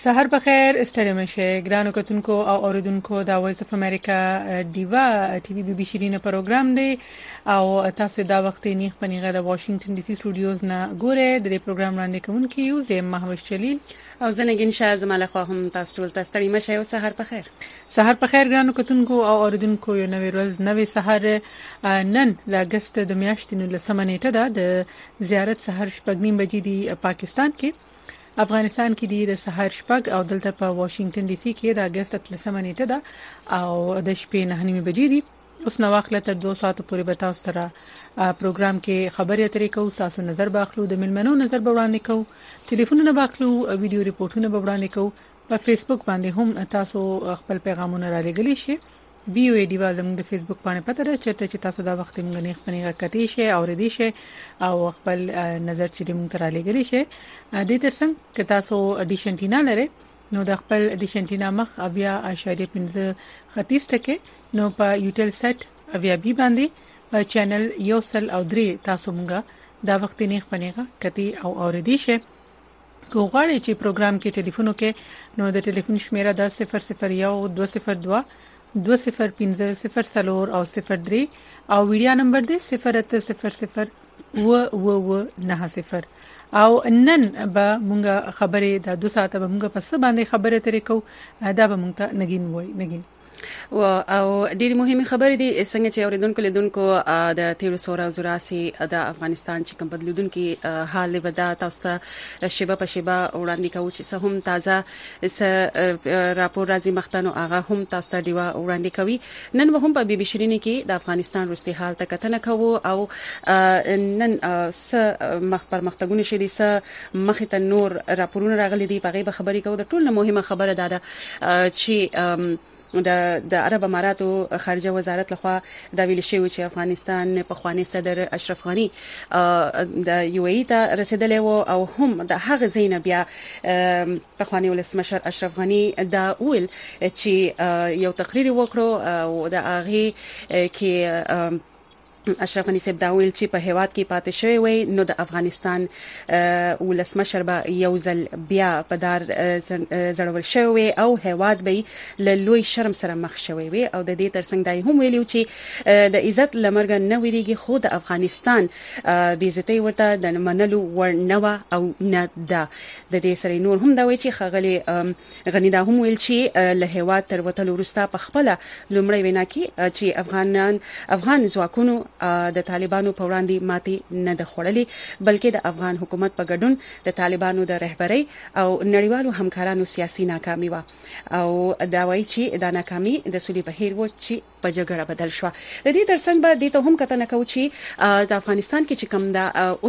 سحر بخیر ستړي مشه ګرانو کتونکو او اوریدونکو دا وایس اف امریکا دیوا ټي وي بي بي شيرینه پروګرام دی او تاسو دا وخت نیخ پنیغه د واشنگټن ډي سي سټوډیوز نه ګوره د دې پروګرام وړاندې کوونکی یو زم محمد جلیل او زنګین شاه زماله خو هم تاسو ټول ستړي مشه او سحر بخیر. سحر بخیر ګرانو کتونکو او اوریدونکو یو نوې ورځ نوې سحر نن د اگست د میاشتې 19 نیټه ده د زیارت سحر شپږ بجې دی پاکستان کې افغانستان کې د سحر شپږ او دلته په واشنگټن ډي سي کې د اگست 13 نیټه ده او د شپې 9 بجې دي. اوس نو وخت تر 2 ساعتو پورې به تاسو سره پروګرام کې خبري اترې کوو، تاسو نظر باخلو، د ملمنو نظر به وړاندې کوو، ټلیفونونه باخلو، ویډیو ریپورتونه به وړاندې کوو. په فیسبوک باندې هم تاسو خپل پیغامونه را لګلی شئ. بي او ډي زموږ د فیسبوک باندې پته ده چې تاسو دا وخت موږ نه خپلې غکتی شي او ردی شي او خپل نظر چې موږ تر لګلی شي د دې ترڅنګ که تاسو اډیشنټینا لري نو د خپل اډیشنټینا مخ اویا اشاریه 15 کې نو په یوټل سیټ اویا بي باندې په چینل یوسل او درې تاسو موږ دا وخت نه خپلې غکتی او اوریدي شي. کو غواړئ چې پروګرام کې ټلیفونو کې نو د ټلیفون شمیره د 001 202 2050 او 03 او ویډیو نمبر دی 0800 و90 او نن به مونږه خبرې د 2 ساعته به مونږه پس باندې خبرې ترې کوو دا به مونږ ته نګین وای نګین او ډېری مهمه خبرې دي څنګه چې اوریدونکو لیدونکو د تیر سوره زراسي د افغانستان چې کوم بدلیدونکو حال ودا تاسو ته شیبه په شیبه وړاندې کوي چې هم تازه راپور راځي مختنو هغه هم تاسو ته دیوا وړاندې کوي. نن به هم په بي بي شيرینه کې د افغانستان وروستي حال ته کتنه کوو او نن مخ پر مختګونه شې دي مخ ته نور راپورونه راغلي دي په غیبه خبرې کوو. د ټول مهمه خبره ده چې د عرب اماراتو خارجه وزارت لخوا دا ویل شوی چې افغانستان په خواني صدر اشرف غنی د یو ای ته رسیدلی او هم د هغه زینه بیا په خواني ولسمشر اشرف غنی دا ویل چې یو تقریر وکړو او د هغه کې اشرف غنی صاحب دا ویل چې په هیواد کې پاتې شوی وي نو د افغانستان ولسمشر به یو ځل بیا په دار زړول شوی او هیواد به له لوی شرم سره مخ شوی وي او د دې ترڅنګ دای هم ویلو چې د عزت لمرګ نه ویریږي خو د افغانستان بې عزتي ورته د منلو ور نه او نه ده. د دې سره نور هم دا وایي چې خغلی غنی دا هم ویل چې له هیواد تر وتلو وروسته په خپل لومړی وینا کې چې افغان ځواکونو د طالبانو په وړاندې ماتي نه د خړلې بلکې د افغان حکومت په ګډون د طالبانو د رهبرۍ او نړیوالو همکارانو سیاسي ناکامي و او دا وایي چې دا ناکامي د سولې بهیر و چې په جګړه بدل شو. د دې ترڅنګ به د ته هم کتنه کوي چې د افغانستان کې چې کوم دا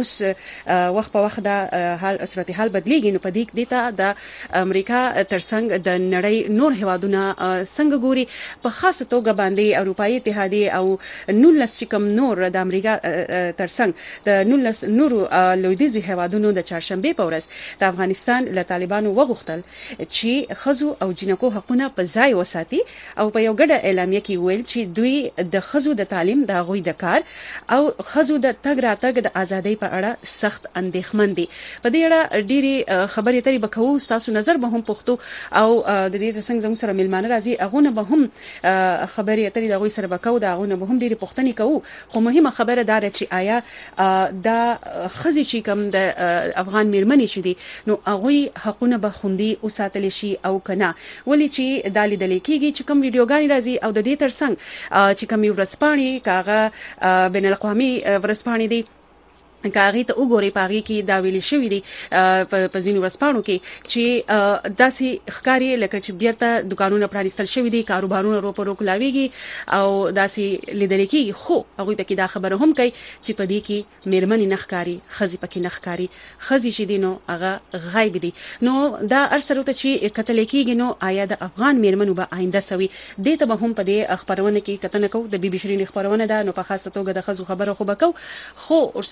اوس وخت په وخت د حال صورت حال بدلیږي نو په دې کې د امریکا ترڅنګ د نړۍ نور هوادونه څنګه ګوري په خاصه توګه باندې اروپאי اتحادیه او 19 چې کوم نور د امریکا ترڅنګ د 19 نور لویدیزي هوادونو د چهارشنبه په ورځ د افغانستان له طالبانو وغوښتل چې خزو او جنکو حقونه په ځای وساتي او په یو ګډه اعلامیه کې ویل چې دوی د خزو د تعلیم د غوي د کار او خزو د تګ راتګ د ازادۍ په اړه سخت اندېښمن دي. په دې اړه ډېری خبرې اترې وکړو، تاسو نظر به هم پوښتو او د دې څنګه زموږ سره ملمانه راځي هغه به هم خبرې اترې د غوي سره وکړو دا هغه به هم ډېری پوښتنې کوو. خو مهمه خبره دا ده چې آیا دا خزي چې کوم د افغان میرمنې چې دي نو هغه حقونه به خوندي او ساتل شي او کنه ولی چې د لیدل کېږي چې کوم ویډیوګانی راځي او د دې ترڅنګ چې کوم ورسپانې کاغه بین الاقوامي ورسپانې دي کاغی ته وګوري پاغي کې دا ویل شوی دی په ځینو ورسپانو کې چې داسې ښکاری لکه چې بیرته دکانونه پرانیستل شوی دي، کاروبارونه روپرو کلاویږي او داسې لیدل کېږي. خو هغه پکې دا خبره هم کوي چې په دې کې میرمنې نخکاری خزي پکې نخکاری خزي چې دي نو هغه غایب دي. نو دا ارسره ته چې کتل کېږي نو آیا د افغان میرمنو به آینده سوي دې ته به هم په دې خبرونه کې کتنه کو د بي بي شيرین خبرونه ده نو په خاصه توګه د خزو خبره خو بکاو خو ور سره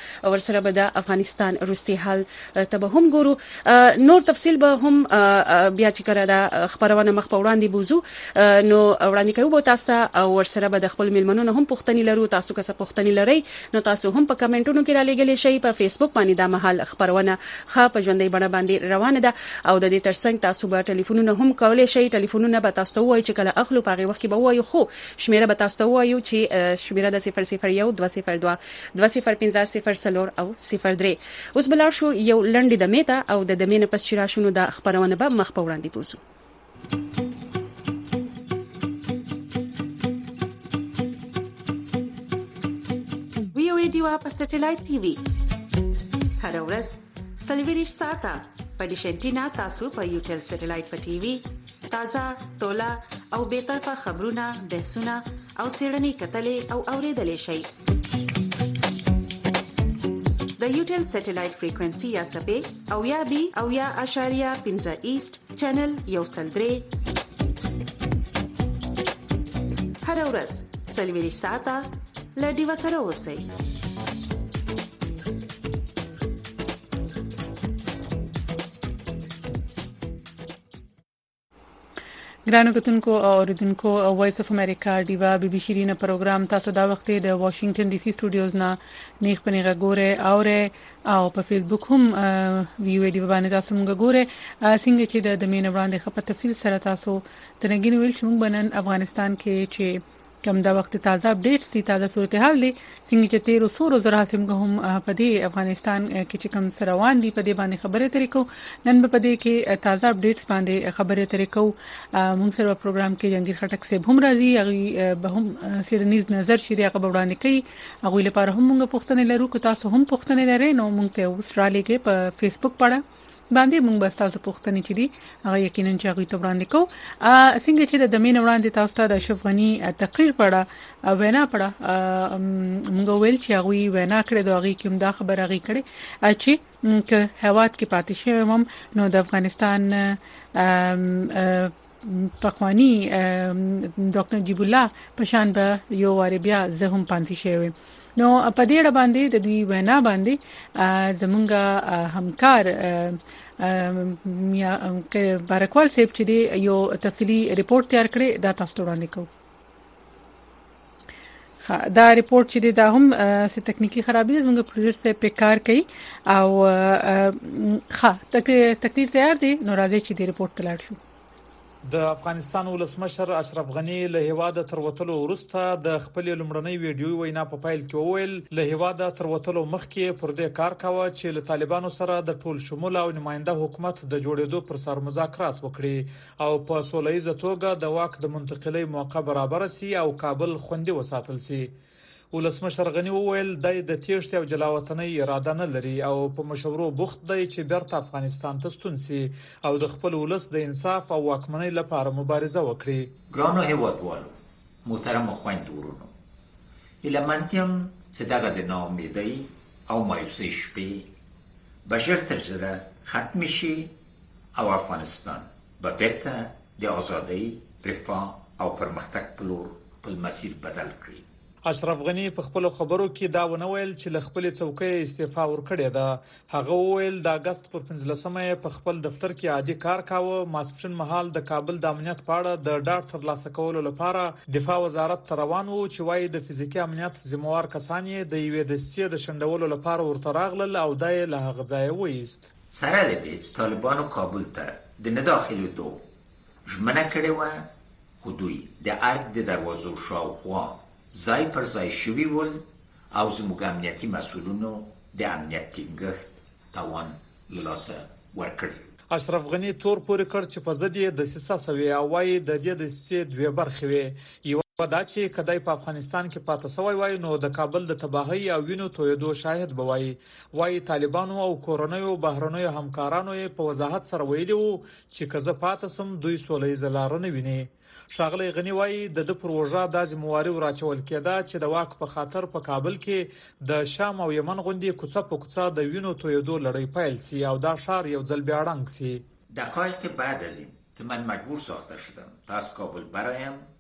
ورسره به د افغانستان روسي حال ته به هم ګورو. نور تفصیل به هم بیا چې کړه د خبرونه مخ په وړاندې بوزو نو وړاندې کوو تاسو ته او ورسره به د خپل میلمنونو هم پوښتنې لرو. تاسو که څه پوښتنې لرئ نو تاسو هم په کمنټونو کې را لګلې شئ. په فیسبوک باندې د مهال خبرونه ښه په ژوندۍ بڼه باندې روانه ده او د دې ترڅنګ تاسو به ټلیفونونه هم کولای شئ. ټلیفونونه به تاسو ته وایي چې کله اخلو په هغه وخت کې به وایو خو شمیره به تاسو ته وایو چې شمیره د 001 202 2050 او 03. اوس بلار شو یو لنډه د میته او د دمینه پس شراشونو د خبرونه به مخ په وړاندې بوزو. ویو ډیوا په سټلایټ ټي وي هر ورځ سلویریش ساته په ډیشنټینا تاسو په یوټل سټلایټ په ټي وي تازه تولا او بیطرفه خبرونه بحثونه او سیړنی کتلې او اوریدلې شي. د یوټل سټلایټ فریکوئنسي یا سپې او یا بي او یا اشاریه 15 ایست چینل یو سلدري هر ورځ سلویریش ساته لډي وسره اوسئ. ګرانو کتونکو او اوریدونکو وایس اف امریکا ډیوا بي بي شيرینه پروګرام تاسو دا وخت د واشنگټن ډي سي سټوډیوز نه نیغ پنیغه ګوره او په فیسبوک هم ویو ډیوا باندې تاسو موږ ګوره څنګه چې د مین وړاندې خپل تفصیل سره تاسو ترنګین ویل چې موږ بنن افغانستان کې چې کوم دا وخت تازه اپډیټس دي تازه صورتحال دي څنګه چې 1300 زره سیمه هم په دې افغانستان کې چې کوم سره روان دي په دې باندې خبره ترې کو. نن په دې کې تازه اپډیټس باندې خبره ترې کو. موږ سره پروګرام کې جنگیر خټک صاحب هم راځي هغه به هم سیرنیز نظر شریعه په وړاندې کوي. هغه لپاره هم موږ پوښتنه لرو که تاسو هم پوښتنه لرئ نو موږ ته اوسټرالیا کې په فیسبوک پاڼه باندې موږ به تاسو پوښتنې چې دي هغه یقینا چې هغه ته وړاندې کوو. څنګه چې د دمین وړاندې تاسو ته د اشرف غنی تقریر پړه وینا پړه موږ ویل چې هغه وینا کړې دا هغه کوم دا خبره هغه کړې چې که هواد کې پاتې شوی هم نو د افغانستان پخوانی ډاکټر نجیب الله پشان به یو واره بیا زه هم پانتی شوی. نو په دې اړه باندې د دوی وینا باندې زمونږ همکار میا بارکوال صاحب چې یو تفصیلی ریپورت تیار کړی دا تاسو ته وړاندې کوم. دا ریپورت چې دا هم څه تکنیکی خرابې زموږ پروډوسر صاحب په کار کوي او تقریر تیار دی نو راځي چې د ریپورت تلل شو. د افغانستان ولسمشر اشرف غنی له هیواده تر وټلو وروسته د خپل لومړنۍ ویډیو وینا په فایل کې وویل له هیواده تر وټلو مخکې پر دې کار کاوه چې له طالبانو سره د ټول شمول او نماینده حکومت د جوړېدو پر سر مذاکرات وکړي او په سولهییزه توګه د واک د منتقلۍ موقع برابر سي او کابل خوندي وساتل سي. ولسمشر غنی وویل د تیښتې او جلاوطنۍ اراده نه لري او په مشورو بوخت دی چې بیرته افغانستان ته ستون سي او د خپل ولس د انصاف او واکمنۍ لپاره مبارزه وکړي. ګرانو هیوادوالو محترم خویندورونو ایلمنتیم چې دغه د ناامیدۍ او مایوسۍ شپې بشر تر ژره ختم شي او افغانستان به بیرته د ازادۍ رفاه او پرمختګ په لور خپل مسیر بدل کړي. اشرف غنی په خپل خبرو کې دا ونه ویل چې له خپل څوکۍ استعفا ورکړې ده. هغه ویل د اگست پر 15مه په خپل دفتر کې عادي کار کاوه. ماسپښین مهال د کابل د امنیت په اړه د ډاټ ترلاسه کولو لپاره دفاع وزارت ته روان وو چې وايي د فزیکي امنیت ذمہوار کسان یې د یوې دستې د شندولو لپاره ورته راغلل او دای له هغه ځای وایست. سره له دې طالبانو کابل ته د نه داخلېدو ژمنه کړې و خو دوی د ارګ د دروازو شاوخوا ځای پر ځای شوي ول او زموږ امنیتي مسؤلینو د امنیت ټینګښت توان له لاسه ورکړی. اشرف غنی تور پورې کړ چې په ضد د سیاسي سوي او وايي د دې د سیاسي دوه برخې وي. یو دا چې کدی په افغانستان کې پاتې سوی وای نو د کابل د تباہي او وینو تویدو شاهد بوي. وايي طالبانو او کورونیو بهرنیو همکارانو په وضاحت سره ویلي وو چې کزه پاتې سم دوی سولې زلارونه ویني. شاغلی غنی وایي د پروژه د ذمہواری راچول کېده چې د واک په خاطر په کابل کې د شام او یمن غوندي کوڅه په کوڅه د وینو تویدو لړۍ پیل سي او دا شهر یو ځل بیا رنګ سي. دقایق بعد از این که من مجبور ساخته شدم تا از کابل برایم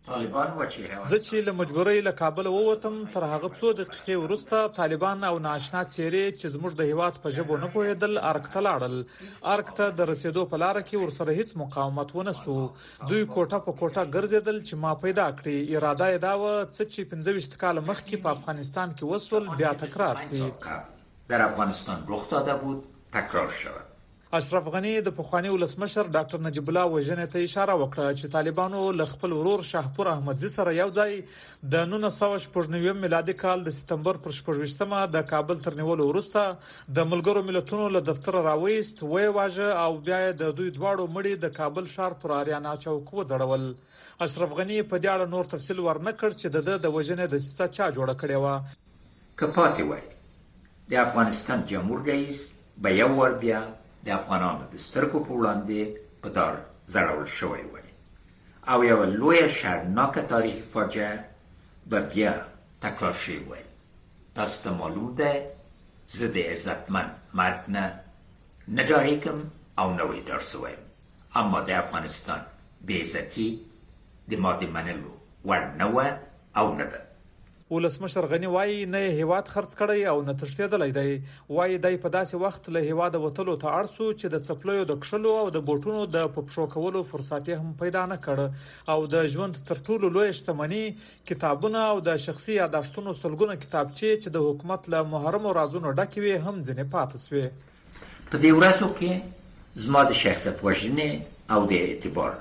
طالبان و چې زه چې له مجبورۍ له کابل ووتم تر هغه څو دقیقې وروسته طالبان او ناشنا څېرې چې زموږ د هیواد په ژبه نه پوهېدل ارګ ته لاړل. ارګ ته د رسیدو په لار کې ورسره هیڅ مقاومت ونه سو. دوی کوټه په کوټه ګرځیدل چې ما پیدا کړی. اراده یې دا و چې 25 کال مخکې په افغانستان کې وسول بیا تکرار شي. در افغانستان رخ داده بود تکرار شود. اشرف غنی د پخوانی ولسمشر ډاکټر نجیب الله وژنې ته اشاره وکړه چې طالبانو له خپل ورور شاهپور احمدزي سره یو ځای د 1999 میلادي کال د سپتمبر پر 28مه د کابل تر نیولو وروسته د ملګرو ملتونو له دفتر راوېست وې واژه او بیا د دوی دواړو مړي د کابل شهر پر آریانا چوک وځړول. اشرف غنی په دې اړه نور تفصیل ورنکړ چې د وژنې د سیسه چا جوړه کړې و. کپاتې وای د افغانستان جمهور رئیس به یو ور بیا د افغانانو د سترګو په وړاندې په دار ځړول شوی وای او یو لوی شرمناکه تاریخي فاجعه به بیا تکرار شوی وای. تاسو ته معلوم ده زه د عزتمن مرګ نه ډارېږم او نه ویډار سویم، اما د افغانستان بې عزتي د ما د منلو وړ نه وه او نه ده. ولسمشر غنی وایي نه هیواد خرڅ کړی او نه تښتېدلی دی. وایي دای په داسې وخت له هیواد وتلو ته اړ سو چې د څپلیو د کښلو او د بوټونو د پښو کولو فرصت هم پیدا نه کړ او د ژوند تر ټولو لوی شتمنۍ کتابونه او د شخصي یادښتونو سلګونه کتابچې چې د حکومت له محرمو رازونو ډکې وي هم ځنې پاتې سوې. په دې ورځو کې زما د شخصیت وژنې او د اعتبار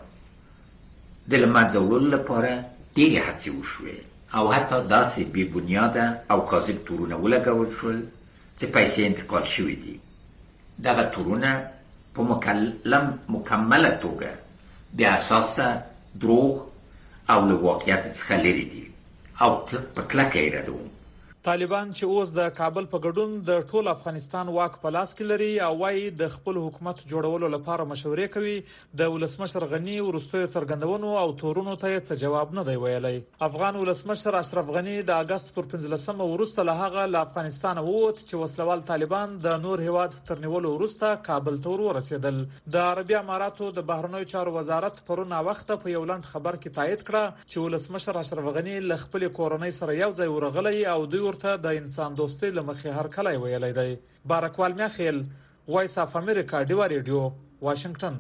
د له منځه وړلو لپاره ډېرې هڅې وشوې او حتی داسې بی بنیاده او کاذب تورونه ولګول شول چې پیسې انتقال شوې دي. دغه تورونه په مکمله توګه د اساسه دروغ او له واقعیت څخه لرې دي او په کلکه یې ردوم. طالبان چې اوس د کابل په ګډون د ټول افغانستان واک په لاس کې لري او وايي د خپل حکومت جوړولو لپاره مشورې کوي، د ولسمشر غنی ورستوي څرګندونو او تورونو ته څه جواب نه دی ویلی. افغان ولسمشر اشرف غنی د اگست پر 15 وروسته له هغه له افغانستان ووت چې وسلوال طالبان د نور هیواد تر نیولو وروسته کابل ته ورسېدل. د عربي اماراتو د بهرنیو چارو وزارت پرونه وخت په یو لنډ خبر کې تایید کړه چې ولسمشر اشرف غنی له خپل کورنۍ سره یو ځای ورغلی او دوی ورته د انسان دوستۍ لمخې هر کله ویلای دی. بارکوال میاخیل، وایس اف امریکا، ډیوا ریډیو، واشنگټن.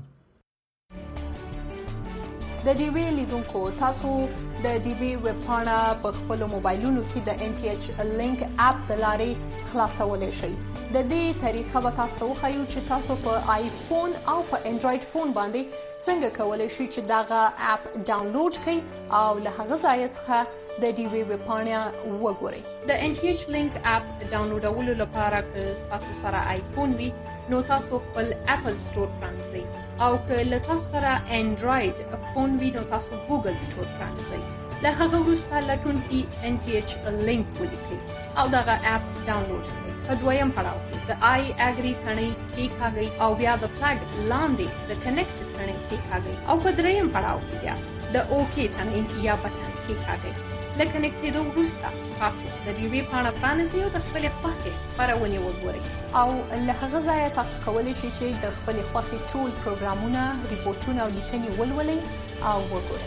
د ډي وی لیدونکو تاسو د ډي وی ویب پاڼه په خپل موبایلونو کې د ان ټي ایچ لینک اپ د لارې خلاصولای شئ. د دې طریقه به تاسو وښیو چې تاسو په آیفون او په انډراید فون باندې څنګه کولای شئ چې دغه اپ ډاونلوډ کړئ او له هغه ځای څخه د ډي وی ویب پاڼه وګورئ. د ان ټي ایچ لینک اپ ډاونلوډولو لپاره که تاسو سره آیفون وي نو تاسو خپل اپل سٹور پرانځئ او که له تاسو سره انډراید فون وي نو تاسو ګوګل سٹور پرانځئ. له هغه وروسته لټونکي ان ټي ایچ لینک ولیکئ او دغه اپ ډاونلوډ کړئ. په دویم پړاو کې د آی اګری ثنې کېکاږئ او بیا د فلګ لاندې د کنیکټ ثنې کېکاږئ او په دریم پړاو کې بیا د اوکی ثنې یا بټن کېکاږئ. له کنیکټېدو وروسته تاسو د ډي وی پاڼه پرانیزئ او د خپلې خوښې خپرونې وګورئ او له هغه ځایه تاسو کولی شئ چې د خپلې خوښې ټول پروګرامونه، ریپورټونه او لیکنې ولولئ او وګورئ.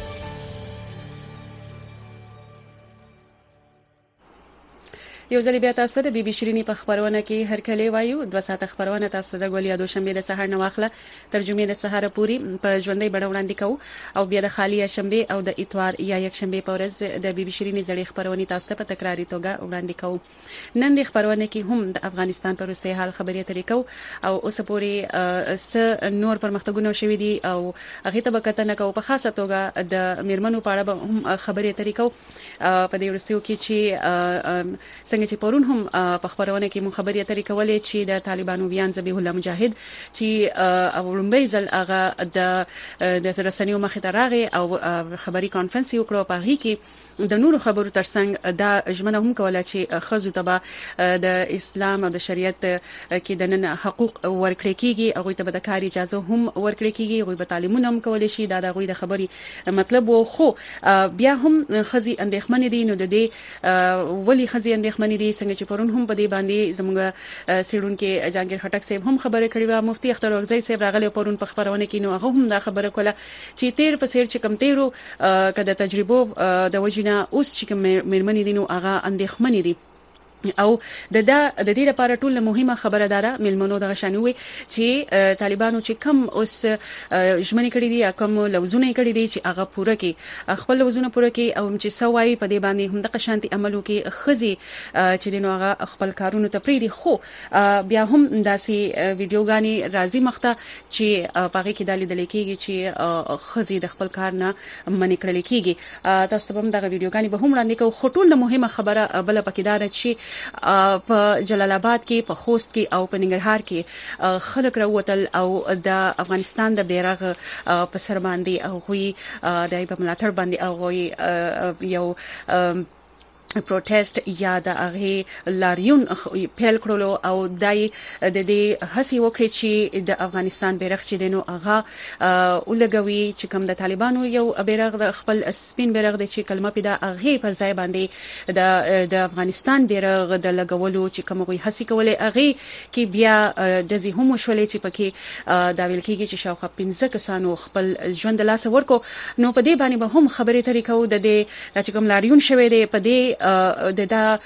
یو ځل بیا تاسو ته د بي بي شيريني په خبرونه کې هر کله وایو 2 ساعته خبرونه تاسو د ګولیا دوشنبه د سحر نه واخله ترجمه د سحر پوری په ژوندۍ بڼه وړاندې کوو او بیا د خالی شنبه او د اتوار یا یک شنبه په ورځ د بي بي شيريني زړې خبرونه تاسو ته په تکراری توګه وړاندې کوو. نن د خبرونه کې هم د افغانستان پر وروستي حال خبرې ترې کوو او اوس پورې س نور پرمختګونه شوې دي او هغه ته به کتنه کوو. په خاصه توګه د میرمنو په اړه هم خبرې ترې کوو په دې ورستیو کې چې څنګه چې پرون هم په خبرونه کې مو خبرې اترې کولې چې د طالبانو بیان ذبیح الله مجاهد چې اولمبي ځل هغه د رسنیو مخې ته راغی او خبري کانفرنس یې وکړو. په هغه کې د نورو خبرو ترڅنګ دا ژمنه هم کوله چې خزو ته د اسلام او د شریعت کې د نن حقوق ورکړي کیږي، هغه ته د کار اجازه هم ورکړي کیږي، هغه به تعلیمونه هم کولای شي. دا د غوي د خبري مطلب وو. خو بیا هم خزي اندېښمن دي. نو د دې ولی خزي اندېښمن اندېښمن دي څنګه چې پرون هم په دې باندې زموږ سیډونکو جهانگیر خټک صاحب هم خبره کړې و. مفتي اختر اورزی صاحب راغلی پرون په خبرونه کې نو هغه هم دا خبره کوله چې تیر په سیر چې کم تیرو کده تجربو د وجنه اوس چې کوم مېرمنې دي نو هغه اندېښمن دي او د دې لپاره ټول مهمه خبره داره ملمنو د غشانوي چې طالبانو چې کم اوس ژمنې کړې دي یا کم لوزونه کړې دي چې هغه پوره کړي خپل لوزونه پوره کړي او چې سوای په دې باندې هم د قشانتي عملو کې خزي چې دینو هغه خپل کارونو ته پریدي خو بیا هم داسې ویډیوګانی راځي مخته چې پاګه کې دالي دلې کېږي چې خزي د خپل کار نه منې کړل کېږي. تاسو هم دا ویډیوګانی به هم وړاندې کوو. خټول مهمه خبره بل پکې دار چې په جلال آباد کې په خوست کې او په ننګرهار کې خلک راوتل او د افغانستان د بیرغ په سر باندې او هوی د په ملاتړ باندې او یو پروتست یا د هغه لاریون پیل کړلو او دای د دې هڅې وکړي چې د افغانستان بیرغ چې دینو هغه ولګوي چې کوم د طالبانو یو بیرغ د خپل سپین بیرغ د چې کلمه پیدا هغه پر ځای باندې د افغانستان بیرغ د لګولو چې کوم غوي هڅې کولې هغه کې بیا د زی هم شولې چې پکې دا ویل کېږي چې شاوخوا 15 کسانو خپل ژوند لاس ورکو. نو په دې باندې به هم خبرې ترې کوو د دې چې کوم لاریون شوه دی په دې د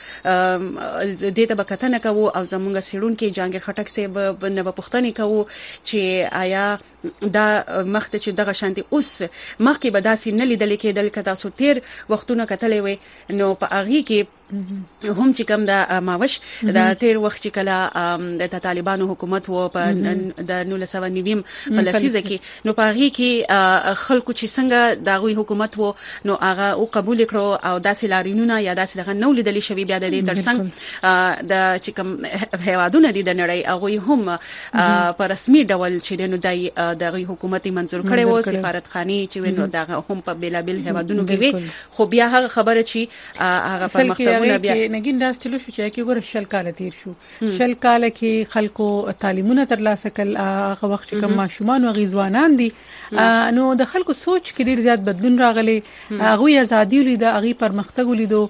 دې ته بکتنه کوو او زمونږ سیډونکو جهانگیر خټک صاحب نه په پښتني کوو چې آیا دا مخته چې دغه شانتي اوس مخکې به داسې نه لیدل کېدل کته سو تیر وختونه کتلې وي نو په اغي کې هم چې کوم د ماوش د تیر وخت چې کله د طالبانو حکومت وو په د 1990 په لسیزه کې نو په اغي کې خلکو چې څنګه د غوي حکومت وو نو هغه او قبول کړو او داسې لارینونه یا داسې دغه نو لیدل شوی بیا د دې ترڅنګ د چې کوم هیوادونه دي د نړۍ هغه هم په رسمي ډول چې نو د غوي حکومت منزور کړي وو سفارتخانه چې ونو دغه هم په بیلابل هیوادونو کې وي خو بیا هغه خبره چې هغه پرمختګ کې نګین دا چلو شو چې ګور شل کال تیر شو شل کال کې خلکو تعلیمونه ترلاسه کړل هغه وخت کوم ماشومان او غیزوانان دي نو د خلکو سوچ کې ډیر زیات بدلون راغلی هغه ازادي لید هغه پرمختګ لیدو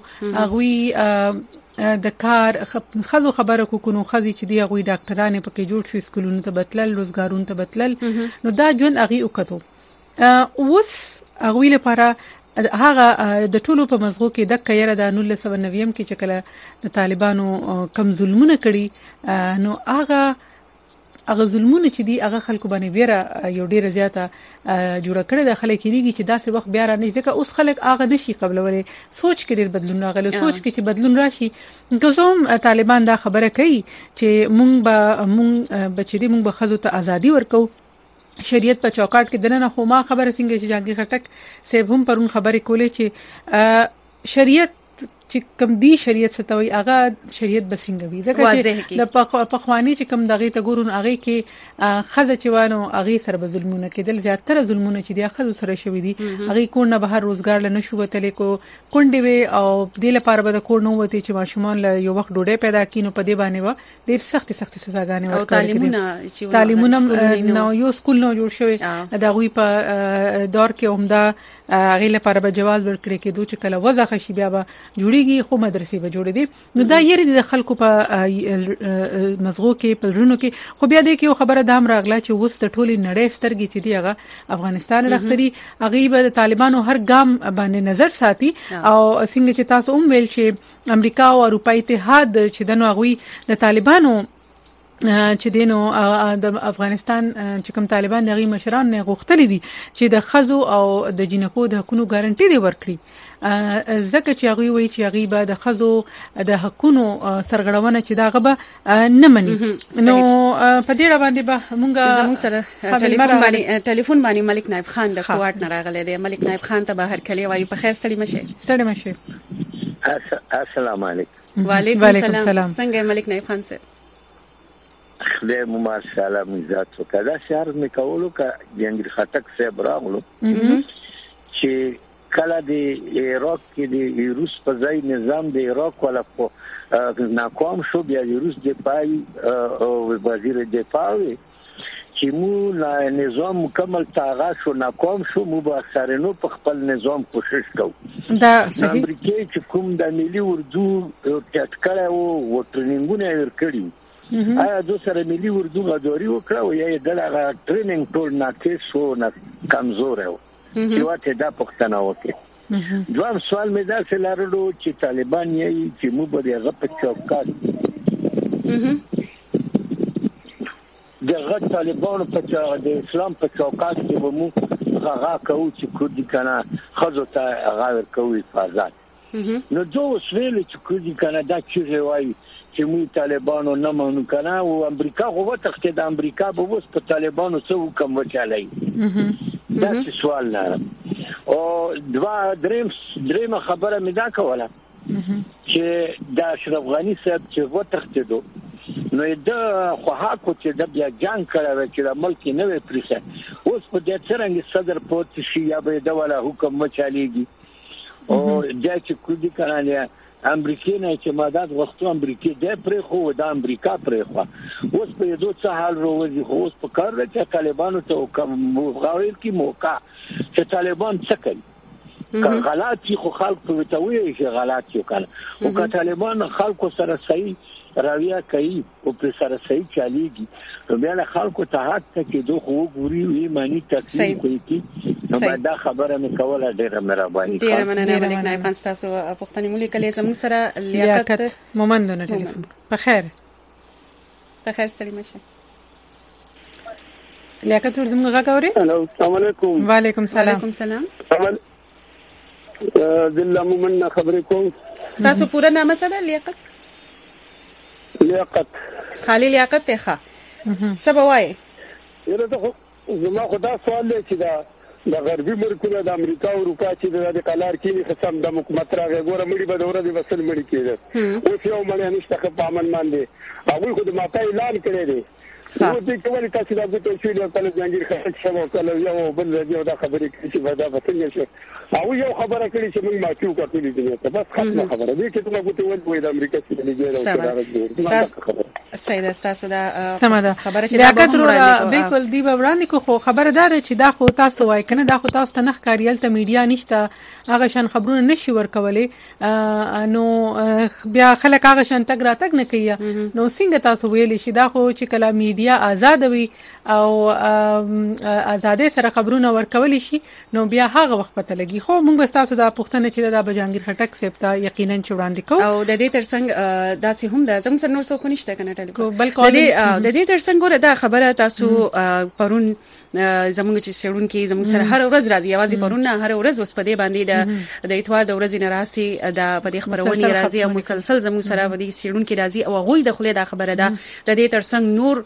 هغه د کار خلکو خبره کوونو خزي چې دی هغه ډاکټرانه پکې جوړ شو سکولونو ته بتلل روزګارونو ته بتلل نو دا جون هغه وکړو اوس هغه لپاره هغه د ټولو په مزغو کې د کيره د 1990 کې چې کله د طالبانو کم ظلمونه کړي نو هغه ظلمونه چې دی هغه خلکو باندې ویره یو ډیره زیاته جوړه کړې د خلک کېږي چې داسې وخت بیا را نه ځکه اوس خلک هغه نشي قبلولې سوچ کې ډیر بدلون راغلی سوچ کې چې بدلون راشي کوم طالبان دا خبره کوي چې مونږ بچی مونږ به خزو ته ازادي ورکو شریعت په چوکاټ کې دنه خو ما خبره څنګه چې جهانگیر خټک صاحب هم پرون خبرې کولې چې شریعت چې کوم دی شریعت ستوي هغه شریعت بسنګوي ځکه چې د پخوانی چې کوم دغه ته ګورون هغه کې خزه چوانو هغه سره به ظلمونه کېدل زیاتره ظلمونه چې دی خزه سره شوی دي هغه کور نه بهر روزګار لنه شو وتلې کو کونډې وي او د لپاره به د کور نو وتی چې ماشومان له یو وخت ډوډۍ پیدا کینو په دې باندې و ډیر سخت سزاګانې ورکړي تعلیمونه نو یو سکول نو جوړ شوی دا غوي په دور کې عمده هغه لپاره به جواز ورکړي کېدو چې کله وځه خشي بیا به جوړيږي خو مدرسې به جوړې دي نو دا یری د خلکو په مزغو کې په ژوند کې خو بیا د یو خبره دام راغله چې وست ټولي نړۍ سترګې چې دی هغه افغانستان لختري هغه به د طالبانو هر ګام باندې نظر ساتي او څنګه چې تاسو هم ویل چې امریکا او اروپای اتحاد چې دنو هغه د طالبانو چې دینو د افغانستان چې کوم طالبان دغه مشران نه غوښتل دي چې د خزو او د جنکو د حقوقو ګارانټي دی ورکړي ځکه چې هغه وایي چې هغه به د خزو د حقوقو سرغړونه چې داغه به نه مني نو په دې باندې به مونږه زموږ سره ټلیفون باندې ملک نایب خان د کوارټ نه راغلی دی ملک نایب خان ته بهر کلی وایي په خیر ستړي مشه السلام علیکم وعلیکم السلام څنګه ملک نایب خان سره خدای مو ماشاءالله مزات وکړه شهر می کولو ک جنگیر خټک صاحب راغلو چې کله د عراق کې د روس په ځای نظام د عراق ولا ناکام شو بیا د روس دفاعي او وزیر دفاع چې مو نظام مکمل تاغا شو ناکام شو مو به اکثرینو په خپل نظام کوشش کوو دا صحیح امریکا چې کوم د ملي اردو ټټکړه او ټریننګونه ورکړي آیا د سره ملي اردو غوړي وکړه او یا دغه ټریننګ ټول ناقص او کمزور و چې واته دا پښتنه وکړي دوام سوال مې دا سلارلو چې طالبان یې چې مو به دغه په چوکاټ دغه طالبانو په د اسلام په چوکاټ کې به مو هغه کوي چې کودي کنه خزو ته هغه ورکوي حفاظت نو دوه وسویل چې کودي کنه دا چې وایي چې مو طالبانو نه مونږ کنه او امریکا خو وتخته د امریکا به وس په طالبانو څه حکم وچالای دا څه سوال نه او دریم خبره مې دا کوله چې د اشرف غنی صاحب چې وتخته دو نو دا خو حق چې د بیا جنگ کړو چې د ملک نه وي پریسه اوس په دې څنګه صدر پوت شي یا به دا ولا حکم مچاليږي او دا چې کودي کړه امریکای نه چې مدد غوښتو امریکای د پرې خو د امریکا پرې خو اوس په دې څه حال روزي خو اوس په کار راځي چې طالبانو ته کوم غوړل کی موقع چې طالبان څه کوي غلطي خو خلک ته وایي چې غلط یو کړه او که طالبان خلکو سره صحیح راویا کوي او په سره صحیح چاليږي نو بیا له خلکو ته حق ته کې دوه وګوري وي معنی تکلیف کوي کی نو دا خبره مې کوله ډیره مهرباني ډیره مننه ملک نایب خان تاسو پښتني ملي کلی زموږ سره لیاقت مومندونه ټلیفون په خیر ستړي مشه لیاقت ورزمږه غاوري الو السلام علیکم وعلیکم السلام ذل مومن خبرې کوم تاسو پورا نامه څه ده لیاقت خالي لیاقت ته ښه سبوای یره ته زما خدا سوال دی چې د غربي ملکونو د امریکا او اروپا چې د قلار کې قسم د حکومت راغی ګوره مړي به دوره دي وسل مړي کېده اوس یو مړی نشته په امن باندې هغه خو د ماته اعلان کړی دی نو دې کومه تاسو د دې ټول څه کله ځانګړي خلک شوه کله یو بل راځي دا خبرې کوي چې دا وسنګ شي او یو خبره کړي چې موږ ماچو کړی دي ته بس ختمه خبره دي چې موږ ته وایي د امریکا څخه لګیږي سید تاسو دا خبره چې لیاقت بالکل دی وړاندې کو خو خبردار چې دا خو تاسو وای کنه دا خو تاسو ته نخ کاریال ته میډیا نشته هغه شان خبرونه نشي ورکولې نو بیا خلک هغه شان تګ راتګ نه کوي نو څنګه تاسو ویلې چې دا خو چې کله میډیا آزاد وي او آزادې سره خبرونه ورکول شي نو بیا هغه وخت پته لګي خو موږ تاسو دا پوښتنه چې دا بجانګیر خټک سپتا یقینا چې وړاندې کو او د دې ترڅنګ داسې هم د زموږ سره نور څه خو نشته کنه د دې ترڅنګ ګوره دا خبره تاسو پرون زموږ چې سړون کې زموږ سره هر ورځ راځي یوازې پرون نه هر ورځ اوس په دې باندې د اتوار د ورځې نه راسي د په دې خبرونه راځي او مسلسل زموږ سره په دې سړون کې راځي او غوي د خله دا خبره ده د دې ترڅنګ نور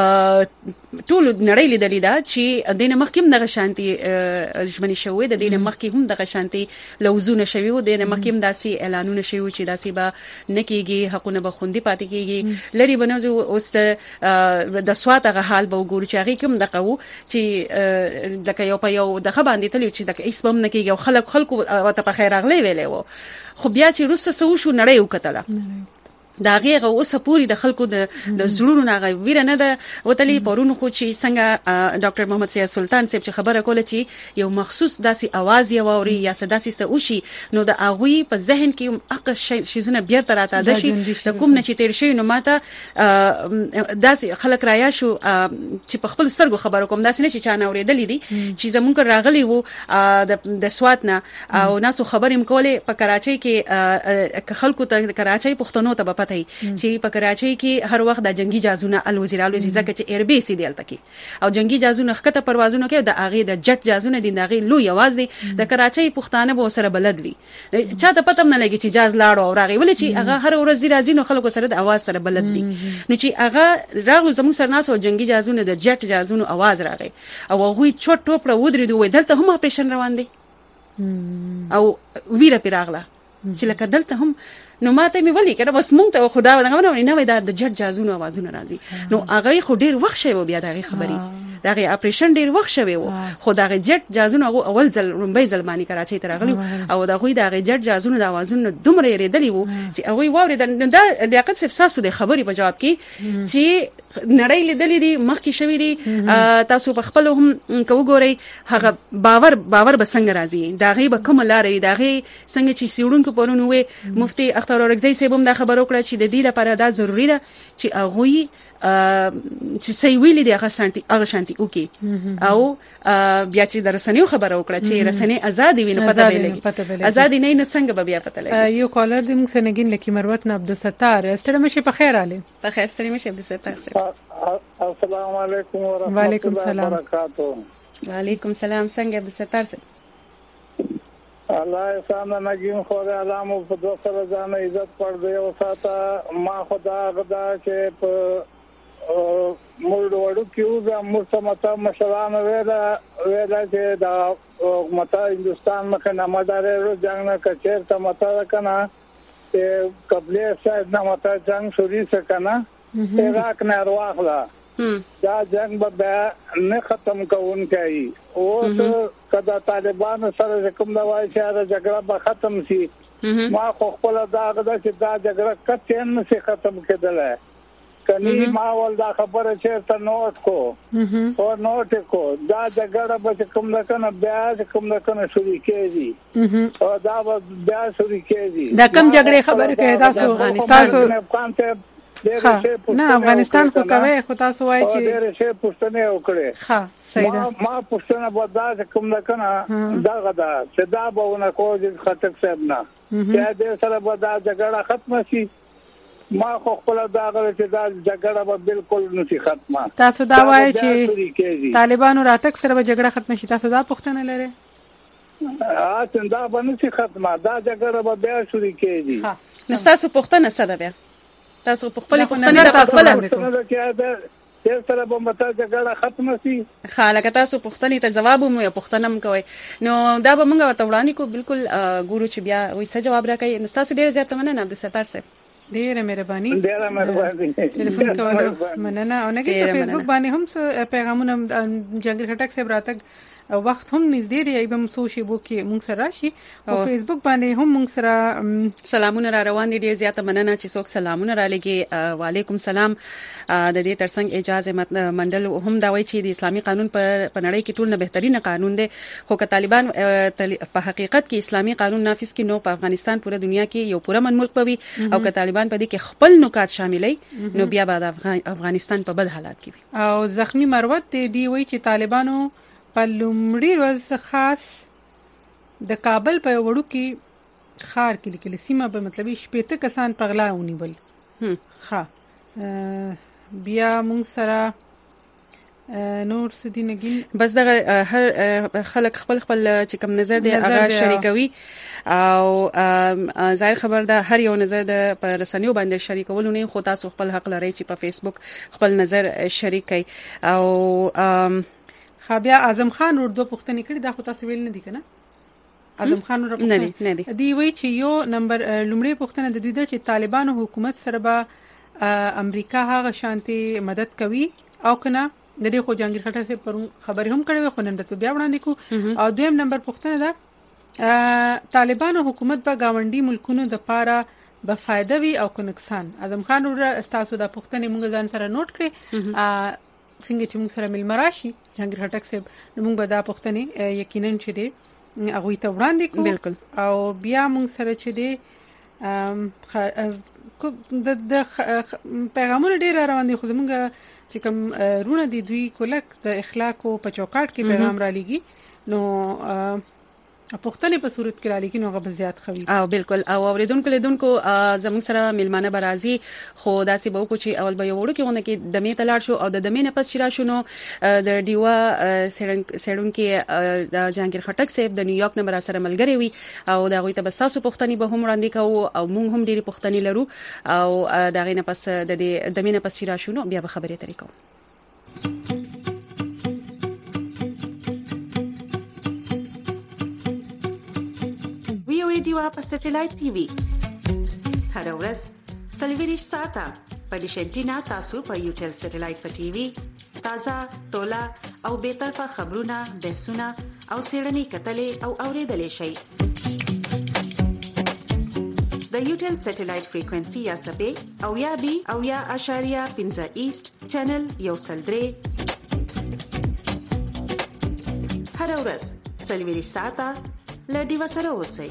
ټول نړۍ لیدلې ده چې د مخکیم دغه شانتي ژمنې شوې د دې مخکې هم دغه شانتي لوزونه شوي او د مخکیم داسي اعلانونه شوي چې داسي به نکېږي حقونه به خوندي پاتې کېږي لري بنوزو اوس د سواتغه حال به وګورو چې هغه کوم دغه چې لکه یو په یو دغه باندې تل چې دغه اسبم نکېږي او خلکو ته په خیر اغلې ویلې وو خو بیا چې روسه سو شو نړۍ وکتله دا غیغه اوس پوری د خلکو د زړونو نه ویره نه ده وتلی پرونو خو چې څنګه ډاکټر محمد سید سلطان صاحب چې خبره کوله چې یو مخصوص داسي आवाज یو اوري یا داسي څه وشي نو د اغوی په ذهن کې اقا شیزونه بیرته راتازه شي د کوم نه چې تیر شي نو ماته داسي خلک رایا شو چې په خپل سترګو خبرو کوم داسي نه چې چا نه اوریدلې دي چې زمونږ راغلي وو د سوات نه او ناسو خبرې مکولې په کراچۍ کې خلکو ته کراچۍ پښتنو ته چې په کراچۍ کې هر وخت د جنگي جازونه الوزیر ځکه چې ایر بیس دی الته کې او جنگي جازونه خطه پروازونه کې د اغه د جټ جازونه دي دغه لوی आवाज دي د کراچۍ پښتانه به سره بلد وي چا ته پته نه لګي چې جاز لاړو او راغی ولې چې هغه هر ورځ راځي نو خلکو سره د आवाज سره بلد دي نو چې هغه راغلو زمو سره ناس او جنگي جازونه د جټ جازونه आवाज راغی او هغه چوټ ټوپړه ودرې دوی دلته هم اپریشن روان دي او ویره پیراغله چې لکه دلته هم نو ماته می ولي کنه بس مونږ ته خدا نه د جټ جازونو आवाजونه راځي نو هغه خو ډیر وخت شوی بیا دغه خبري دغه اپریشن ډیر وخت شوی و خو دغه جټ جازونه اول ځل رومبای ځلمانی کراچۍ ته راغلی او دغه جټ جازونه د اوازونو دومره ریدلی وو چې هغه واورېدل دا لیاقت صرف ساسو د خبرې په جواب کې چې نړۍ لیدلې دي مخکې شوی دي تاسو په خپل هم کوګورئ هغه باور به څنګه راځي دغه به کوم لارې دغه څنګه چې سیړونکو پرونو وي مفتي اختر اورګزی صاحب هم دا خبر وکړه چې د دې لپاره دا ضروری ده چې هغه چې سې ویلي دی هغه شانتي وکي او بیا چې درسنیو خبره وکړه چې رسنۍ آزادي وي نو پته لګي آزادي نه څنګه به بیا پته لګي یو کالر د موږ سنگین لکی مروت نه عبدالستار ستړي مشه په خیر علي په خیر ستړي مشه عبدالستار السلام علیکم ورحمۃ اللہ وبرکاتہ وعلیکم السلام څنګه عبدالستار صاحب الله احسان نگین خو علامو په دوه سره ځان عزت پر دی او ساته ما خدا غدا چې په مول وړو کیو د مرسمتا مشران ویلا چې دا متا هندستان مخه نه مدارو جنگ نه کچیر ته متا کنه چې قبله شاید نه متا جنگ شوري سکنه عراق نه ورواخلا دا جنگ به نه ختم کوون کوي او کدا طالبان سره کوم دا وایي چې دا جګړه به ختم شي ما خو خپل دا غدا چې دا جګړه کته نه شي ختم کېدل کني ما ول دا خبره چې ته نوٹ کو او نوٹ کو دا جګړه به کوم دا کنه بیا کوم دا کنه شروع کېږي او دا بیا شروع کېږي دا کوم جګړه خبره کوي تاسو افغانستان ته نه افغانستان خو کوي خو تاسو وایي چې ډېر شی پښتنه وکړي ها صحیح ده ما پښتنه بودا کوم دا کنه دا غدا چې دا بهونه کوی خټک صاحب نه چې دې سره بودا جګړه ختم شي ما خو خپل دا غره چې دا جګړه به بالکل نشي ختمه تاسو دا وایي چې طالبانو راتک سره به جګړه ختم شي تاسو دا پښتنه لري دا به نشي ختمه دا جګړه به بیا شروع کېږي نو تاسو پښتنه څه ده بیا تاسو په خپل پښتنه ته خپل چې سره به متا جګړه ختم شي خالک تاسو پښتنې ته جواب مو یا پښتنه مو کوي نو دا به موږ ورته وړاندې کو بالکل ګورو چې بیا وې څه جواب راکړي نو تاسو ډیر زیات مننه عبدالستار صاحب ډیره مهرباني ټلیفون کولو مننه او نه کې په فیسبوک باندې هم پیغامونه جنگل خټک صاحب راتګ وخت هم نږدې دی ایبم سوشي بو کې مونږ سره راشي او فیسبوک باندې هم مونږ سره سلامونه را روان دي ډیر زیاته مننه چې څوک سلامونه را لګي وعلیکم سلام د دې ترڅنګ اجازه منډل هم دا وایي چې د اسلامي قانون په نړۍ کې ټول نه بهترین قانون دی خو که طالبان په حقیقت کې اسلامي قانون نافذ کړي نو په افغانستان پوره دنیا کې یو پوره من ملک پوي او که طالبان په دې کې خپل نکات شاملې نو بیا به افغانستان په بد حالات کې وي او زخمی مروت دی وایي چې طالبانو په لومړي ورځ خاص د کابل په وړو کې خار کې لیکل سیمه په مطلب شپېته کسان په غلا ونیول ها بیا مونږ سره نور سدینګین بس دغه هر خلک خپل چې کوم نظر دی هغه شریکوي او ظاهر خبر ده هر یو نظر د پر رسنیو باندې شریکول نه خو تاسو خپل حق لرئ چې په فیسبوک خپل نظر شریک کړئ او بیا اعظم خان ور دوه پښتنې کړي دا خو تاسو ویل نه دي کنه اعظم خان ور نه دي دی وی چې یو نمبر لومړی پښتنه د دوی د چې طالبانو حکومت سره به امریکا هغه شانتي مدد کوي او کنه د دې خو جنگیر خټه په خبرې هم کړې خو نن د بیا وړاندې کو او دویم نمبر پښتنه ده طالبانو حکومت به گاونډي ملکونو د پاره به فائدہ وي او کو نقصان اعظم خان ور تاسو د پښتنې موږ ځان سره نوٹ کړی څنګه چې موږ سره مل مراشي جنگیر خټک صاحب نو موږ به دا پښتنې یقینا چې دی هغه ته وړاندې کو بالکل او بیا موږ سره چې دی د پیغامونه ډیر روان دي خو موږ چې کوم رونه دي دوی کولک د اخلاق او په چوکاټ کې پیغام را لګي نو پښتنې په صورت کې را لګي نو غو زیات خوي او بالکل او اوریدونکو لیدونکو زموږ سره ملمانه برازي خو داسې به وکړو چې اول به یو وړو کې ونه کې دمه تلاړ شو او د دمه نه پس شرا شنو د ډیوا سړون کې د جهانگیر خټک صاحب د نیویارک نمبر سره ملګری وي او دا غوي ته بس تاسو پښتني به هم وړاندې کوو او موږ هم ډيري پښتني لرو او دا غي نه پس د دمه نه پس شرا شنو بیا به خبرې طریقو ډیوا په سټلایټ ټي وي هر ورځ سلویریش ساته په ډیش انټینا تاسو په یوټل سټلایټ په ټي وي تازه تولا او بېطرفه خبرونه، بحثونه او څېړنې کتلې او اورېدلې شئ. د یوټل سټلایټ فریکوئنسي یا څپې او یا بي او یا اشاریه 15 ایست چینل 103 هر ورځ 24 ساعته له ډیوا سره اوسئ.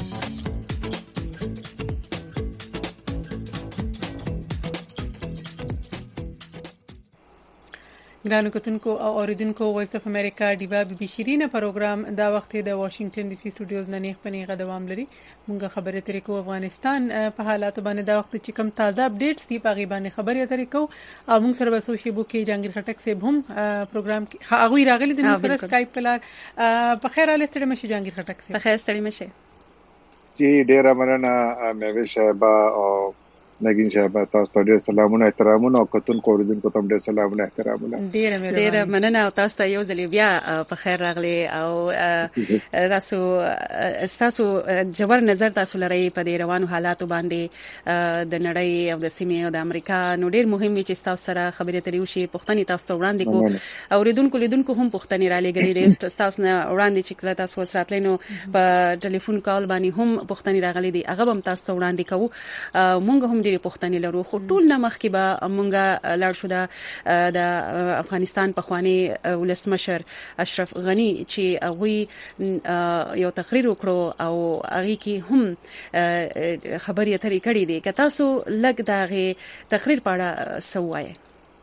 ګرانو کتونکو او اوریدونکو وایس اف امریکا ډیوا بي بي شيرینه پروګرام دا وخت د واشنگټن ډي سي سټوډیوز نه نیغ پنیغه دوام لري. مونږه خبرې ترې کوو افغانستان په حالات باندې دا وخت چې کم تازه اپډیټس دي په غیبانه خبرې اترې کوو او موږ سره به سوشي بو کې جانګیر خټک صاحب هم پروګرام کې هغه راغلي د موږ سره سکایپ کلار. په خیر حال ستړي مشه جانګیر خټک صاحب. په خیر ستړي مشه. جی ډیر مننه مې شهبا او نګین شهبا، تاسو ته ډیر سلامونه احترامونه او کتونکو اوریدونکو ته ډیر سلامونه احترامونه. ډیر مننه او تاسو ته یو ځل بیا په خیر راغلي او تاسو جوړ نظر تاسو لري په دې روانو حالاتو باندې د نړۍ او د سیمې او د امریکا. نو ډیر مهم چې تاسو سره خبرې ترې وشي. پښتني تاسو ته وړاندې کو اوریدونکو لیدونکو هم پښتني را لګري دي تاسو نه وړاندې چې کله تاسو سراتلینو په ټلیفون کال باندې هم پښتني راغلي دي هغه هم تاسو وړاندې کوو. مونږ هم پښتني لرو خو ټول نه مخکې به مونږه لاړ شو د افغانستان پخوانی ولسمشر اشرف غنی چې هغه یو تقریر وکړو او هغه کې هم خبرې اترې کړې دي. که تاسو لږ دغه تقریر په اړه سوایي.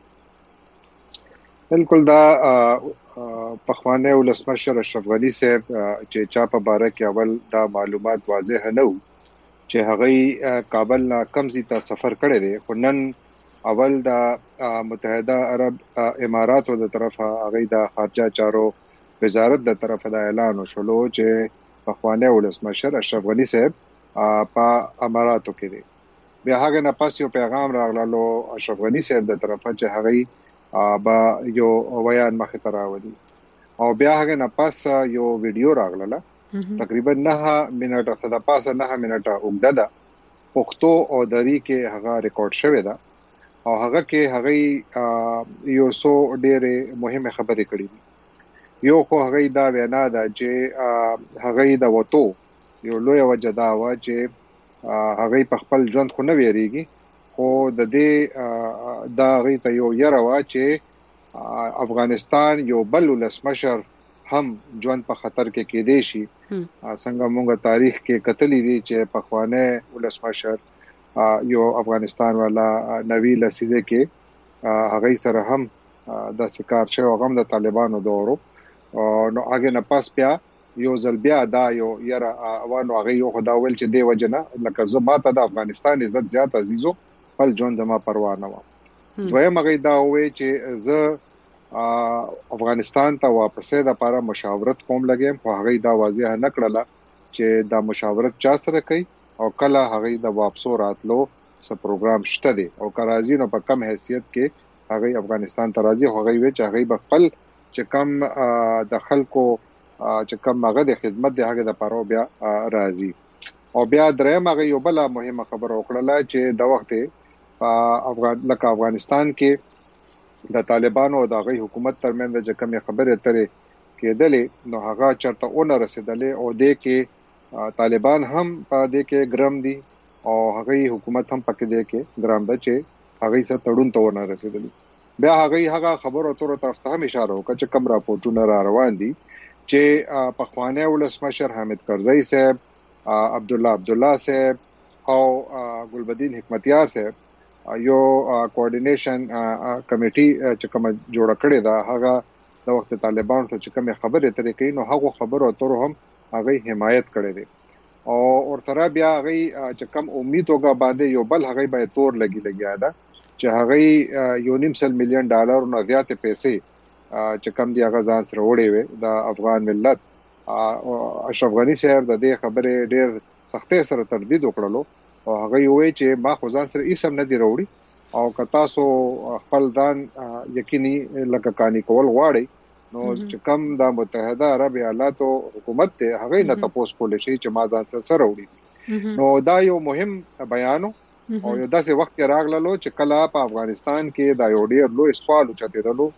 بالکل دا پخوانی ولسمشر اشرف غنی صاحب چې چا په باره کې اول دا معلومات واضح نه و چې هغه کابل نه کمزې ته سفر کړی دی، خو نن اول د متحده عرب اماراتو د طرفه هغه د خارجه چارو وزارت د طرفه د اعلان وشولو چې پخوانی ولسمشر اشرف غنی صاحب په اماراتو کې دی. بیا هغه نه پاس یو پیغام راغلو اشرف غنی صاحب د طرفه چې هغه با یو ویان مخه تراولي او بیا هغه نه پاس یو ویډیو راغله تقریبا 9 منټه صدا پاسه 9 منټه وګدا ده پښتو او دری کې هغه ریکارډ شوی ده او هغه کې هغه یو څو ډېرې مهمه خبرې کړې دي. یو خو هغه دا وینا ده چې هغه د وټو یو لوی وجه دا و چې هغه په خپل ژوند خو نه ویریږي، خو د دې دا هغه ته یو یره و چې افغانستان یو بل ولسمشر هم ژوند په خطر کې کېدې شي. څنګه موږ تاریخ کې کتلې دي چې پخوانی ولسمشر یو افغانستان والا نوی لسیزه کې هغه سره هم د سکار شو غم د طالبانو دورو نو هغه نه پاس بیا یو ځل بیا دا یو یره وانه هغه یو خدا ول چې دی وجنه لکه زماته د افغانستان عزت زیات عزیزو خپل ژوند ما پروا نه و. دویم هغه دا وې چې زه افغانستان ته واپسې د لپاره مشاورت کوم لګم، خو هغه دا واضح نه کړله چې دا مشاورت چا سره کوي او کله هغه د واپسو راتلو څه پروګرام شته دی او کراځي نو په کم حیثیت کې هغه افغانستان ته راځي. هغه وی چې هغه بخپل چې کم د خلکو چې کم هغه د خدمت د هغه د لپاره بیا راځي. او بیا دریم هغه یو بل مهمه خبر وکړه چې د وخت افغانستان کې د طالبانو او د غي حکومت ترمنځ د کومې خبرې اترې کېدلې نو هغه چرته اون رسیدلې او د کې طالبان هم په دې کې ګرام دي او هغه حکومت هم پکې دې کې ګرام ده چې هغه سره تړون ته ونه رسیدلې. بیا هغه خبرو اترو طرف ته هم اشاره وکړه چې کوم راپورټونه را روان دي چې پخوانی ولسمشر حامد کرزئی صاحب، عبد الله صاحب او ګلبدین حکمتیار صاحب یو کوارډینیشن کمیټي چې کوم جوړ کړی دا هغه د وخت طالبانو ته چې کوم خبرې ترې کوي نو هغه خبرو اترو هم هغه حمایت کړی دی او ورته بیا هغه چې کوم امید وګا باندې یو بل هغه به تور لګیا ده چې هغه $1.5 مليون نه زیات پیسې چې کوم دی هغه ځان سره وړي وي د افغان ملت. اشرف غنی صاحب د دې خبرې ډېر سختۍ سره تردید وکړلو او هغه وی چې ما خو ځان سره هیڅ نه دی وروړي او که تاسو خپل ځان یقیني لکه کانی کول غواړي نو چې کوم د متحده عرب ایالاتو حکومت ته هغه نه تاسو کولای شي چې ما ځان سره وروړي. نو دا یو مهم بیانو او یو داسې وخت کې راغللو چې کله په افغانستان کې دا یو ډیر لوی سوال اوچتېدلو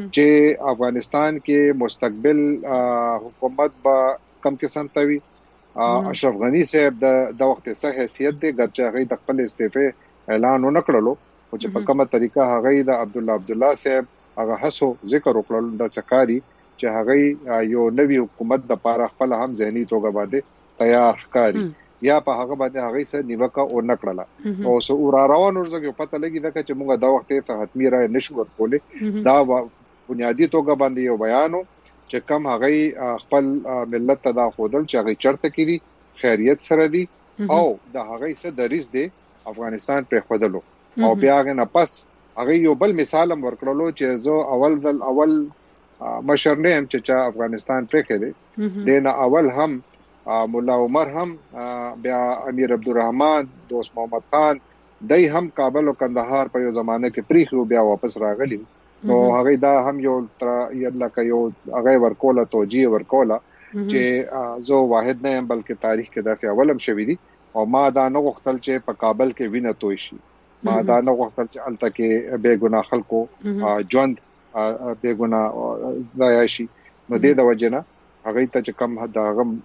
چې افغانستان کې مستقبل حکومت به کم قسم توي اشرف غنی صاحب د وخت صح حیثیت دی ګرچې هغه د خپل استعفاء اعلان ونکړلو او چې په کومه طریقه هغه د عبد الله صاحب هغه هڅو ذکر وکړل د چکاري چې هغه یو نوی حکومت د لپاره خپل هم ذهني توګه باندې تیار ښکاری یا په هغه باندې هغه سره نیوکه او نکړه او سو روانو ورځو پته لګی دا چې موږ دا وخت ته حتمی را نشو ورکولې دا بنیادی توګه باندې یو بیانو چې کم هغه خپل ملت ته دا خودل چې هغه چرته کړي خیریت سره دي او د هغه سره د ریس دی افغانستان پر خودلو او بیا غنه پس هغه یو بل مثال هم ورکړلو چې زه اول مشر نه هم چې افغانستان پر کېده دینه اول هم مولا عمر هم بیا امیر عبدالرحمن دوست محمد خان دای هم کابل او کندهار په یو زمانه کې پریخو بیا واپس راغلی نو هغه دا هم یو لکه یو هغه ورکوله توجیه ورکوله چې زه واحد نه هم بلکې تاریخ کې دا اولم شوی دی او ما دا نه غوښتل چې په کابل کې وینه توی شي ما دا نه غوښتل چې الته کې بے ګناه خلکو ژوند بے ګناه ضایع شي نو د وجنه هغه ته چې کم دا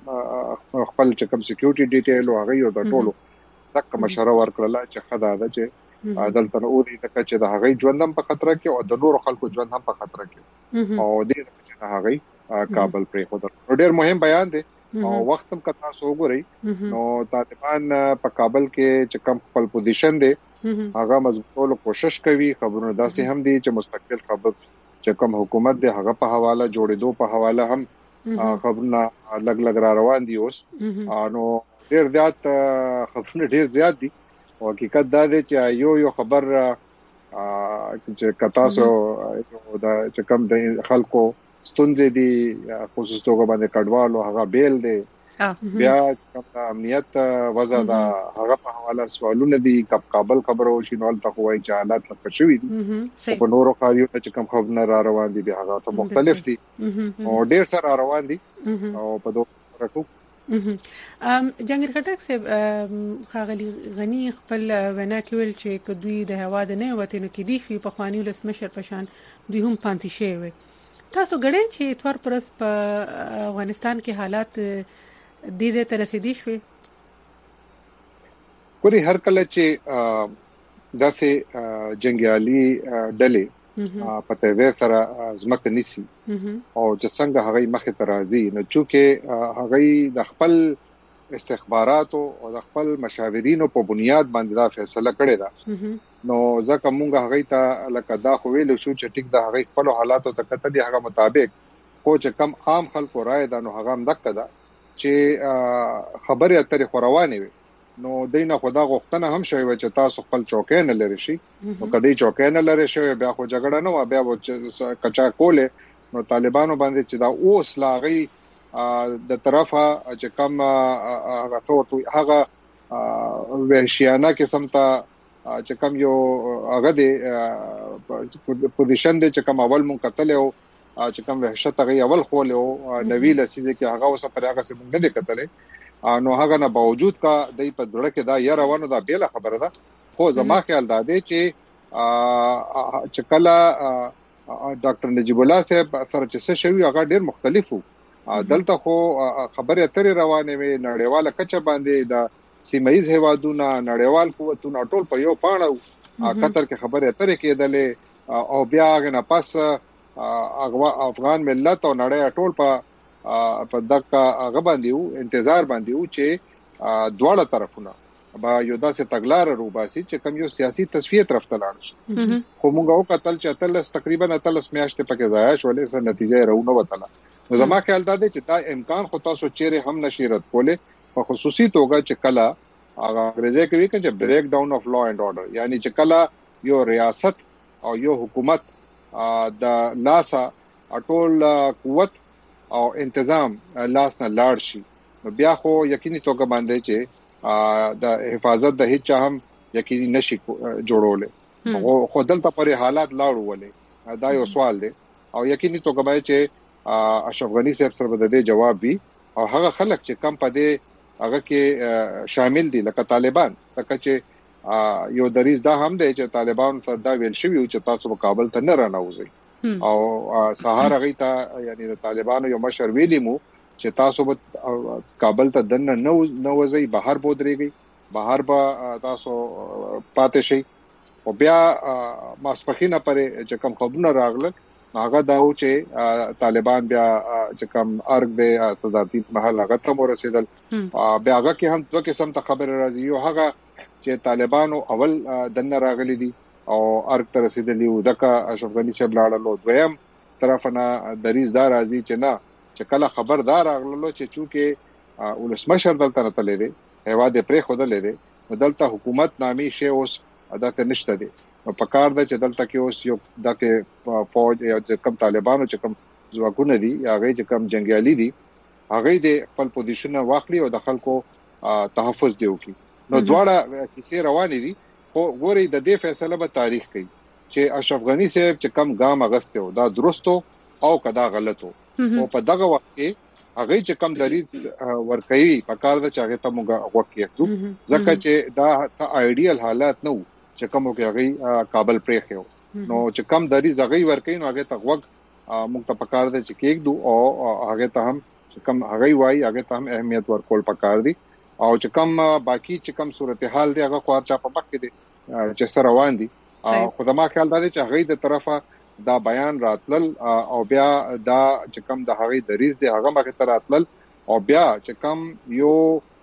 خپل چې کم سکیورټي ډیټیل او هغه یو د ټولو تک مشوره ورکړه چې خدای دا چې عدالت نه اوري چې دا هغه ژوند هم په خطر کې او د نورو خلکو ژوند هم په خطر کې او د چې هغه کابل پرې خو ډېر مهم بیان دی او وخت هم کتا سو غوري نو طالبان په کابل کې چې کم خپل پوزیشن دی هغه مضبوطولو کوشش کوي خبرونه داسې هم دي چې مستقل خبر چې کم حکومت دی هغه په حواله جوړېدو په حواله هم خبرونه لګ را روان دي اوس نو ډېر زیات خبرونه ډېر زیات دي او حقیقت دا دی چې یو خبر چې کتا سو دا چې کم د خلکو ستونزې دي خصوص توګه باندې کډوالو هغه بیل دی بیا کوم امنیت وضع دا هغه په حواله سوالونه دي کابل خبرو شینول تقوی چې حالات لکه شوی دي په نورو خاریو چې کوم خبرونه را روان دي هغه ته مختلف دي او ډیر سره روان دي او په دوه رکو جنگیر خټک صاحب خاغلی غنی خپل وینا کې ویل چې کدوې د هوا د نه وته نو کې دی خو په خواني ولسمشر پشان دوی هم پانسي شي وي تاسو غړې چې اتوار پرس په افغانستان کې حالات د دې تر رسیدي شوي کوي هر کله چې داسې جنگیالي ډلې پته وې سره زمکه نيسي او چې څنګه هغه مخه ترازی نو چې هغه د خپل استخباراتو او د خپل مشاورینو په بنیاد باندې دا فیصله کړې ده نو ځکه مونږ هغه ته لکه دا خو ویل شو چې ټیک د هغه خپل حالاتو ته کته دي هغه مطابق خو چې کم عام خلکو رائے ده نو هغه هم دکته ده چې خبرې اترې خوروانې وي نو دینه خدا غوښتنه هم شوی چې تاسو خپل چوکۍ نه لري شي نو کدی چوکۍ نه لري شي بیا خو جګړه نه و بیا کچا کوله نو طالبانو باندې چې دا اوس لاغي د طرفه چې کم هغه څو هغه وحشیانه قسم ته چې کم یو هغه د پوزیشن د چې کم اول مون قتل او چې کم وحشت هغه اول خو له نوی لسیده کې هغه اوسه پر هغه څه مونږ نه قتل نو هغه نه باوجود کا د په دړه کې دا یا روانه دا بیل خبره ده خو زما خیال دا دی چې کله ډاکټر نجیب الله صاحب سره چې شوی هغه ډیر مختلف وو دلته خو خبره اترې روانه وي نړیواله کچه باندې د سیمایز هوادونه نړیوال قوتونه ټول په یو پاڼه قطر کې خبره اترې کېدلې او بیا غنه پس افغان ملت او نړۍ ټول په دغه هغه باندې وو انتظار باندې وو چې دواړه طرفونه با یو داسې تګلار روباسي چې کوم یو سیاسي تصفیه طرف ته لاړ شي خو موږ او قتل چې اتلس تقریبا اتلس میاشتې پکې ضایع شولې سره نتیجه راونه وته زما خیال دا دی چې دا امکان خو تاسو چیرې هم نشیرت کوله په خصوصي توګه چې کله هغه انګریزي کوي چې بریک ډاون اف لا اینڈ اورډر یعنی چې کله یو ریاست او یو حکومت د لاسا ټول قوت او تنظیم لاس نه لاړ شي بیا خو یقیني توګه باندې چې د حفاظت د هیڅ هم یقیني نشي جوړول خو دلته پر حالات لاړو ولې دا یو سوال دی او یقیني توګه باندې چې اشرف غنی صاحب سره د دې جواب وي او هغه خلک چې کم پدې هغه کې شامل دي لکه طالبان لکه چې یو دریز دا هم دی چې طالبان ته دا ویل شوی چې تاسو په کابل ته نه رانوځئ او سهار غي ته یعنی د طالبانو یو مشر ویلی مو چې تاسو په کابل ته دنه نه وځئ بهر بودريږي بهر به تاسو پاتې شي او بیا ماسپخینه پرې چې کوم خبرونه راغله هغه داو چې طالبان بیا چې کوم ارګ به صدارتي محل هغه ته ورسېدل بیا هغه کې هم دوه قسم ته خبر راځي یو هغه چې طالبانو اول دنه راغلي دي او ارګ ته رسیدلی و دغه اشرف غنی چې بلاړلو دویم طرف نه دریز دار راځي چې نه چې کله خبردار راغلو چې چونکه ولسمشر دلته تللی دی هوا د پرې خودلې دی دلته حکومت نامي شی اوس عادت نشته دی په کار د چې دلته کې اوس یو دغه فوج یا چې کم طالبانو چې کم ځواکونه دي هغه چې کم جنگیالي دي هغه د خپل پوزیشن واخلي او د خلکو تحفظ دی وکي نو دواړه کیسې روانې دي خو غوري د دې فیصله به تاریخ کوي چې اشرف غنی صاحب چې کم ګام اغسته دا درستو او کدا غلطو او په دغه وخت کې هغه چې کم دریز ورکوي په کار د چاغه ته موږ وکړو ځکه چې دا آیډیل حالات نه چې کوم کې هغه کابل پرې خو نو چې کم دریز هغه ورکوي نو هغه ته وګ موږ ته پکار دي چې کېک دو او هغه ته هم چې کم هغه وای هغه ته هم اهمیت ورکول پکار دي او چې کم باقی چې کم صورتحال دی هغه خو چا په مخ کې دي چې سره روان دي خو دا ما خیال دی چې هغه د طرفه دا بیان راتلل او بیا دا چې کم د هغه دریز دی هغه مخ ته راتلل او بیا چې کم یو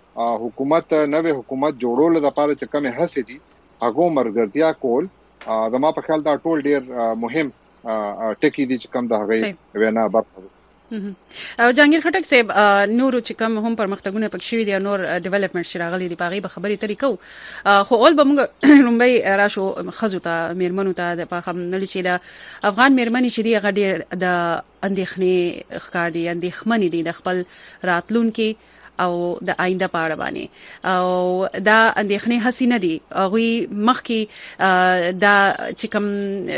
حکومت نوې حکومت جوړول د لپاره چې کم هڅې دي هغه مرګرتیا کول د ما په خیال دا ټول ډیر مهم ټکی دي چې کوم د هغه وینا برخه او جهانگیر خټک صاحب نور چې کوم هم پرمختګونه پکښوي دي نور ډیولپمنٹ شراغلي دي پاغي به خبري طریقو خو اول به موږ لومبي راشو خزو ته میرمنو ته د پاخم نل چې د افغان میرمنې چې دی هغه ډیر د اندېخنې ښکار دي اندېخمنې دي د خپل راتلون کې او د آینده په اړه باندې او دا اندېخنې حسینه دي هغه مخکې دا چې کوم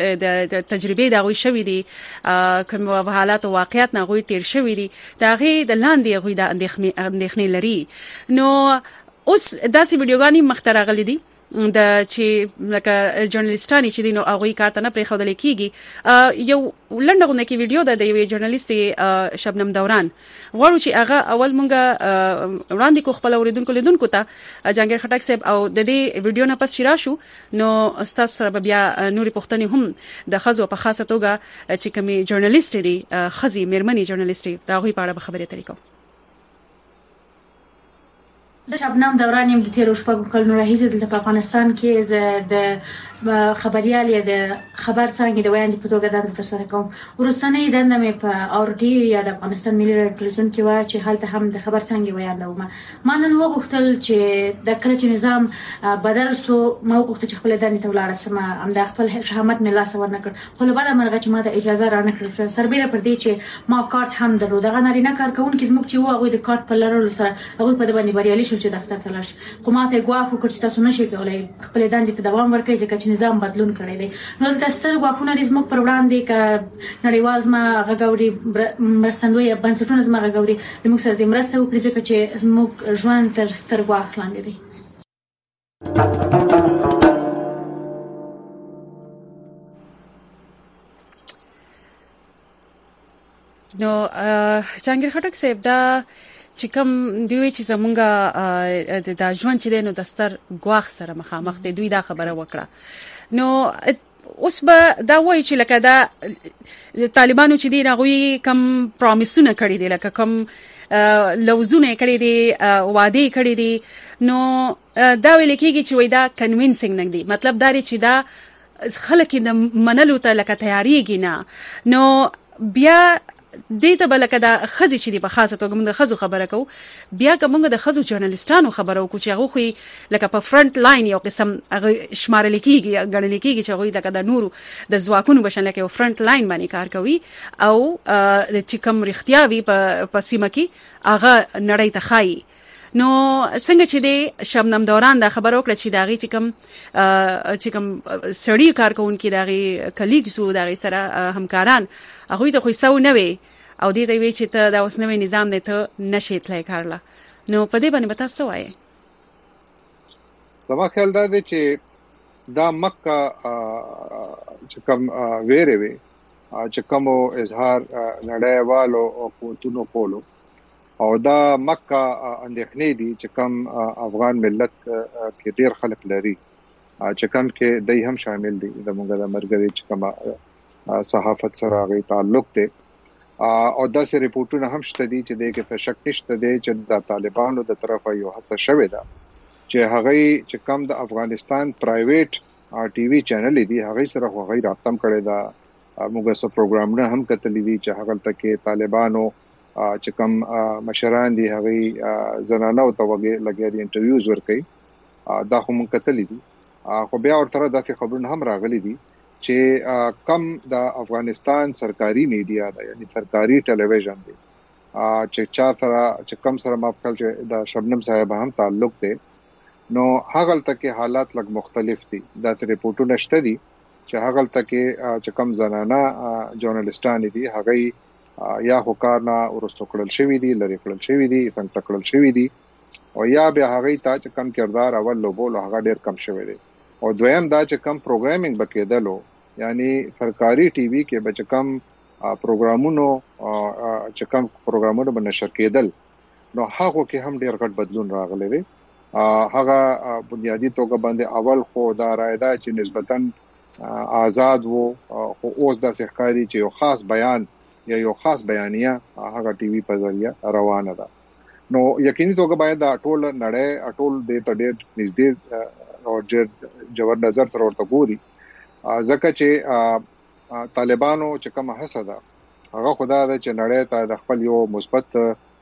د تجربه دا غوي شوې دي کوم حالات او واقعیت نه غوي تیر شوې دي دا غي د لاندې غوي د اندېخنې لري نو اوس داسې ویډیوګانی مخترغلي دي د چې لکه ژورنالیستانی چې دینو هغه کارته نه پرې خودل کیږي یو لنډغونه کې ویډیو د یوې ژورنالیستي شبنم دوران غواړو چې هغه اول مونږه وړاندې کو خپل اوریدونکو لیدونکو ته جهانگیر خټک صاحب او د دې ویډیو نه پس شراشو نو استاد سره بیا نوري پښتني هم د خزو په خاصه توګه چې کومي ژورنالیست دي خزي میرمنې ژورنالیستي دا غوي په اړه خبرې طریقو د شبنم دوران یم د تیرو شپږ کلونو راهیسې دلته په افغانستان کې د خبريال یا د خبر څنګه د ویاندې په توګه دنده ترسره کوم ورستنې دنده مې په اورډي یا د افغانستان ملي رادیو ټلویزیون کې و چې هلته هم د خبر څنګه ویاندوم ما نن وغوښتل چې د کله چې نظام بدل سو ما وغوښتل چې خپل دنده ته ولاړ سم هم د خپل شهامت مې لاس ورنکړ خو له بعده مرغه چې ما د اجازه را نکړل سربېره پر دې چې ما کارت هم درلود دغه نارینه کارکونکو زموږ چې هغه د کارت په لرلو سره هغه په باندې بریالي شو چې دفتر ته لاړ خو ما ته ګواښ وکړ چې تاسو نشئ کولای خپل دنده ته دوام ورکړئ ځکه چې نظام بدلون کړی دی نو دلته ستر ګواښونه دي زموږ پر وړاندې که نړیوال زما غږاوري مرستندویه بنسټونه زما غږاوري زموږ سره دې مرسته وکړي ځکه چې زموږ ژوند تر ستر ګواښ لاندې دی نو جهانگیر خټک صاحب دا چې کوم دوی چې زمونږه د ژوند چې دینو د ستر ګواښ سره مخامخ دي دوی دا خبره وکړه نو اوس به دا وایي چې لکه دا طالبانو چې دی راغوي کم پرومیسونه کړی دي لکه کم لوزونه کړی دي وعده کړی دي نو دا ویل کېږي چې وای دا کنوینسینګ نه دي مطلب دا چې دا خلک د منلو ته لکه تیاریږي نه نو بیا دې ته بلکې دا خزي چې دی په خاصه توګه موږ د خزو خبره کوو بیا که موږ د خزو ژورنالیستانو خبرو کوو چې هغه خو لکه په فرنٹ لاین یو قسم هغه شمارل کېږي غړل کېږي چې هغه لکه د نورو د ځواکونو بشن لکه فرنٹ لاین باندې کار کوي او د چې کوم رښتیاوي په سیمه کې هغه نړۍ ته خایي نو څنګه چې د شبنم دوران دا خبر وکړه چې داغي چې کوم سړی کارکونکو داغي کلیګز وو داغي سره همکاران هغه ته خو سو نه وي او دې ته وی چې ته دا اوس نوې نظام نه ته نشي تلای کارلا نو په دې باندې تاسو وایي زما خیال دا دی چې دا مکه چې کوم ویره وي چې کوم اظهار نړیوالو او قوتونو کولو او دا مکه اندېښنې دي چې کوم افغان ملت کې ډېر خلک لري چې کوم کې دای هم شامل دي د موږ د مرګري چې کوم صحافت سره غي تعلق دی او دا سه ریپورتونه هم شته دي چې د کې شک نشته دي چې د طالبانو د طرفه یو هڅه شوې ده چې هغه چې کوم د افغانستان پرایویټ ټي وي چینل دي هغه سره هغه رابطه کړې ده موږ سره پروګرامونه هم کتلې دي چې هغه تکي طالبانو چې کوم مشران دي هغه زنانه او توګه لګي دي انټرویوز ورکړي دا هم کتلې دي خو بیا ورته د خبرونه هم راغلي دي چې کم د افغانستان سرکاري میډیا ده یعنی سرکاري ټلویزیون دی چې چا سره چې کم سره ما خپل چې د شبنم صاحب هم تعلق دی نو هغه تلکه حالات لږ مختلف دي دا ریپورتونه شته دي چې هغه تلکه چې کم زنانه ژورنالیستان دي هغه یا هوکارنا ورستو کړل شوی دي لری کړل شوی دي څنګه کړل شوی دي او یا به هغه ته چې کم کردار اول لوبول هغه ډیر کم شوی دی او دویم دا چې کم پروګرامینګ بکیدلو یعنی سرکاري ټي وي کې بچ کم پروګرامونو چې کم پروګرامونو باندې نشر کېدل نو هغه کې هم ډیر غټ بدلون راغلی دی هغه بنیادی توګه باندې اول خو دا رائے ده چې نسبتاً آزاد وو خو اوس د ښکاری چې یو خاص بیان یا یو خاص بیانیه هغه ټي وي په ذریعہ روانه ده نو یقیني توګه باید د ټول نړۍ ټول د ډېر نږدې او جوړ نظر سره ورته ګوري ځکه چې طالبانو چې کوم حسد هغه خدا د چې نړۍ ته د خپل یو مثبت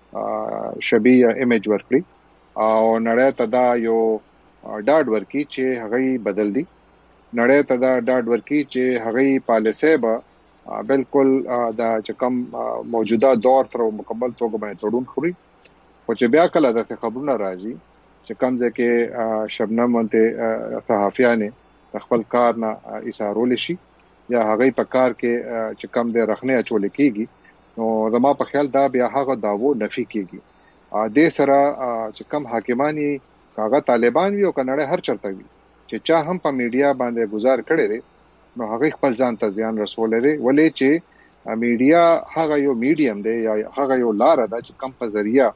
شبیه ایمیج ورکړي او نړۍ ته دا یو ډاډ ورکړي چې هغه بدل دي نړۍ ته دا ډاډ ورکړي چې هغه پالیسي به بالکل دا چې کوم موجوده دور تر مکمل توګه باندې تړون خوري او چې بیا کله د خبرونه راځي چې کوم ځکه شبنم منته صحافیانه خپل کار نه ایثارول شي یا هغه په کار کې چې کم د رخنه اچول کیږي نو زما په خیال دا بیا هغه داوو نفي کیږي د سره چې کم حاکمانی کاغه طالبان وی او کنړه هر چرته وی چې چا هم په میډیا باندې گزار کړي دي نو هغه خپل ځان ته زیان رسول دي ولې چې میډیا هغه یو میډیم دی یا هغه یو لار ده چې کم په ذریعہ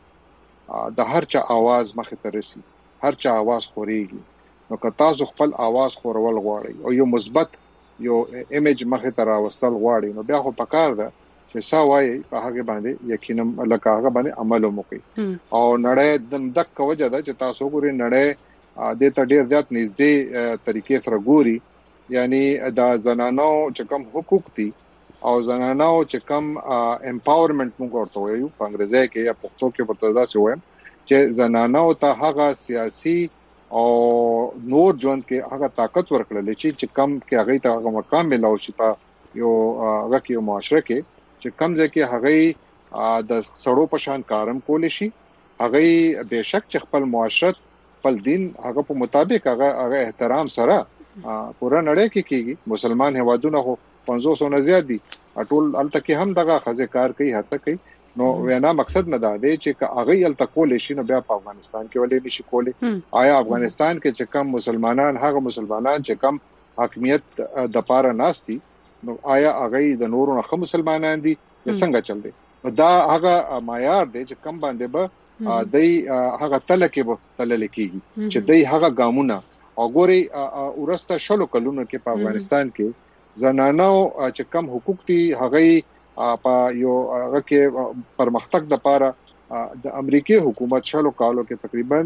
د هر چا आवाज مخه ته رسي هر چا आवाज خوريږي نو که تاسو خپل आवाज خورول غواړئ او یو مثبت یو ایمیج مخه ته راوستل غواړئ نو بیا خو پکار ده چې ساوای په هغه باندې یقینا لکه هغه باندې عمل وکړي او نړۍ د دک وجه ده چې تاسو ګورئ نړۍ د ته ډیر زیات نږدې طریقې سره ګوري یعنی دا زنانو چې کوم حقوق دي او زنانو چې کوم امپاورمنت موږ ورته وایو په انګریزي کې یا پښتو کې ورته دا څه وایم چې زنانو ته هغه سیاسي او نور ژوند کې هغه طاقت ورکړل چې کم کې هغه ته هغه مقام ملو شي په یو هغه کې معاشره کې چې کم ځکه هغه د سړو په شان کارم کول شي هغه بهشک چې خپل معاشرت خپل دین هغه په مطابق هغه احترام سره پورا نړۍ کې کیږي مسلمان هوادونه خو 500 نه زیات دي ټول الته هم دغه خزه کار کوي هڅه کوي نو وینا مقصد نه دا دی چې هغه ال تکول شي نو بیا په افغانستان کې ولې نشي کولای آیا افغانستان کې چې کم مسلمانان هغه مسلمانان چې کم حاکمیت د پاره ناشتي نو آیا هغه د نورو نه مسلمانان دي څنګه چل دي دا هغه معیار دی چې کم باندې به دای هغه تل کې به تل لیکيږي چې دای هغه ګامونه او ګوري ورسته شلو کلونو کې په افغانستان کې زنانو چې کم حقوق دي هغه په یو هغه کې پرمختګ د پاره د امریکای حکومت شلو کالو کې تقریبا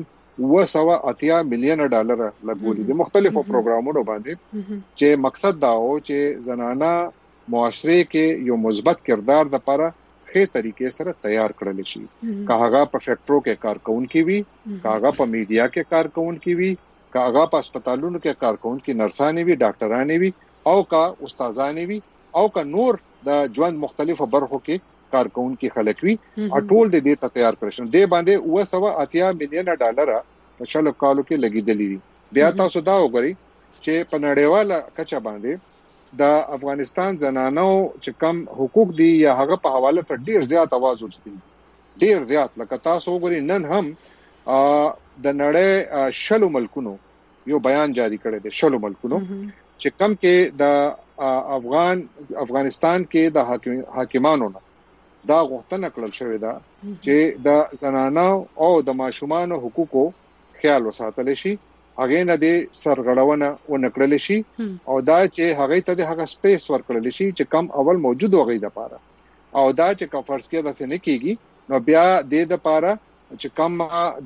280 مليون ډالر لګولي د مختلفو پروګرامونو باندې چې مقصد دا و چې زنانه معاشره کې یو مثبت کردار د پاره ښه طریقې سره تیار کړل شي کاغه په فیکټرو کې کارکونکي وي کاغه په میډیا کې کارکونکي وي کاغه په هسپتالونو کې کارکونکي نرسانې وي ډاکټرانې وي او کا استادانې وي او کا نور د ژوند مختلفو برخو کې کارکونکي خلک وي ټول د دې تیار کړشن د باندې 280 مليون ډالر په شلو کالو کې لګیدلې دي بیا تاسو دا وګورئ چې په نړیواله کچه باندې د افغانستان زنانو چې کم حقوق دي یا هغه په حواله ته ډیر زیات आवाज وکړي ډیر زیات لکه تاسو وګورئ نن هم د نړۍ شلو ملکونو یو بیان جاری کړی دی شلو ملکونو چې کم کې د افغانستان کې د حاکمانو نه دا غوښتنه کړل شوې ده چې د زنانو او د ماشومان حقوقو خیال وساتل شي، هغه نه د سرغړونه و نکړل شي او دا چې هغه ته د هغه سپیس ورکړل شي چې کم اول موجود وغي د پاره او دا چې کفرض کې د نه کیږي نو بیا د لپاره چې کم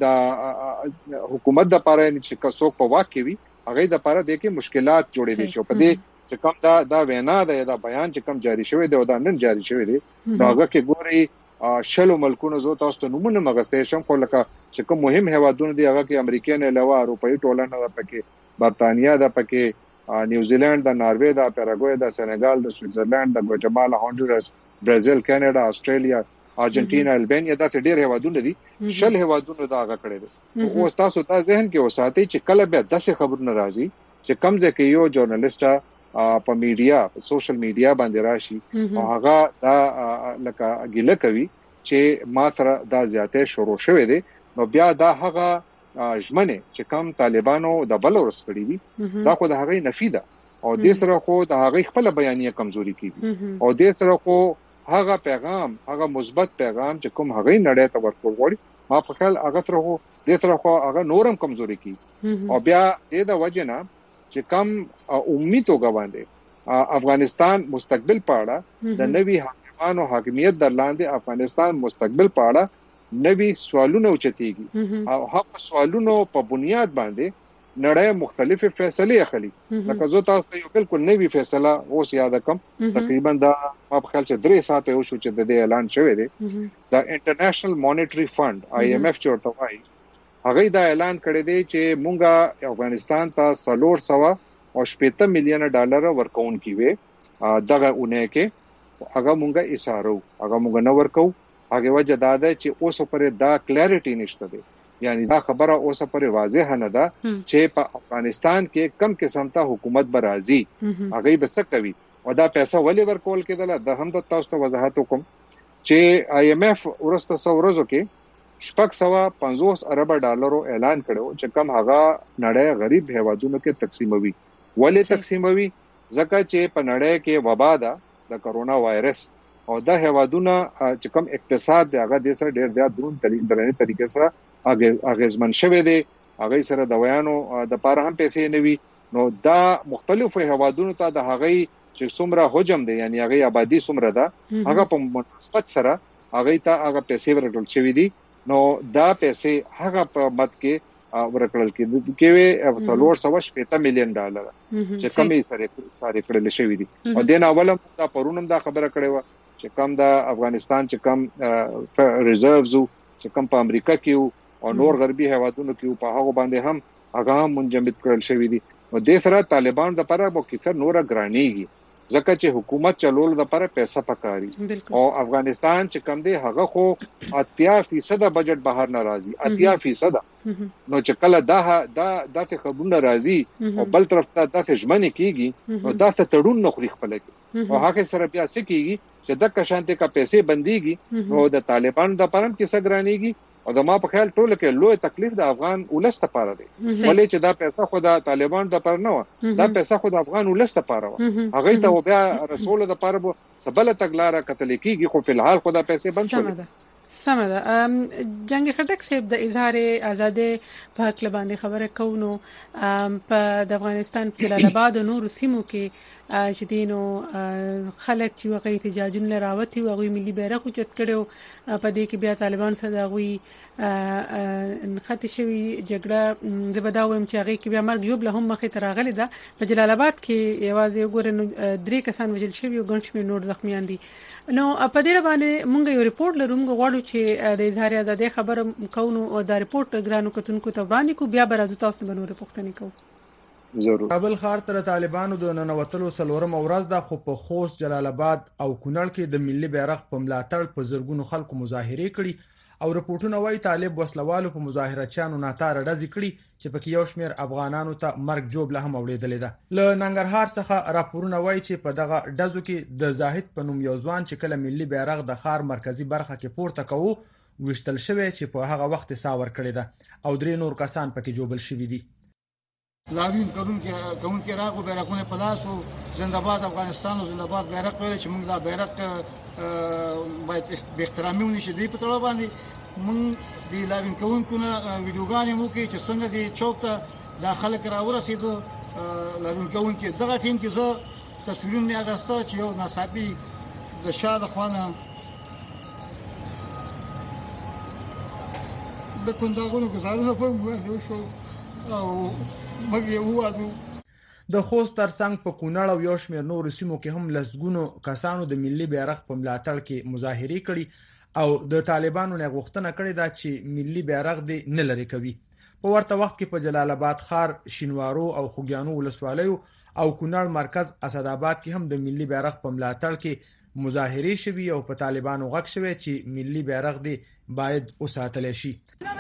د حکومت د لپاره چې څوک په واقع وي هغه د لپاره د کې مشکلات جوړې دي چې په دې چې کم دا وینا دا بیان چې کم جاری شوی دی او دا نن جاری شوی دی داغه کې ګوري شلو ملکونو زو تاسو ته نمونه مغسته شم خو لکه چې کوم مهم هوادونه دی هغه کې امریکا نه علاوه اروپאי ټولنه ده پکې برتانیا ده پکې نیوزیلند ده ناروې ده پیراګوئے ده سنغال ده سوئټزرلند ده ګواتیمالا هونډورس برازیل کاناډا استرالیا ارجنټینا البانیا دا ډېر هوادونه دي شل هوادونه دا هغه کړی دي او تاسو ته ذهن کې وساتئ چې کله به 10 خبر ناراضي چې کم ځکه یو ژورنالیسټ په میډیا سوشل میډیا باندې راشي او هغه دا لکه ګیله کوي چې ما تر دا زیاته شروع شوه دي نو بیا دا هغه ژمنه چې کم طالبانو د بل ورس کړی دي دا خو د هغه نفي ده او د سره خو د هغه خپل بیانیه کمزوري کوي او د سره خو هغه پیغام هغه مثبت پیغام چې کوم هغه نړۍ ته ورکول غواړي ما په خیال هغه تر خو د سره خو هغه نورم کمزوري کوي او بیا د وجنه چې کم امید وګواندې افغانستان مستقبل پاړه د نوي حاکمانو حاکمیت در لاندې افغانستان مستقبل پاړه نوي سوالونه اوچتيږي او هغه سوالونو په بنیاد باندې نړۍ مختلفه فیصله اخلي لکه زه تاسو ته یو بالکل نوي فیصله اوس یاد کوم تقریبا دا په خیال چې 3 ساعت یو شو چې د اعلان شوی دی د انټرنیشنل مانیټری فند IMF چورته وایي هغه دا اعلان کړی دی چې مونږه افغانستان ته 380 مليون ډالر ورکون کیوي دغه اونې کې هغه مونږه اشاره هغه مونږ نه ورکو هغه وجه دا ده چې اوس پر دا کلیریټی نشته دی یعنی دا خبره اوس پر واضح نه ده چې په افغانستان کې کم قسم ته حکومت برازي هغه به څه کوي او دا پیسې ولې ورکول کېدل د هم د تاسو ته وضاحت وکم چې IMF ورسته ورځو کې 650 ارب ډالرو اعلان کړو چې کم هغه نړۍ غریب هیوادونو کې تقسیموي ولې تقسیموي ځکه چې په نړۍ کې وبا ده د کرونا وایرس او د هیوادونو چې کم اقتصاد دی هغه د سره ډېر زیات طریقې سره اغیزمن شوی دی هغه سره د ویانو د پاره هم پیسې نوي نو دا مختلفو هیوادونو ته د هغه چې څومره حجم دی یعنی هغه آبادی څومره ده هغه په مناسبت سره هغه ته هغه پیسې ورکړل شوی دي نو دا پیسې هغه په مت کې ورکړل کېږي 380 مليون ډالر چې کمې سره کړل شوی دي او دین اولم دا پرونم دا خبره کړې و چې کم د افغانستان چې کم ریزرڤز چې کم په امریکا کې او نور غربي هیوادونو کې په هغه باندې هم هغه منجمد کړل شوی دي او د سره طالبان د لپاره مو کثر نور غرانیږي ځکه چې حکومت چلول د لپاره پیسې پکاري او افغانستان چې کم دی هغه خو 80% بجټ بهر ناراضي 80% نو چې کله دا ته خبرونه راځي او بل طرف ته د ژمنې کیږي او دا ته تړون نخري خپل کی او هغه سره بیا سکیږي چې د کشانته کا پیسې بنديږي نو د طالبان د پرم کې سګرانيږي او د ما په خیال ټول کې لوی تکلیف د افغان ولست لپاره دی ولې چې دا پیسې خو د طالبان د پر نه و دا پیسې خو د افغان ولست لپاره و هغه ته بیا رسول د لپاره سبله تګلاره کتل کیږي خو په الحال خو دا پیسې بند شول سمه جنگ خټک صاحب د اظهار ازادي په حق باندې خبره کوونو په د افغانستان په جلال آباد او نور سیمو کې جدينو خلک چې وغه احتجاجونه راوتی او غوي ملي بیرغ اوچت کړو په دې کې بیا طالبان سره غوي خط شوی جګړه زبداوم چې هغه کې بیا مرګ جوړ له هم مخې تراغلی ده په جلال آباد کې یوازې وګورئ 3 کسان وژل شوی او ګڼ شمېر نور زخمیان دي نو په دې باندې مونږ یو ریپورت لرو موږ غواړو چې د اظهار ازادي خبره کوو او دا ریپورت ګرانو کتونکو ته وړاندې کو بیا برازو تاسو به نور پوښتنې کوو ضرور کابل ښار تر طالبانو د ننوتلو څلورم ورځ د خو په خوست جلال آباد او کونړ کې د ملي بیرغ په ملاتړ په زرګونو خلکو مظاهره کړي او رپورټونه وايي طالب وسلوالو په مظاهرچیانو ناتاره ډزې کړي چې پکې یو شمېر افغانانو ته مرګ جوړ له هم اوریدلې ده له ننګرهار څخه راپورونه وايي چې په دغه ډزو کې د زاهد په نوم یو ځوان چې کله ملي بیرغ د ښار مرکزی برخه کې پورته کوي وشتل شوی چې په هغه وخت ساور کړی ده او 3 نور کسان پکې جوړل شوی دي لاوین کوونکې راغو بیرغونه په لاس او زنده‌باد افغانستان او زنده‌باد بیرغ ویل چې موږ دا بیرغ باید به احترامي ونشي دی په تړه باندې موږ د لاوین کوونکو نه ویډیوګانې مو کې چې څنګه دی چوک ته داخله کرا ورسېدو لاوین کوونکې دغه ټیم کې زه تصویرونه اغسته چې یو ناڅاپي د شاده خوانه د کونداغونو گزارونه په موږ شو او موږ یې ووایو. د خوست ترڅنګ په کونړ او یو شمېر نورو سیمو کې هم لسګونو کسانو د ملي بیرغ په ملاتړ کې مظاهرې کړي او د طالبانو نه غوښتنه کړې ده چې ملي بیرغ دې نه لري کوي. په ورته وخت کې په جلال آباد ښار، شینوارو او خوږیانو ولسوالیو او کونړ مرکز اسداباد کې هم د ملي بیرغ په ملاتړ کې مظاهرې شوي او په طالبانو غږ شوی چې ملي بیرغ دې باید وساتل شي.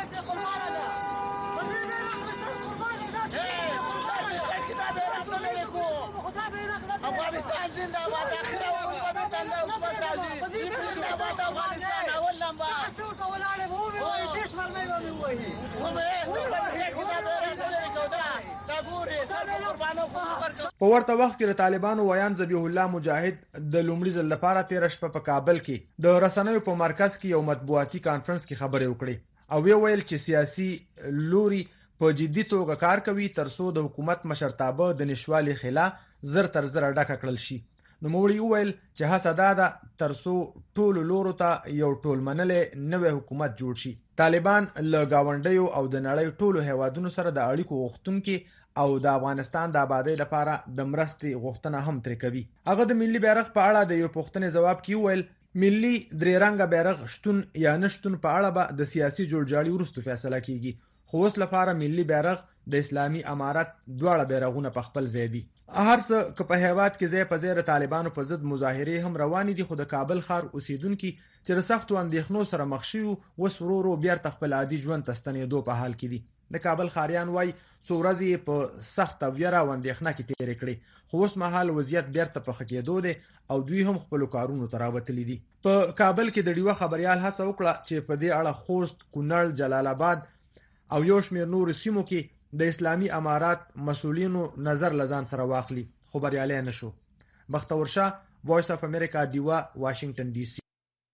په ورته وخت کې د طالبانو ویان ذبیح الله مجاهد د لومړي ځل لپاره 13 شپه په کابل کې د رسنیو په مرکز کې یو مطبوعاتي کانفرنس کې خبرې وکړې او ویل چې سیاسي لوري په جدي توګه کار کوي ترڅو د حکومت مشرتابه د نشوالي خلا زر تر زر ډکه کړل شي. نو موړي ویل چې هڅه ده ترڅو ټول لورو ته یو ټول منلې نوې حکومت جوړ شي. طالبان له گاونډیو او د نړۍ ټولو هیوادونو سره د اړیکو غوښتونکي او د افغانستان د آبادی لپاره د مرستې غوښتنه هم ترې کوي. هغه د ملي بیرغ په اړه د یو پوښتنې ځواب کې ویل ملي درې رنګه بیرغ شتون یا نشتون په اړه به د سیاسي جوړجاړي وروسته فیصله کیږي. خو اوس لپاره ملي بیرغ د اسلامي امارت دواړه بیرغونه په خپل ځای دي. هر څه که په هیواد کې ځای په ځای طالبانو په ضد مظاهرې هم روانې دي خو د کابل ښار اوسیدونکو چې د سختو اندېښنو سره مخ شي وس ورو بیرته خپل عادي ژوند ته ستنېدو په حال کې دي. د کابل ښاریان وای څو ورځې په سخت ویره او اندېښنه کې تیرې کړې خو اوس مهال وضعیت بیرته په ښه کېدو دی او دوی هم خپل کارونو ته راوتلي دي. په کابل کې د ډیوه خبريال هڅه وکړه چې په دې اړه خوست، کونړ، جلال آباد او یو شمېر نور سیمو کې د اسلامي امارات مسؤلینو نظر لزان سره واخلي خو بریالي نشو. بختور شاه، وایس اف امریکا، ډیوه، واشنگټن ډي سي.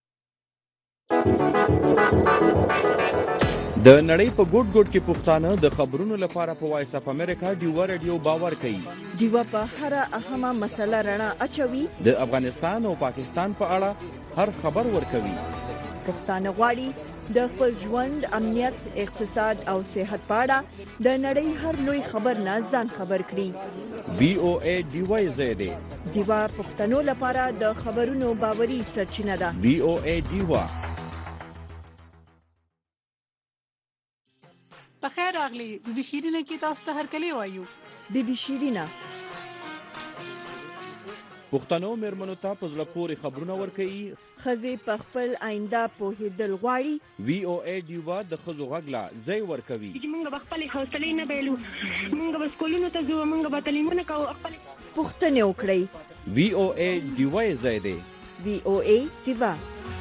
د نړۍ په ګوټ ګوټ کې پښتانه د خبرونو لپاره په وایس اف امریکا ډیوه رادیو باور کوي. ډیوه په هر اهمه مسله رڼا اچوي. د افغانستان او پاکستان په اړه هر خبر ورکوي. پښتانه غواړي د خپل ژوند، امنیت، اقتصاد او صحت په اړه د نړۍ هر لوی خبر نه ځان خبر کړي. VOA ډیوه زیاده. ډیوه پښتنو لپاره د خبرونو باوري سرچینه ده. VOA ډیوه. بخیر راغلی. بیبي شیرینه کې تاسو ته هرکلی وایو. بیبي شیرینه پښتنو مېرمنو ته په زړه پورې خبرونه ورکوي. ښځې په خپل آینده پوهېدل غواړي. VOA ډیوه د ښځو غږ لا ځای ورکوي. موږ به خپلې حوصلې نه بایلو، موږ به سکولونو ته ځو، موږ به تعلیمونه کوو، خپلې پوښتنې وکړئ. VOA ډیوه ځای دی. VOA ډیوه.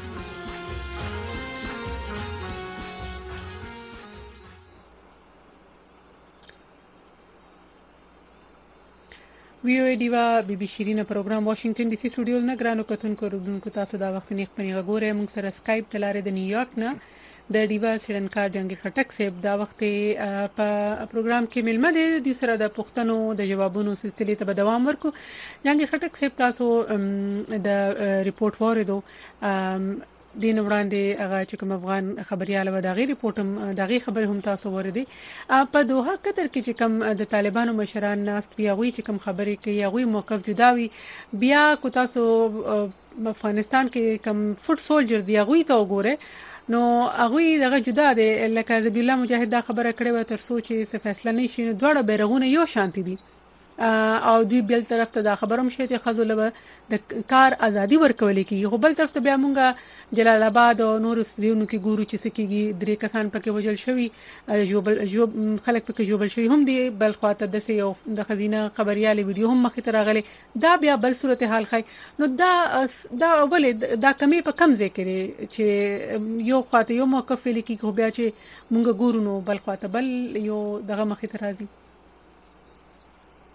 ویو دیوا بیبي شیرینه پروګرام واشنگټن ډي سي سټوډیو نه ګرانو کتونکو رودونکو تاسو دا وخت نه خپل غوړې موږ سره اسکایپ تلاره د نیویارک نه د دیوا سرنکار جنگي خټک صاحب دا وخت په پروګرام کې ملمه دي د سره د پښتنو د جوابونو سلسله ته دوام ورکو. جنگي خټک صاحب تاسو د ریپورت وریدو دین وړاندې هغه چې کوم افغان خبريال و دغه ریپورت هم دغه خبر هم تاسو وریدي په دوحه قطر کې چې کوم د طالبانو مشران ناست بیا وی چې کوم خبرې کوي هغه موقف جداوي بیا کو تاسو افغانستان کې کوم فوټ سولجر دی هغه ته وګوره نو هغه دغه جدا دی لکه ذبیح الله مجاهد دا خبره کړې و تر سوچ څه فیصله نشي نو دوړه بیرغونه یو شانتي دي او دوی بل طرف ته دا خبرم شي چې خزو له د کار ازادي ورکول کیږي خو بل طرف ته بیا مونږه جلال آباد او نور سيونو کې ګورو چې سکیږي درې کسان پکې وجل شوی جوب خلک پکې جوبل شوی هم دي بل خواته د سي او د خزینه خبريالي ویډیو هم مخې ته راغلي دا بیا بل صورتحال خای نو دا ولې دا کمی په کم ځای کې چې یو خواته یو موقف لیکي خو بیا چې مونږ ګورو نو بل خواته بل یو دغه مخې ته راځي.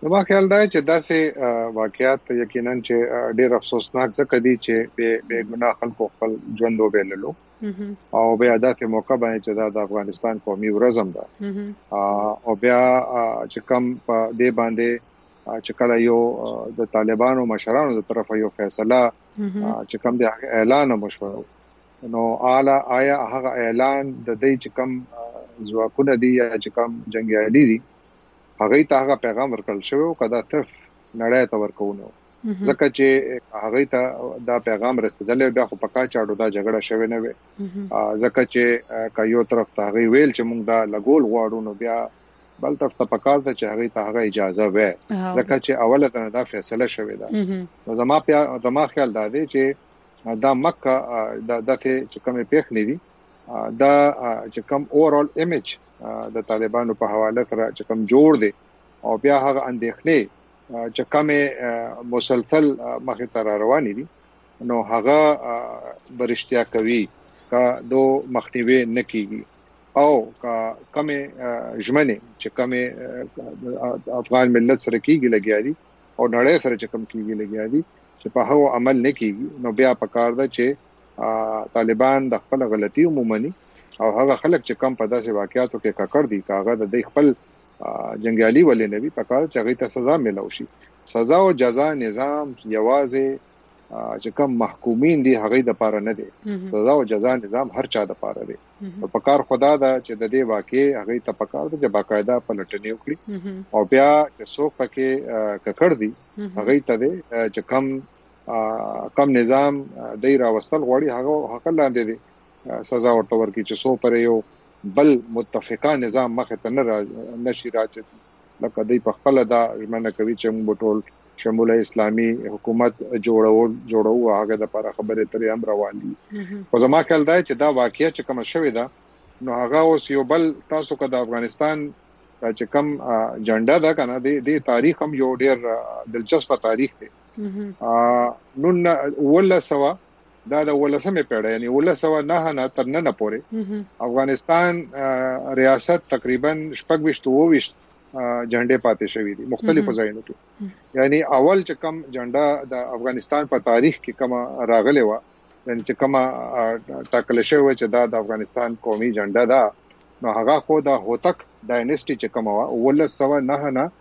نو ما خیال دی چې داسې واقعیات یقینا چې ډېر افسوسناک ځکه دي چې به ګناه خلکو خپل ژوند وبېللو او بیا داسې موقع باندې چې د افغانستان قومي ورځ هم ده او بیا چې کوم په دې باندې چې کله یو د طالبانو مشرانو د طرفه یو فیصله چې کوم د اعلان مشور نو آیا هغه اعلان د دې چې کوم ځواکونه دي یا چې کوم جنگیالي دي هغه ته هغه پیغام ورکړل شو کدا صرف نړۍ ته ورکونه ځکه چې هغه ته دا پیغام رسیدل بیا خو پکا چاړو دا جګړه شوه نه وي ځکه چې کایو طرف ته هغه ویل چې موږ دا لګول غواړو نو بیا بل طرف ته پکا ته چې هغه ته هغه اجازه وي ځکه چې اوله ته دا فیصله شوه دا نو زما خیال دا دی چې دا مکه د چې کومه پیښ نه دي دا چې کوم اوورال ایمیج د طالبانو په حواله سره چې کوم جوړ دي او بیا هغه اندېښنې چې کومه مسلسل مخه تر روانې دي نو هغه برشتیا کوي کا دو مخنیوي نکېږي او کا کومه ژمنه چې کومه افغان ملت سره کېږي لګیا دي او نړۍ سره چې کوم کېږي لګیا دي چې په هغه عمل نکېږي نو بیا پکار ده چې طالبان د خپل غلطي ومني او هغه خلک چې کم په داسې واقعاتو کې ککړ دي کاغه د خپل جنگیالي ولې نه وي پکار چې هغه ته سزا ملو شي سزا او جزا نظام یوازې چې کم محکومین دي هغه د پاره نه دي سزا او جزا نظام هر چا د پاره دي په پکار خدا دا چې د دې واقع هغه ته پکار دي چې باقاعده پلټنې وکړي او بیا چې څوک پکې ککړ دي هغه ته چې کم نظام دای راوستل غوړي هغه حق لاندې دي سزا ورته ورکړي چې سو پر یو بل متفقه نظام مخه ته نشي راځي لکه دوی په خپل دا ژمنه کوي چې موږ ټول شموله اسلامي حکومت جوړو هغه د لپاره خبره ترې هم روان دي خو زما خیال دی چې دا واقعیا چې کوم شوی دا نو هغه اوس یو بل تاسو که د افغانستان چې کوم جنډا دا کنه د تاریخ هم یو ډیر دلچسپ تاریخ دی نو ولا سوا دا د ولسمه پیړۍ یعنی 1909 تر نن پورې افغانستان ریاست تقریبا 26 جنډې پاتې شوې دي مختلفو ځایونو کې یعنی اول چې کم جنډا د افغانستان په تاریخ کې کما راغلی و یعنی چې کما ټاکل شوی چې دا د افغانستان قومي جنډا ده نو هغه خو د هوتک ډایناسټي چې کما و 1909 نه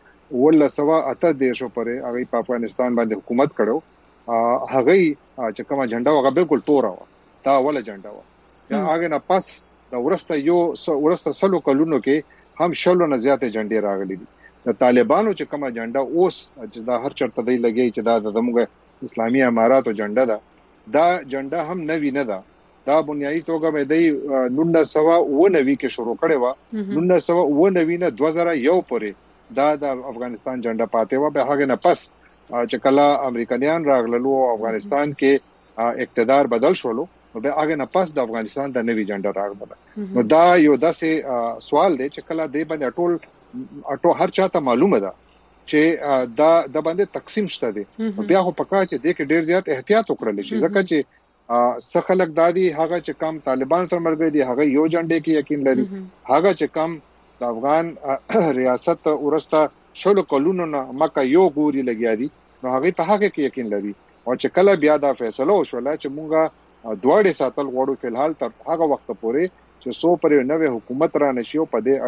1908 پورې هغه په افغانستان باندې حکومت کړو هغه چې کومه جنډا هغه بالکل تور و دا ولا جنډا و یا هغه نه پس د ورسته سلو کلونو کې هم شلو نه زیاته جنډې راغلي دي د طالبانو چې کومه جنډا اوس چې دا هر چرته دی لګي چې دا زموږ اسلامي اماراتو جنډا ده دا جنډا هم نوی نه ده دا بنیادی توګه مې د 1999 کې شروع کړې و 1999 نه 2001 پورې دا د افغانستان جنډا پاتې و به هغه نه پس چې کله امریکایان راغللو افغانستان کې اقتدار بدل شولو نو به هغه نه پس د افغانستان د نوی جنډا راغله نو دا یو داسې سوال دی چې کله دې باندې ټول هر چاته معلومه ده چې دا د باندې تقسیم شته دي بیا خو پکا چې دې کې ډیر زیات احتیاط وکړل شي ځکه چې سخلک دادي هغه چې کم طالبان تر مرګ دي هغه یو جنډې کې یقین لري هغه چې کم د افغان ریاست ورسته شلو کلونو نه مکه یو ګوري لګیا دي نو هغه په هغه کې یقین لري او چې کله بیا دا فیصله وشوله چې مونږه دواړه ساتل غواړو فلحال تر هغه وخت پورې چې سو پر نوې حکومت را نشي په دې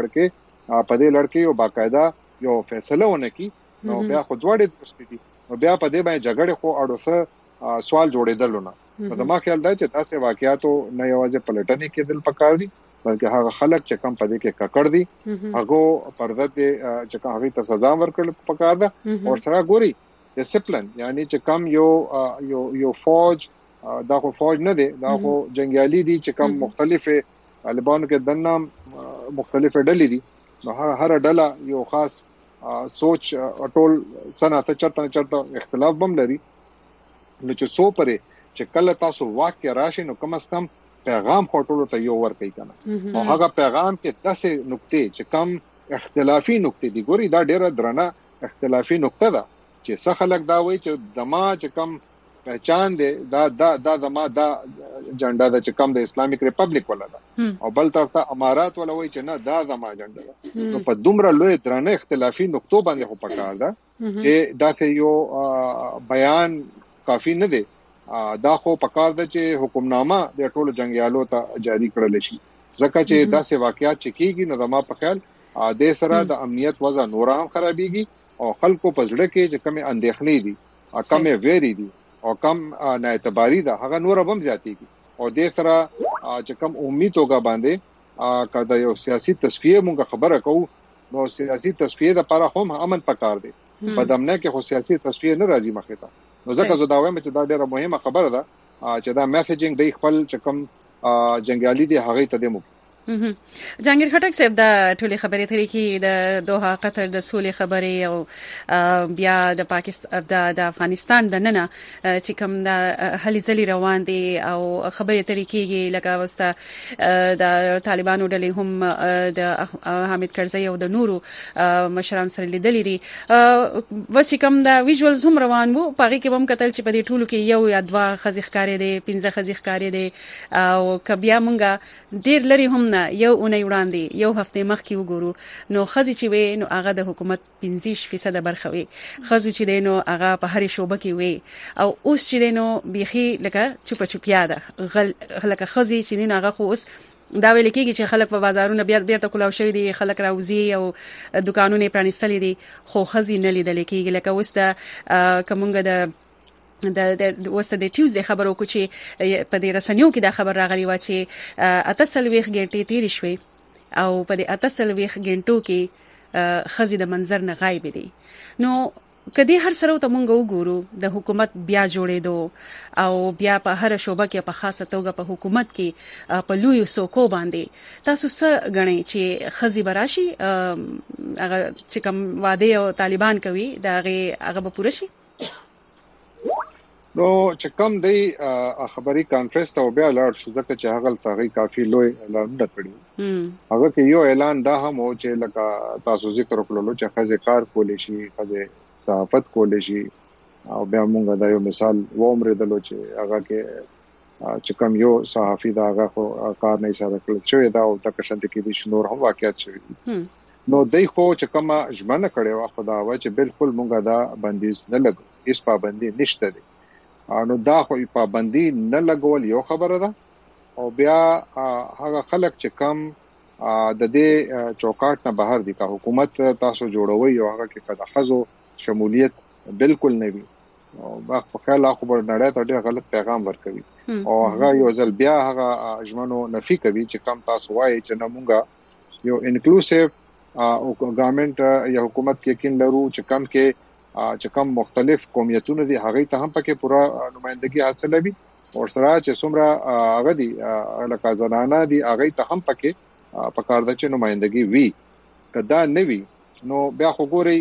لړکې یو باقاعده یو فیصله ونکي نو بیا خو دواړه پرستي نو بیا په دې باندې جګړه خو اړوسه سوال جوړېدل نه دا ما خیال دی چې تاسو واقعیاتو نه یوازې پلټنې کې دل پکار دي بلکې هغه خلک چې کم پدې کې ککړ دي هغه پرده چې کوم هغه ته سزا ورکړل پکار ده او سره ګوري ډیسپلین یعنی چې کم یو فوج دا خو فوج نه دی دا خو جنگیالي دي چې کم مختلفه طالبانو کې دنام مختلفه ډلې دي نو هر ډله یو خاص سوچ ټول صنعت چرته اختلاف بم لري نو چې سو پرې چې کله تاسو واقع راشي نو کم از کم پیغام خټولو ته یو ور کوي کنه او هغه پیغام کې 10 نقطې چې کم اختلافي نقطې دي ګوري دا ډیره درنه اختلافي نقطه ده چې څه خلک دا وایي چې دما چې کم پہچان دی دا زما دا جنډا د چکم د اسلامیک ریپبلیک ولا ده او بل طرف ته امارات ولا وای چې نه دا زما جنډا ده. نو په دومره لوی درنه اختلافي نقطو باندې خو پکار ده چې دا سه یو بیان کافی نه دی. دا خو پکار ده چې حکمنامه د ټولو جنگیالو ته جاری کړل شي ځکه چې دا سه واقعیت چکیږي نو زما په خیال د سره د امنیت وضع نور هم خرابيږي او خلکو په ځړه کې چې کومه اندېښنې دي کمه ویری دي او کم نه اعتباری ده هغه نور هم زیاتېږي او د سره چې کم امید توګه باندې کړه یو سیاسي تصفیه مونږه خبره کوو نو سیاسي تصفیه د لپاره هم امن پکار دی. بدامنه کې خو سیاسي تصفیه نه راځي مخې ته. نو ځکه زه دا وایم چې دا ډیره مهمه خبره ده چې دا میسیجینګ د خپل چې کم جنگیالي دی هغه ته دمو. جهانگیر خټک صاحب د ټولې خبرې ترې کې د دوحه قطر د سولې خبرې او بیا د پاکستان د افغانستان د نننه چې کوم د هلي ځلې روان دي او خبرې ترې کېږي لکه وسته د طالبانو ډلې هم د حامد کرزي او د نورو مشران سره لیدلې دي وڅ کوم د ویژوالز هم روان وو پاره کې هم کتل چې په دې ټولو کې یو یا دوا خزیخ کاری دي 15 خزیخ کاری دي او کبیا مونږه ډیر لري هم یو اونۍ وړاندې یو هفته مخکې وګورو نو خزي چې وي نو هغه د حکومت 15% برخه وي خزو چې دی نو هغه په هر شوبه کې وي او اوس چې دی نو بيخي لکه چوپ چوپیا ده لکه خزي چې دی نو هغه خو اوس دا ویل کېږي چې خلک په بازارونو بیرته کولاو شوی دي خلک راوځي او دکانونه پرانستلې دي خو خزي نه لیدل کېږي لکه اوس د کومګه د وسته د ټیوزډے خبرو کو چې په دې رسنیو کې دا خبر راغلی و چې اتسلويخ غنټې تیر شوي او په دې اتسلويخ غنټو کې خزي د منظر نه غایب دي. نو کدی هر سره ته مونږ وګورو د حکومت بیا جوړېدو او بیا په هر شوبه کې په خاصه توګه په حکومت کې په لوی سوکو باندې تاسو څه غنئ چې خزي براشي هغه چې کوم وعده او طالبان کوي دا هغه به پوره شي. نو چې کوم دی خبري کانفرنس ته بیا لاړ شو ځکه چې هغه تغي کافي لوی اعلان کړی هغه کې یو اعلان دا هم او چې لکه تاسو ذکر وکړلو چې خزه کار کولې شي خزه صحافت کولې شي او بیا مونږ دا یو مثال وومره دلو چې هغه کې چې کوم یو صحافي دا هغه کار نه سره کړل چې دا او تک شانت کې دي شنور هم واقعیت شوی نو دای خو چې کومه ژمنه کړې و خدا و چې بالکل مونږ دا بندیز نه لګو هیڅ پابندي نشته دي نو دا خو پابندي نه لګول یو خبره ده او بیا هغه خلک چې کم د دې چوکاټ نه بهر دي که حکومت تاسو جوړوي او هغه کې د خزو شمولیت بالکل نه وي او په خیال خو بر نړۍ ته ډېر غلط پیغام ورکوي او هغه یو ځل بیا هغه ژمنو نفي کوي چې کم تاسو وایي چې نه مونږه یو انکلوسیو ګورنمنت یا حکومت کې یقین لرو چې کم کې چې کوم مختلف قومیتونه دي هغه ته هم پکې پورا نمائندګي حاصلوي او سره چې څومره هغه دي لکه زنانه دي هغه ته هم پکې پکار د چې نمائندګي وي کدا نه وي نو بیا خو ګوري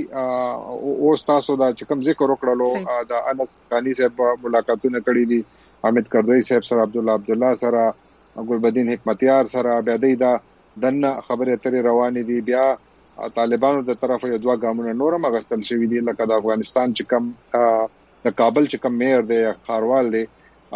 او تاسو دا چې کوم ذکر وکړلو د انس کانی صاحب ملاقاتونه کړې دي حامد کرزي صاحب سره عبد الله سره ګلبدین حکمتیار سره بیا دا دنه خبره ترې روانې دي بیا طالبانو د طرفه یو دوا ګامونه نورم غستل شوی دی لکه د افغانستان چې کم د کابل چې کم مېر دی خاروال دی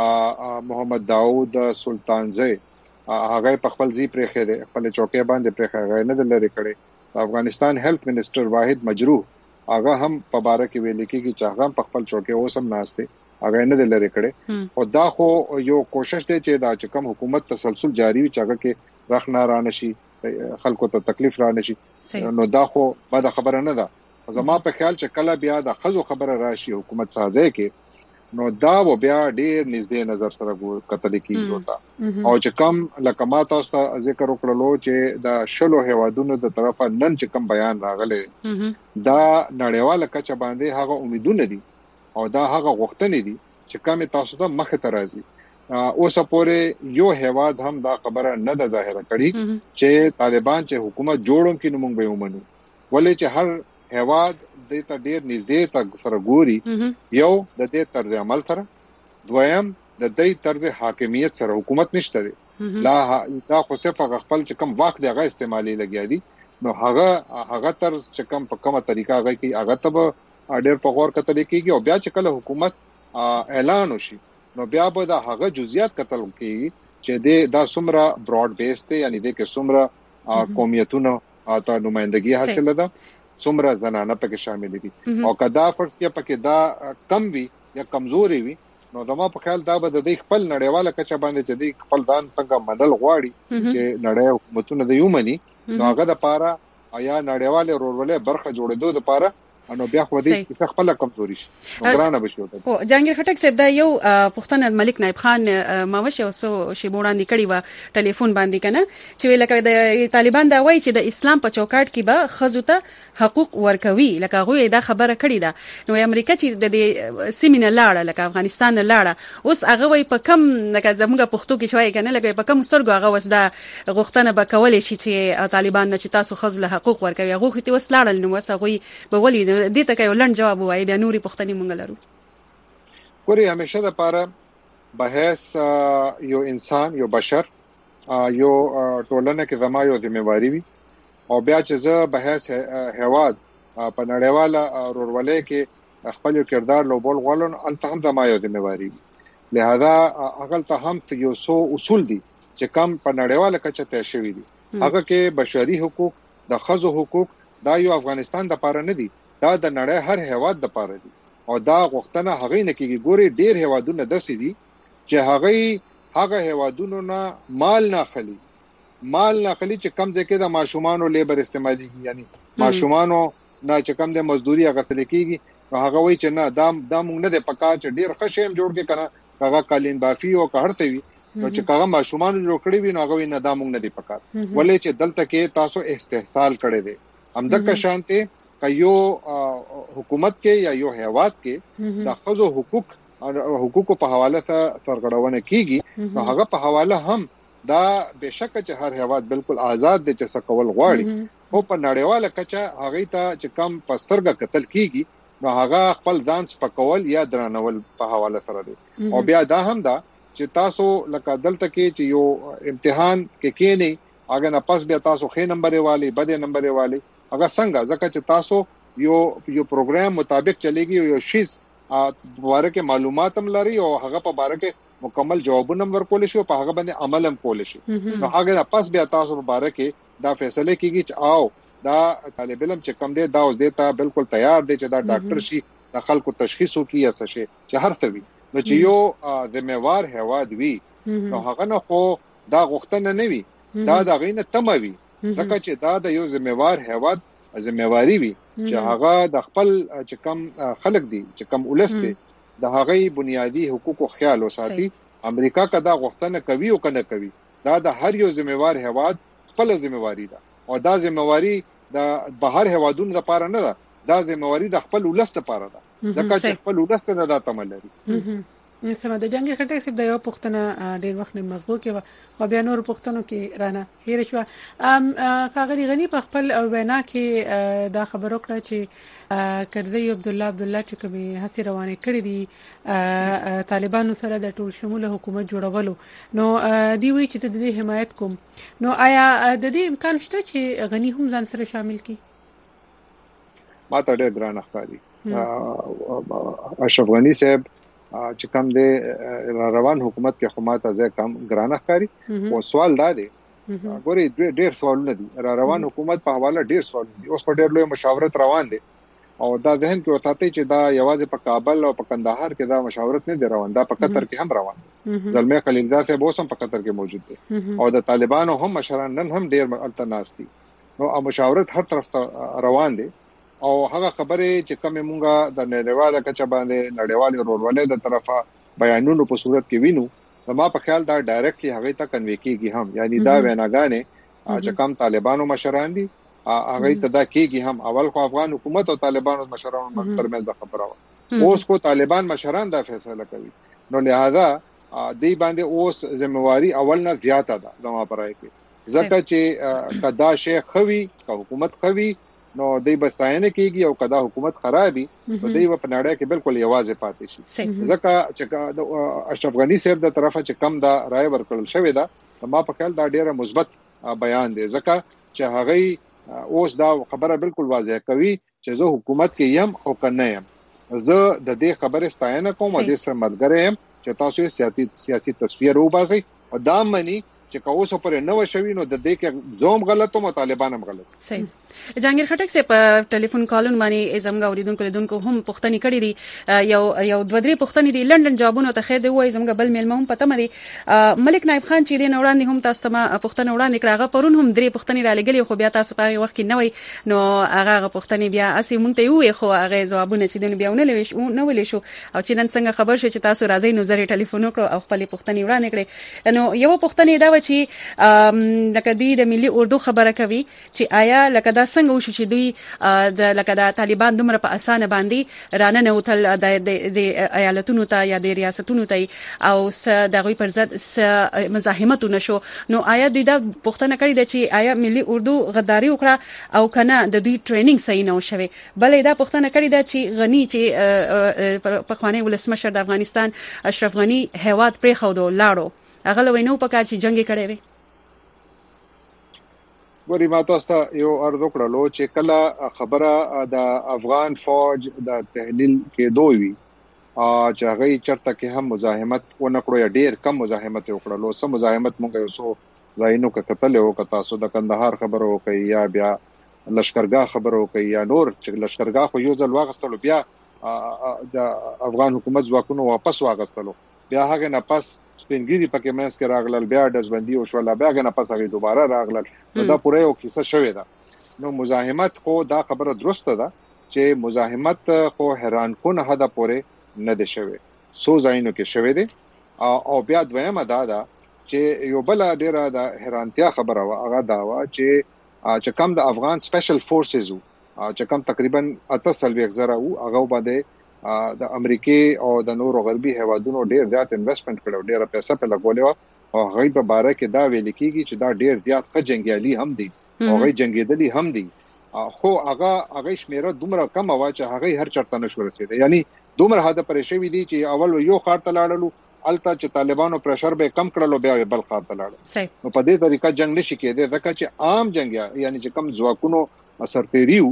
محمد داوود سلطانزی هغه په خپل ځی پرې خېده خپل چوکۍ باندې پرې خېغه نه لري کړي د افغانستان هیلث منسٹر واحد مجروح هغه هم په باره کې ویل کېږي چې هغه په خپل چوکۍ اوسم ناشته هغه نه لري کړي او دا خو یو کوشش دی چې دا چې کم حکومت تسلسل جاری وي چې هغه کې رخنا را نشي خلکو ته تکلیف را نشي نو دا خو بعد خبره نه ده زما په خیال چې کله بیا د خزو خبره راشي حکومت سازه کې نو دا و بیا ډیر نږدې نظر سره کتل کیږي وتا او چې کم لکما تاسو ته ذکر وکړلو چې د شلو هوادونو د طرفه نن چې کم بیان راغلی دا نړیواله کچه باندې هغه امیدونه دي او دا هغه غوښتنې دي چې کوم تاسو ته مخه ترازي اوس پورې یو هواد هم دا خبره نه ده ظاهره کړي چې طالبان چې حکومت جوړوم کې نو موږ به ومنو ولې چې هر هواد د ته ډیر نږدې تک سره ګوري یو د دې طرز عمل سره دویم د دې طرز حاکمیت سره حکومت نشته دی لا دا خو صرف خپل چې کم وخت دی هغه استعمالي لګیا دي نو هغه طرز چې کم په کومه طریقه هغه کې هغه ته ډیر په غور کتل کېږي او بیا چې کله حکومت اعلان وشي نو بیا به دا هغه جزئیات کتل کی چې دا څومره براډ بیس دی یعنی د کې څومره قومیتونو ته نمائندګي حاصله ده څومره زنانه پکې شامل دي او کدا فرض کې پکې دا کم وي یا کمزوري وي نو دما په خیال دا به د خپل نړیواله کچه باندې چې د خپل ځان څنګه مدل غواړي چې نړۍ حکومتونه د یومني نو هغه د پاره آیا نړیواله رولولې برخه جوړېدو د پاره انو بیا خو دې خپل کمزوري شي ګرانه بشو ته او جهانگیر خټک صاحب دا یو پښتنه ملک نائب خان ماوش او سو شی بوړاندې کړي و ټلیفون باندې کنه چې لکه د طالبان دا وایي چې د اسلام په چوکاټ کې به خزو ته حقوق ورکوي لکه غوي دا خبره کړي ده نو امریکا چې د سیمینه لاړه لکه افغانستان لاړه اوس هغه وایي په کم لکه زموږ پښتو کې شوی کنه لکه په کم سترګو هغه وس دا غوښتنه به کولې شي چې طالبان نه چې تاسو خزو له حقوق ورکوي هغه ته وس لاړل نو وس هغه به ولي دې ته یو لنډ جواب وایي بیا نوري پښتني مونږ لرو ګوري همیشه د پاره بحث یو انسان یو بشر یو ټولنه کې زما یو ذمہواری وي او بیا چې زه بحث هواد په نړیواله رورولې کې خپل کردار لوبول غواړم الته هم زما یو ذمہواری وي لہذا اغل ته هم یو سو اصول دي چې کم په نړیواله کچه ته شوی دي هغه کې بشري حقوق د خزو حقوق دا یو افغانستان د پاره نه دي دا د نړۍ هر هیواد د پاره دي او دا غوښتنه هغه نه کیږي ګوري ډیر هیوادونه داسې دي چې هغه هیوادونو نه مال نه خلی چې کم ځکه د ماشومانو لیبر استعمالي یعنی ماشومانو نه چې کم د مزدوري اغستل کیږي هغه وایي چې نه دا مونږ نه د پکا چې ډیر خشم جوړ کې کنه هغه کالین بافي او قهرته وي نو چې هغه ماشومانو جوړ کړی وي نو هغه نه دا مونږ نه دی پکا ولې چې دلته کې تاسو استحصال کړی دی همدغه شانته کيو حکومت کې یا یو هیواد کې د خزو حقوق په حواله سرغړونه کیږي نو هغه په حواله هم دا بشک چې هر هیواد بالکل آزاد دي چې سکول غواړي او په نړیواله کچه هغه ته چې کم پسترګه قتل کیږي نو هغه خپل ځان سپکول یا درانول په حواله سره دي او بیا دا هم دا چې تاسو لکه دلته کې چې یو امتحان کې کېنی هغه نه پس بیا تاسو خې نمبر والی بده نمبر والی هغه څنګه ځکه چې تاسو یو پروګرام مطابق چلےږي یو شیز باره کې معلومات هم لري او هغه په باره کې مکمل جوابونه ورکول شي او په هغه باندې عمل هم کول شي نو هغه پس بیا تاسو په باره کې دا فیصله کیږي چې آو دا طالب علم چې کم دی دا اوس دیتا بالکل تیار دی چې دا ډاکټر شي د خلکو تشخیص وکړي یا څه شي چې هر څه وي نو چې یو ذمہوار هواد وي نو هغه نه خو دا غوښتنه نه وي دا د غینه تموي ځکه چې دا د یو ذمہوار هواد ذمہواری وي چې هغه د خپل چې کم خلک دي چې کم ولس دي د هغه بنیادی حقوقو خیال وساتي امریکا کدا غوښتنه کوي او کنه کوي دا د هر یو ذمہوار هواد خپل ذمہواری ده او دا ذمہواری د بهر هوادونو لپاره نه ده دا ذمہواری د خپل ولس لپاره ده ځکه چې خپل ولس نه دا تمل لري سم د جنگي خټک صاحب د یو پښتنه ډیر وخت نه مزغو کې او بیا نور پښتنو کې رانه هیر شو خاغلی غنی په خپل وینا کې دا خبرو کړه چې کرزی عبد الله چې کومي هڅه روانه کړې دي طالبانو سره د ټول شموله حکومت جوړولو نو دی وی چې د دې حمایت کوم نو آیا د دې امکان شته چې غنی هم ځان سره شامل کړي ما ته ډېر ګران ښکاري اشرف غنی صاحب چې کوم د روان حکومت کې حکومت ازه کم ګرانه ښکاری او سوال دا دی ګوري ډېر سوالونه دي روان حکومت په حواله ډېر سوال دي اوس په ډېر لوی مشاورت روان دي او دا ذهن کې وتاته چې دا یوازې په کابل او په کندهار کې دا مشاورت نه دی روان دا په قطر کې هم روان زلمه خلیلزاد صاحب اوس هم په قطر کې موجود دي او د طالبانو هم مشران نن هم ډېر التناس دي نو مشاورت هر طرف ته روان دي او هغه خبره چې کومه مونږه د نړیواله کچه باندې نړیوالې رولولې د طرفه بیانونو په صورت کې وینو ما په خیال دا ډایرکټلی هغه ته کنوي کیږي هم یعنی دا ویناګانې چې کوم طالبانو مشران دي هغه ته دا کیږي هم اول خو افغان حکومت او طالبانو مشرانو ترمنځ خبره و اوس کو طالبان مشران دا فیصله کوي نو لہذا دی باندې اوس ذمہواری اول نه زیاته ده زما پرای کې ځکه چې کدا شیخ خوي کا حکومت خوي نو دای بستاینه کیږي او کدا حکومت خرابي نو دای په نړۍ کې بالکل یوازې پاتې شي ځکه چې اشرف غنی صاحب د طرفه چې کم دا رائے ورکړل شوی دا ما په خیال دا ډیره مثبت بیان دی ځکه چې هغه اوس دا خبره بالکل واضح کوي چې زه حکومت کې یم او کنه یم زه د دې خبرې ستاینه کوم او د سره ملګری يم چې تاسو سیاسي تصویر وباسئ او دا مني چې کوڅه پر نو شوي نو د دې کې زوم غلطو مطالبان هم غلط. صحیح. جهانگیر خټک سے په ټلیفون کالون باندې زموږ اوریدونکو هم پوښتنې کړې دي یو دوه درې پوښتنې دي لندن جوابونه ته خیر دی وای زموږ بل میلمه هم پته مدي ملک نایب خان چې دین وړاندې هم تاسو ته پوښتنه وړاندې کړه هغه پرون هم درې پوښتنې را لګلې خو بیا تاسو په وخت کې نه وای نو هغه پوښتنې بیا اسی مونږ ته یو خو هغه جوابونه چې دین بیا نه ولې شو او چې نن څنګه خبر شو چې تاسو راځي نو زری ټلیفون وکړو او خپل پوښتنې وړاندې کړې نو یو پوښتنه دا و چې لکه د ملي اردو خبره کوي چې آیا لکه دا څنګه وشو چې د لکه د طالبان دومره په اسانه باندې رانه وتل د ایالتونو ته یا د ریاستونو ته او د غوي پر ضد مزاحمت نشو نو آیا د پښتنه کړی د چې آیا ملي اردو غداري وکړه او کنه د دې ټریننګ صحیح نه وشوي بلې دا پښتنه کړی د چې غنی چې په خواني ولسمشر د افغانستان اشرف غنی هیواد پرې خو دو لاړو هغه لوینو په کار چې جنگ کړي وي ورې ما تاسو ته یو عرض وکړلو چې کله خبره د افغان فوج د تحلیل کې دوی وي چې هغه چرته کې هم مزاحمت ونکړو یا ډیر کم مزاحمت وکړلو سم مزاحمت مونږ یو سو ځاینو کې قتل یو ک تاسو د کندهار خبرو کوي یا بیا لشکرګاه خبرو کوي یا نور چې لشکرګاه خو یو ځل واغستلو بیا د افغان حکومت ځواکونو واپس واغستلو بیا هغه نه پس سپینګری پکې مېس کې راغلل بیا دزبندي او شو لا بیا نه پس هغه دوباره راغلل نو دا پوره یو کیسه شوې ده نو مزاحمت خو دا خبره درسته ده چې مزاحمت خو حیران کون حدا پوره نه ده شوی سو ځایونو کې شوی دي او بیا دویمه دا چې یو بل ډیره د حیرانتیا خبره وا هغه دا وا چې کم د افغان سپیشل فورسز چې کم تقریبا 800,000 هغه باندې د امریکای او د نورو غربي هیوادونو ډیر زیات انویسټمنٹ کړو ډیر پیسې په لګولې او هغه په باره کې دا ویل کیږي چې دا ډیر زیات ښه جنگیالي هم دي او هغه جنگیدلي هم دي خو هغه شمیره دومره کم وا چې هغه هر چرته نشو رسیدي یعنی دومره حد پرې شوی دي چې اول یو خار ته لاړلو الته چې طالبانو پرشر به کم کړلو بیا بل خار ته لاړل نو په دې طریقه جنگ نشي کېدی ځکه چې عام جنگ یعنی چې کم ځواکونو سرتیریو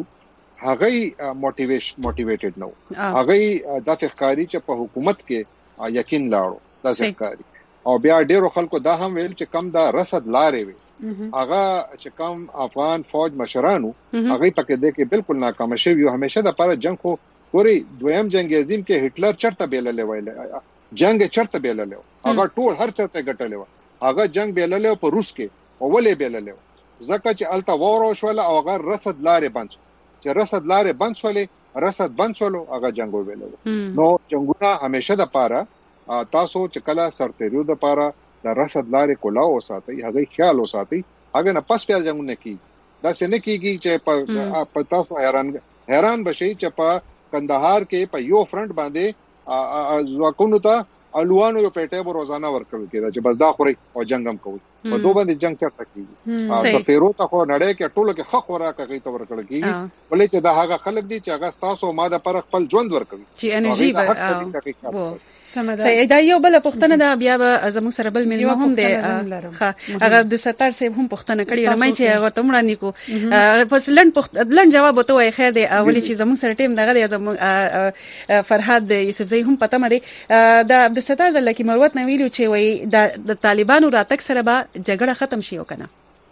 هغه موټیویټډ نو هغه د تخکاری چې په حکومت کې یقین لاړو د تخکاری او بیا ډیرو خلکو دا هم ویل چې کم دا رصد لارې وي هغه چې کم افغان فوج مشرانو هغه پکې د کې بالکل ناکام شوی او همیشه د لپاره جنگ خو پوری دویم جنگ عظیم کې هټلر چرته بیللې ویل جنگ چرته بیللې هغه ټول هر چرته ګټلې هغه جنگ بیللې په روس کې او ولې بیللې ځکه چې الته وورو شول او هغه رصد لارې بند چې رصد لارې بند شولې رصد بند شولو هغه جنگو ویلو نو جنگونه همیشه د پاره تاسو چې کله سرتیرو د پاره د رصد لارې کولاو وساتي هغه خیال وساتي هغه نه پس بیا جنگونه کی دا څنګه کیږي چې په تاسو حیران بشئ چې په کندهار کې په یو فرنٹ باندې ځواکونو ته الوانو یو پټه به روزانه ورکول کېده چې بس دا خوري او جنگ هم کوي په دوه باندې جنگ چرته کیږي سفیرو ته خو نړۍ کې ټولو کې حق ورکړي ته ورکړل کیږي ولې چې دا هغه خلک دي چې هغه تاسو ما د پر خپل ژوند ورکوي چې انرژي به صحیح دا یو بل پښتنه دا بیا زموږ سره بل ملمه هم دی هغه د ستار سیب هم پښتنه کړي لمای چې هغه ته وړاندې کو پس لن جواب وته وای خیر دی اولی چې زموږ سره ټیم دغه دی زموږ فرهاد یوسفزئی هم پته مده دا د ستار د لکی مروت نه ویلو چې وای د طالبانو راتک سره به جګړه ختم شي وکنه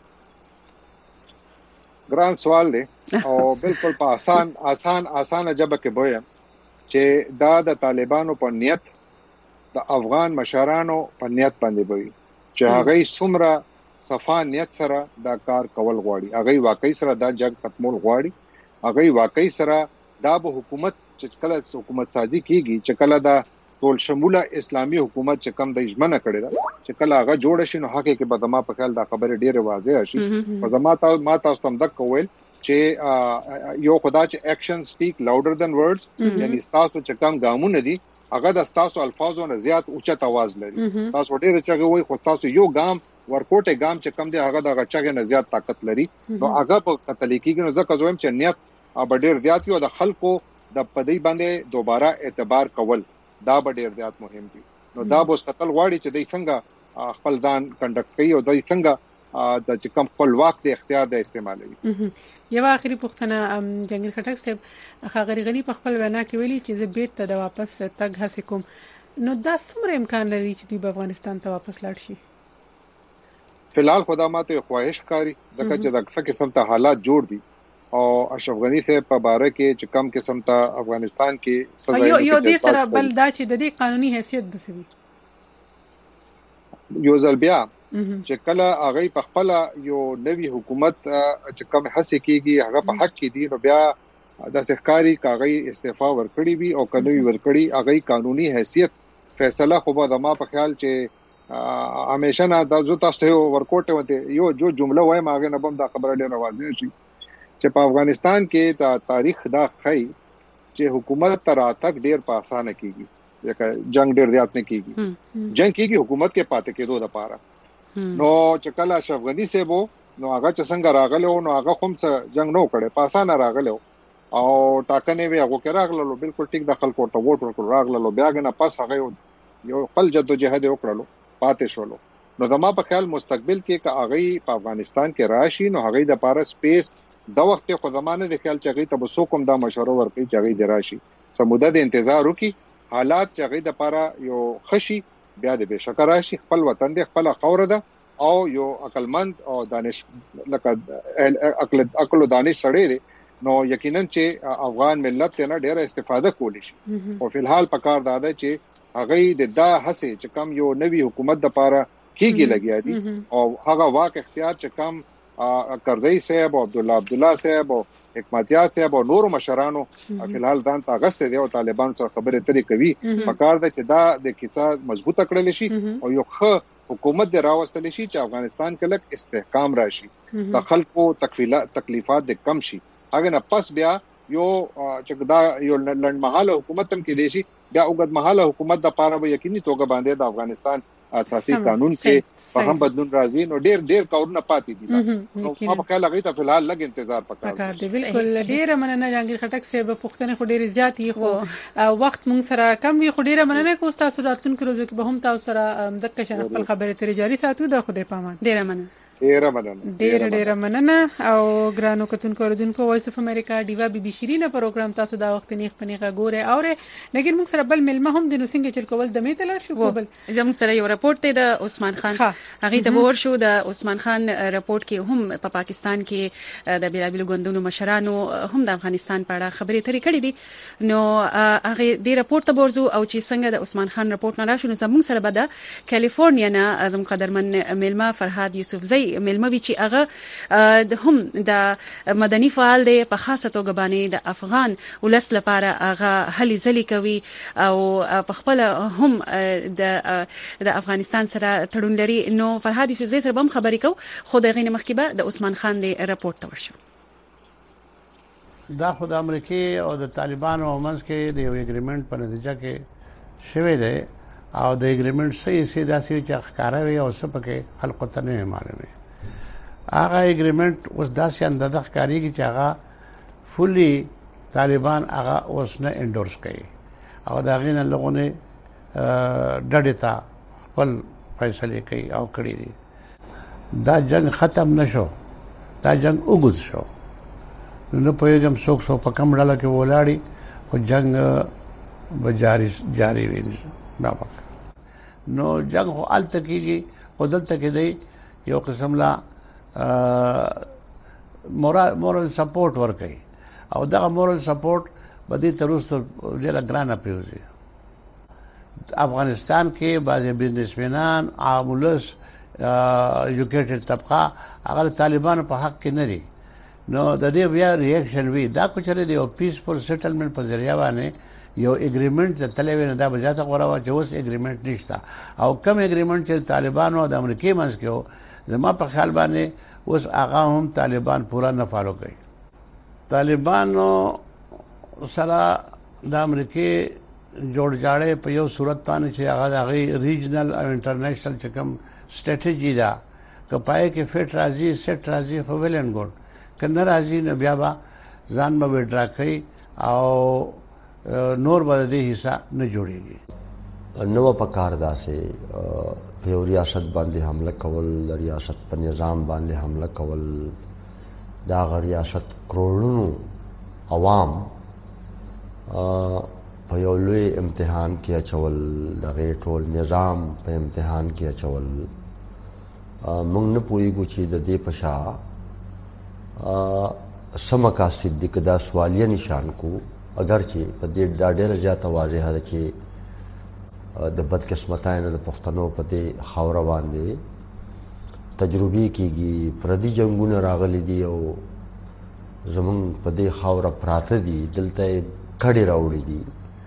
ګران سوال دی او بالکل په آسان جبه کې بویم چې دا د طالبانو په نیت د افغان مشرانو په نیت باندې وي چې هغه څومره صفا نیت سره دا کار کول غواړي هغه واقعي سره دا جنگ ختمول غواړي هغه واقعي سره دا به حکومت چې کله حکومت سازي کیږي چې کله دا ټول شموله اسلامي حکومت چې کم د اجمنه کړي دا چې کله هغه جوړ شي نو هغه کې بدما په خیال دا خبره ډیره واضح شي په ما تاسو هم دک کویل چې یو خدا چې اکشن سپیک لاودر دن ورډز یعنی تاسو چې کم ګامونه دي هغه د تاسو الفاظو نه زیات اوچت आवाज لري تاسو ډیره چغه وای خو تاسو یو ګام ورکوټه ګام چې کم دی هغه د چغه نه زیات طاقت لري نو هغه په قتل کېږي نو ځکه زویم چې نیت ډیر زیات یو د خلکو د پدی باندې دوباره اعتبار کول دا ډیر زیات مهم دي نو دا بوس قتل غواړي چې د څنګه خپل ځان کنډکټ کوي او د څنګه د کوم خپل واک د اختیار د استعمالوي. یو اخري پوښتنه جنگل خټک صاحب خاغری غنی په خپل وینا کې ویلي چې زه بیرته د واپس تګ هڅه کوم، نو دا څومره امکان لري چې دوی په افغانستان ته واپس لاړ شي؟ فلحال خدامات خواهش کاری دغه چې د څه قسم ته حالات جوړ دي او اشرف غنی سے په باره کې چې کم قسم ته افغانستان کې سزا یو دې سره بل دا چې د دې قانوني حیثیت دسوي یو ځل بیا چې کله هغه په خپل یو نوی حکومت چې کوم هڅه کیږي هغه په حق کې دي، نو بیا د سرکاري کاغذ استعفا ورکړي وي او کنوي ورکړي هغه قانوني حیثیت فیصله خو به ما په خیال چې همیشه نه د زو تاسو ورکوټه وته یو جو جمله وای ماغه نه بم دا خبره ډیره واضح شي چې په افغانستان کې د تاریخ دا خی چې حکومت تر اتک ډیر په اسانه کیږي، ځکه جنگ ډیر زیات نه کیږي، جنگ کیږي حکومت کې پاتې کېدو لپاره. نو چې کله اشرف غنی صاحب نو هغه چې څنګه راغله نو هغه کوم څه جنگ نو کړي په اسانه راغله او ټاکنې وی هغه کې راغله بالکل ټیک د خلکو ته ووټ ورکړ راغله بیا غنه پس هغه یو خپل جدوجہد وکړلو پاتې شولو. نو زما په خیال مستقبل کې که هغه په افغانستان کې راشي نو هغه د پاره سپیس د وخت خو زمانه د خیال چې هغه ته بسوکم د مشوره ورکړي چې هغه دراشي سموده د انتظار وکي حالات چې هغه د پاره یو خشي بیا د بشکر راشي خپل وطن د خپل خوره ده او یو عقلمند او دانش لکه عقل او دانش سره دي نو یقینا چې افغان ملت نه ډیره استفاده کولی شي. او فلحال پکار داده چې هغه د دا هڅه چې کم یو نوی حکومت د پاره کیږي لګیا دي او هغه واک اختیار چې کم کرزئی صاحب او عبد الله صاحب او حکمتیات صاحب او نور مشرانو فلحال ځان ته غسته دي او طالبان سره خبرې اترې کوي پکار ده چې دا د کیسه مضبوطه کړل شي او یو ښه حکومت د راوستل شي چې افغانستان کې لک استحکام راشي د خلکو تکلیفات د کم شي هغه نه پس بیا یو چې دا یو لنډمحاله حکومت هم کې دي شي بیا وګړمحاله حکومت د پاره به یقیني توګه باندې د افغانستان اساسي قانون کې په هم بدلون راځي نو ډیر کارونه پاتې دي نو په خپل لګي ته فلحال لګ انتظار پکار دی. بالکل ډیر مننه جهانگیر خټک صاحب پوښتنه خو ډیر زیات یې خو وخت مونږ سره کم وي خو ډیر مننه کوم تاسو راتلونکو ورځو کې به هم تاسو سره د کښن خپل خبرې ترې جاري ساتو د خدای پامان. ډیر مننه ډیر مننه او ګرانو کتونکو اوردونکو وایس اف امریکا دیوا بي بي شيرینه پروګرام تاسو دا وخت نیخ پنیغه ګوره اوره لګین موږ سره بل ملما هم د نوسنګ چل کول د میتل شو کوبل زموږ سره یو راپورټ دی د عثمان خان هغه ته ور شو د عثمان خان راپورټ کې هم په پاکستان کې د بیلابل ګوندونو مشرانو هم د افغانستان په اړه خبرې اترې کړې دي نو هغه د راپورټ ته ورزو او چې څنګه د عثمان خان راپورټ نه راشي نو زموږ سره به د کالیفورنیا نه اعظم قدرمن ملما فرهاد یوسفزئی ملموي چې هغه هم د مدني فعال دی په خاصه توګه باندې د افغان ولس لپاره هغه هلي ځلې کوي او په خپل هم د افغانستان سره تړون لري. نو فرهاد یوسفزئی سره هم خبرې کو خو د غین مخکبه د عثمان خان دی راپورټ ته ورشو. دا خو د امریکای او د طالبانو منځ کې د یو اګریمنت په نتیجه کې شوی دی او د اګریمنت صحیح داسې چې ښکارا وي او څه پکې خلکو ته نه معلومه هغه اګریمنت اوس داسې اندازه ښکاریږي چې هغه فولي طالبان هغه اوس نه انډورس کوي او دا غینه لغونه ډډه تا خپل فیصله کوي او کړی دي. دا جنگ ختم نشو دا جنگ وګد شو نو په یوګم څوک په کم ډله کې ولاړی او جنگ به جاری وي نو جنگ خو الته کېږي خو دلته کې دی یو قسم لا مورال سپورټ ورکړي او دا مورال سپورټ به دې تر اوسه ډېر ګرانه پریوزي. افغانستان کې بعضي بزنسمنان عاملس ایجوکیټډ طبقه هغه طالبانو په حق کې نه دي نو د دې بیا ریاکشن وی دا کوچره دی او پیسفل سیټلمنت په ذریعہ باندې یو اګریمنت د تلوین دا بجاته غوړه چې اوس اګریمنت نشته او کم اګریمنت چې طالبانو او د امریکای منځ کې زما په خیال باندې اوس هغه هم طالبان پورا نه فالو کوي. طالبانو سره د امریکای جوړ جاړې په یو صورت باندې چې هغه ریجنل او انټرنیشنل چې کوم سټریټجی دا کپای کې فټ راځي سټ راځي خو ویل ان ګډ کنه راځي نه بیا با ځان به ډرا کوي او نور به دې حصہ نه جوړيږي. نو په کار داسې په یو ریاست باندې حمله کول، د ریاست په نظام باندې حمله کول، دا غ ریاست کروڑونو عوام په یو لوی امتحان کې اچول، دغه ټول نظام په امتحان کې اچول. موږ نه پوهیږو چې د دې په شا څه مقاصد دي، که دا سوالیه نشان کو، اگر چې په دې دا ډېره زیاته واضحه ده چې د بدقسمتۍ نه د پښتنو په دې خاوره باندې تجربې کېږي، پردي جنګونه راغلي دي او زمونږ په دې خاوره پراته دي، دلته یې کډې راوړي دي،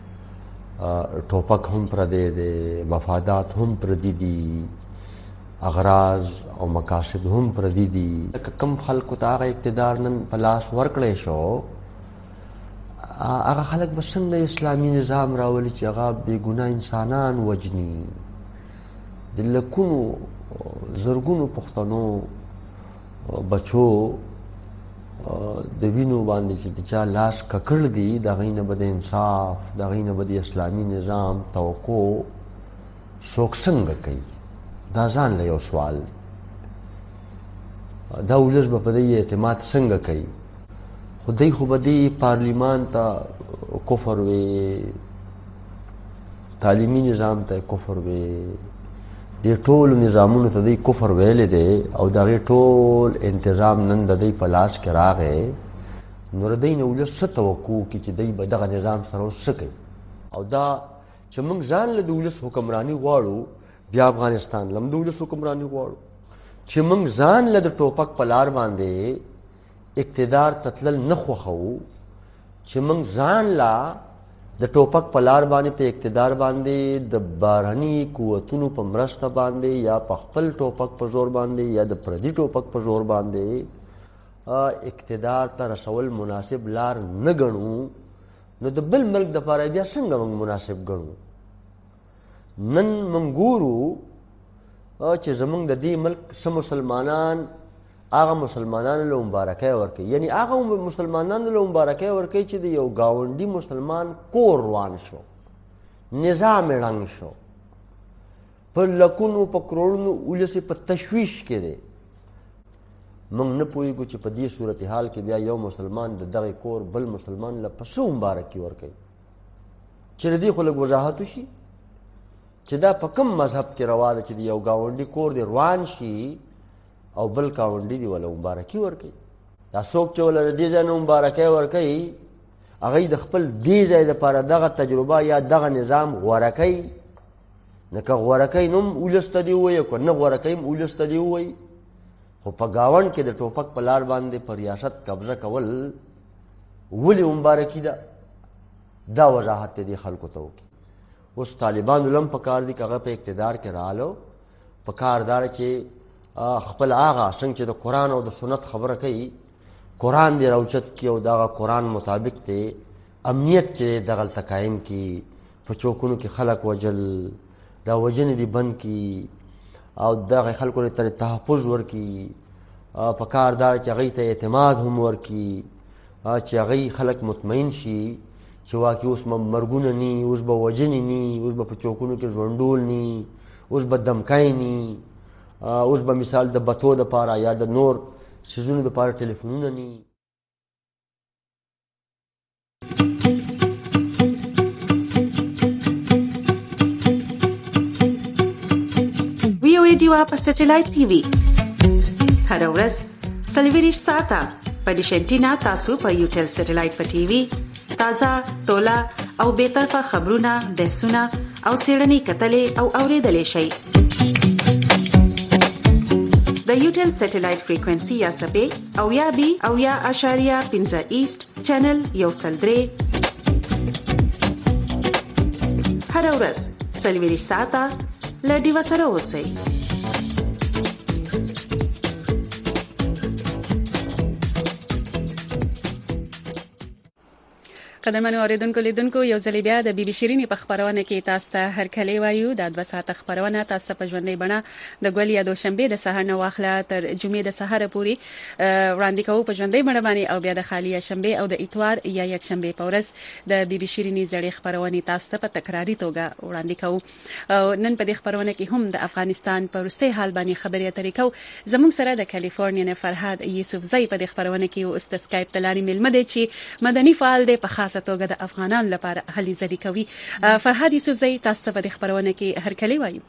ټوپک هم پردی دی، مفادات هم پردي دي، اغراض او مقاصد هم پردي دي. لکه کم خلکو ته هغه اقتدار نن په لاس ورکړی شو، هغه خلک به څنګه اسلامي نظام راولي چې هغه بېګناه انسانان وجني، د لکونو زرګونو پښتنو بچو د وینو باندې چې د چا لاس ککړ دي، د هغې نه به د انصاف، د هغې نه به د اسلامي نظام توقع څوک څنګه کوي؟ دا ځان له یو سوال دی. دا ولس به په دې اعتماد څنګه کوي؟ خو دی خو به دې پارلیمان ته کفر وي، تعلیمي نظام ته کفر وي، دې ټولو نظامونو ته دی کفر ویلی دی او د هغې ټول انتظام نن د دی په لاس کې راغی، نو د دی نه ولس څه توقع وکړي چې دی به دغه نظام سره اوس څه کوي؟ او دا چې موږ ځان له د ولس حکمراني غواړو، بیا افغانستان له هم د ولس حکمراني غواړو، چې موږ ځان له د ټوپک په لار باندې اقتدار ته تلل نه خوښوو، چې موږ ځان لا د ټوپک په لار باندې په اقتدار باندې د بهرني قوتونو په مرسته باندې یا په خپل ټوپک په زور باندې یا د پردي ټوپک په زور باندې اقتدار ته رسول مناسب لار نه ګڼو، نو د بل ملک دپاره بیا څنګه موږ مناسب ګڼو؟ نن موږ ګورو چې زموږ د دې ملک څه مسلمانان هغه مسلمانانو له مبارکۍ ورکوي، یعنی هغه مسلمانانو له مبارکۍ ورکوي چې د یو ګاونډي مسلمان کور روان شو، نظام یې ړنګ شو، په لکونو په کروڑونو ولس په تشویش کې دی. موږ نه پوهېږو چې په دې صورتحال کې بیا یو مسلمان د دغې کور بل مسلمان له په څه مبارکي ورکوي؟ چې د دې خو لږ وضاحت وشي چې دا په کوم مذهب کې روا ده چې د یو ګاونډي کور دی روان شي او بل ګاونډي دی ولا مبارکي ورکوي؟ دا څوک چې ولا د دې ځای نه مبارکۍ ورکوي، هغوی د خپل دې ځای دپاره دغه تجربه یا دغه نظام غوره کوي. نه که غوره کوي نو هم ولس ته دې ووایي، که نه غوره کوي هم ولس ته دې ووایي. خو په ګاونډ کې د ټوپک په لار باندې په ریاست قبضه کول ولې مبارکي ده؟ دا وضاحت دې خلکو ته وکړي. اوس طالبانو لم په کار دي که هغه په اقتدار کې رالو، په کار دار چې خپل هغه څنګه چې د قرآن او د سنت خبره کوي، قرآن دې راوچت کړي او دغه قرآن مطابق دې امنیت چې دغلته قایم کړي، په چوکونو کې خلک وجل، دا وجنې دې بند کړي او دغه خلکو ته تحفظ ورکړي، په کار دار چې هغوی ته اعتماد هم ورکړي، چې هغوی خلک مطمئن شي چې واقعي اوس به مرګونه ني، اوس به وجنې ني، اوس به په چوکونو کې ژوندول ني، اوس به دمکۍ ني، اوس به مثال د بتو دپاره یا د نور څیزونو دپاره ټلیفونونه ني. VOA ډیوا په سټلایټ ټي وي هر ورځ 24 ساعته په ډیشنټینا تاسو په یوټل سټلایټ په ټي وي تازه تولا او به طرفه خبرونه، بحثونه او سیړنی کتلې او اوریدلې شي. د یوټل سټلایټ فریکوئنسي یا سبې او یا بي او یا اشاریه 15 ایست چینل یو سلدري هر ورځ 24 ساعته لډي وسره اوسئ. قدمنو اوریدونکو لیدونکو یو ځل بیا د بي بي شيرينې په خبرونه کې تاسو ته هرکلی وایو د 2 ساعت خبرونه تاسو په ژوندۍ بڼه د ګول یا دوشنبه د سهار نه واخله تر جمعې د سهار پورې وړاندې کوو په ژوندۍ بڼه باندې او بیا د خالی شنبه او د اتوار یا یک شنبه په ورځ د بي بي شيرينې زړې خبرونه تاسو ته په تکراری توګه وړاندې کوو. نن په دې خبرونه کې هم د افغانستان په وروستي حال باندې خبرې اترې کوو. زموږ سره د کالیفورنیا نه فرهاد یوسفزئی په دې خبرونه کې او است سکایپ تلاري ملمه دي چې مدني فعال دی په خاصه توګه د افغانانو لپاره هلي ځلې کوي. فرهاد یوسفزئی تاسو ته په خبرونه کې هرکلی وایي.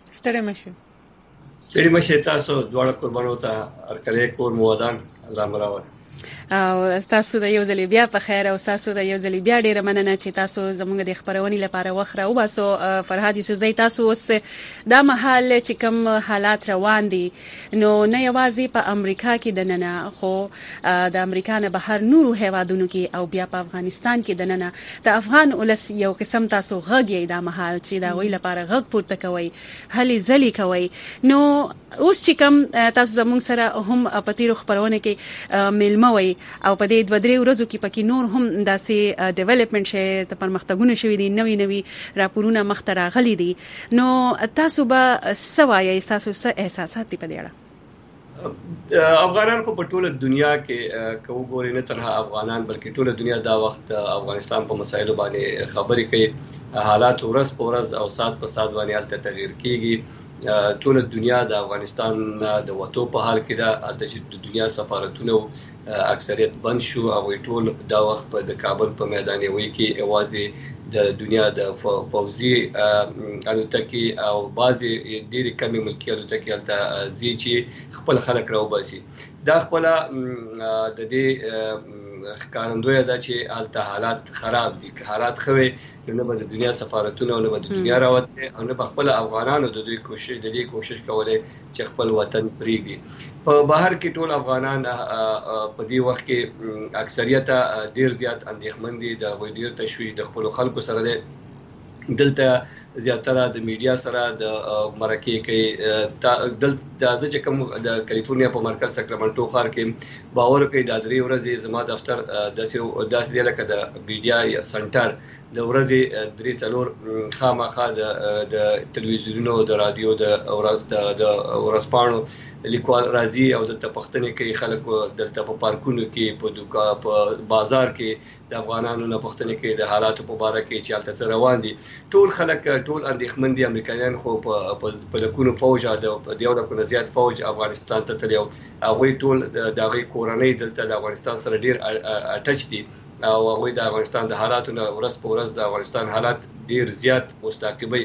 ستړي مشه تاسو دواړه قربانو ته هرکلی کور مودان الله مراوه. او تاسو د یو ځل بیا په خیر او تاسو د یو ځل بیا ډیره مننه چې تاسو زموږ د خبرونې لپاره وخره او باسو. فرهاد یوسفزئی تاسو اوس دا مهال چې کوم حالات روان دي نو نه یوازې په امریکا کې د نننه خو د امریکا نه بهر نورو هیوادونو کې او بیا په افغانستان کې د نننه د افغان ولس یو قسم تاسو غږی دا مهال چې دا وی لپاره غږ پورته کوي هلي ځلې کوي. نو اوس چې کوم تاسو زموږ سره هم په تیرو خبرونه کې ملمه وي او په دې 2-3 ورځو کې پکې نور هم داسې ډیولپمنٹ شي ته پرمختګونه شوي دي نوي راپورونه مخته راغلي دي. نو تاسو به سوایي تاسو څه احساسات دي په دې اړه؟ افغانان په ټوله دنیا کې کوو ګوري نه تنها افغانان بلکې ټوله دنیا دا وخت افغانستان په مسایلو باندې خبرې کوي. حالات ورځ په ورځ او ساعت په ساعت باندې حالت تغیر کیږي. ټول دنیا د افغانستان د وټو په حال کې دا د دنیا سفارتونو اکثریت بند شو او ټول دا وخت په د کابل په میدان وی کې اوازې د دنیا د فوزي الوتکې او بعضي ډېری کمی ملکی الوتکې ته ځي چې خپل خلک راوباسي. دا خپل د دې ښکارندوی ده چې حالت حالات خراب دي. حالات خوي نه به د دنیا سفارتونه او نه به د دنیا راوته او نه به خپل افغانانو د دوی کوشش کوله چې خپل وطن پریږدي. په بهر کې ټول افغانان په دې وخت کې اکثریت ډیر زیات اندېښمن دي د ویډیو تشویش د خپل خلکو سره ده. دلته زیاتره د میډیا سره د مرکه کې د چې کوم د کالیفورنیا په مرکز ساکرامنټو ښار کې باور کوي د 3 ورځې زما دفتر داسې دی لکه د میډیا یا سنټر د ورځې 3-4 خامخا د تلویزیونونو د رادیو د ورځپاڼو لیکوال راځي او د پښتنې کې خلکو دلته په پارکونو کې په بازار کې د افغانانو نه پښتنې کې د حالاتو په اړه کې چې حالت روان دي. ټول خلک ټول اندېښمن دي. امریکایان خو په لکونو فوج د یو لکونو زیات فوج افغانستان ته تللی او هغوی ټول د هغوی کورنۍ دلته د افغانستان سره ډیر اټچ دي او هغوی د افغانستان د حالاتو نه ورځ په ورځ د افغانستان حالات ډیر زیات مستعقبوي.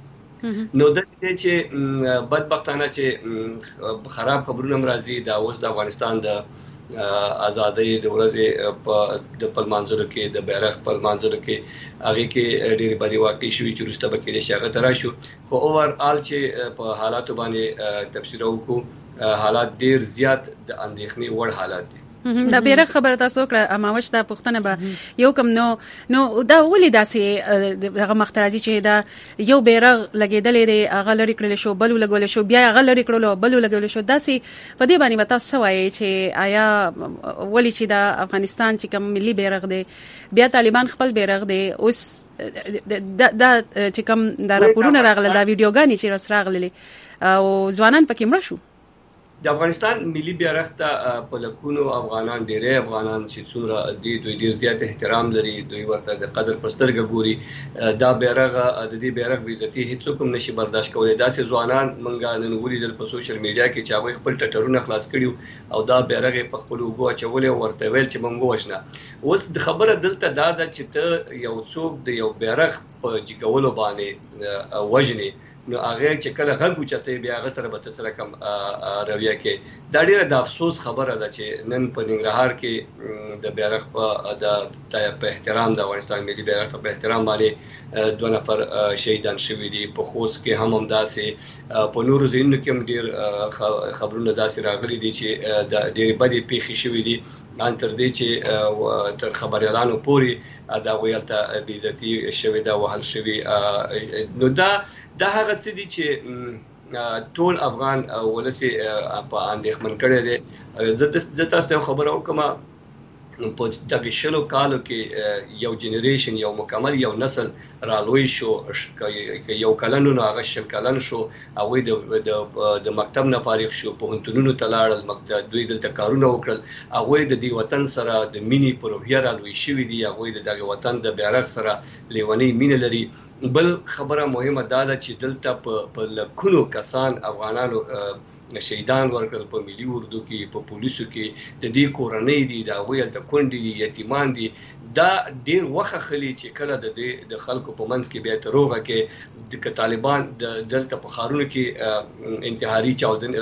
نو د دې چې بدبختانه چې خراب خبرونه مرضی دا اوس د افغانستان د ازادۍ د ورځې په د پلمانځلو کې د بیرغ پلمانځلو کې هغه کې ډېر بری واقع شوی چې رسته بکې د شاغه ترا شو. خو اوور آل چې په حالاتو باندې تفصیل وکړو حالات ډېر زیات د اندېښنې وړ حالات دي. دا بیرغ خبره تاسو کړه اماوش دا پښتنه به یو کم نو دا ولې داسې هغه مخترازي چې دا یو بیرغ لګیدلې دی هغه لري کړل شو بل لګول شو بیا هغه لري کړل بل لګول شو داسې په دې باندې تاسو وایي چې آیا ولې چې دا افغانستان چې کوم ملي بیرغ دی بیا طالبان خپل بیرغ دی اوس دا چې کوم دا راپورونه راغله دا ویډیوګانی چې راغلي او ځوانان پکې مړ شو. د افغانستان ملي بیرغ ته په لکونو افغانان ډېری افغانان چې څومره دوی ډېر زیات احترام لري دوی ورته د قدر پر سترګه ګوري. دا بیرغ د دې بیرغ بې عزتي هیڅوک هم نشي برداشت کولی. داسې ځوانان موږ نن ولیدل په سوشل میډیا کې چې هغوی خپل ټټرونه خلاص کړي او دا بیرغ یې په خپلو اوږو اچولی او ورته ویل چې موږ ووژنه. اوس خبره دلته دا ده چې ته یو څوک د یو بیرغ په جګولو باندې وژنې نو هغه چې کله غږ وچته بیا هغه سره به سره کم رویه کې دا ډیره د افسوس خبره ده چې نن په ننګرهار کې د بیرغ په احترام د افغانستان ملي بیرغ په احترام باندې 2 نفر شهیدان شوي دي. په خوست کې هم داسې په نورو ځایونو کې هم ډیر خبرونه داسې راغلي دي چې د ډېرې بدې پیښې شوي دي ان تر دې چې تر خبريالانو پورې دا ویلته بې عزتي شوې ده وهل شوي. نو دا هغه څه دي چې ټول افغان ولسی په اندېښمن کړي دي. زه تاسو ته خبره وکم په دغه شلو کالو کې یو جنریشن یو مکمل یو نسل رالوي شو یو کلن نو هغه شل کلن شو او د مکتب نه فارغ شو په هنتونو تلاړل مکتب دوی دلته کارونه وکړل هغه د دې وطن سره د مینی پروهیا رالوي شوی دی هغه د دغه وطن د بیرغ سره لیونی مینه لري بل خبره مهمه ده چې دلته په لکونو کسان افغانانو شهیدان ورکړل په ملي اردو کې په پولیسو کې د دې کورنۍ دي د ویل د کونډې یتیمان دي دا ډیر وخت خلی چې کله د خلکو په منځ کې بیا تروغه کې د طالبان د دلته په خارونو کې انتحاري چاودن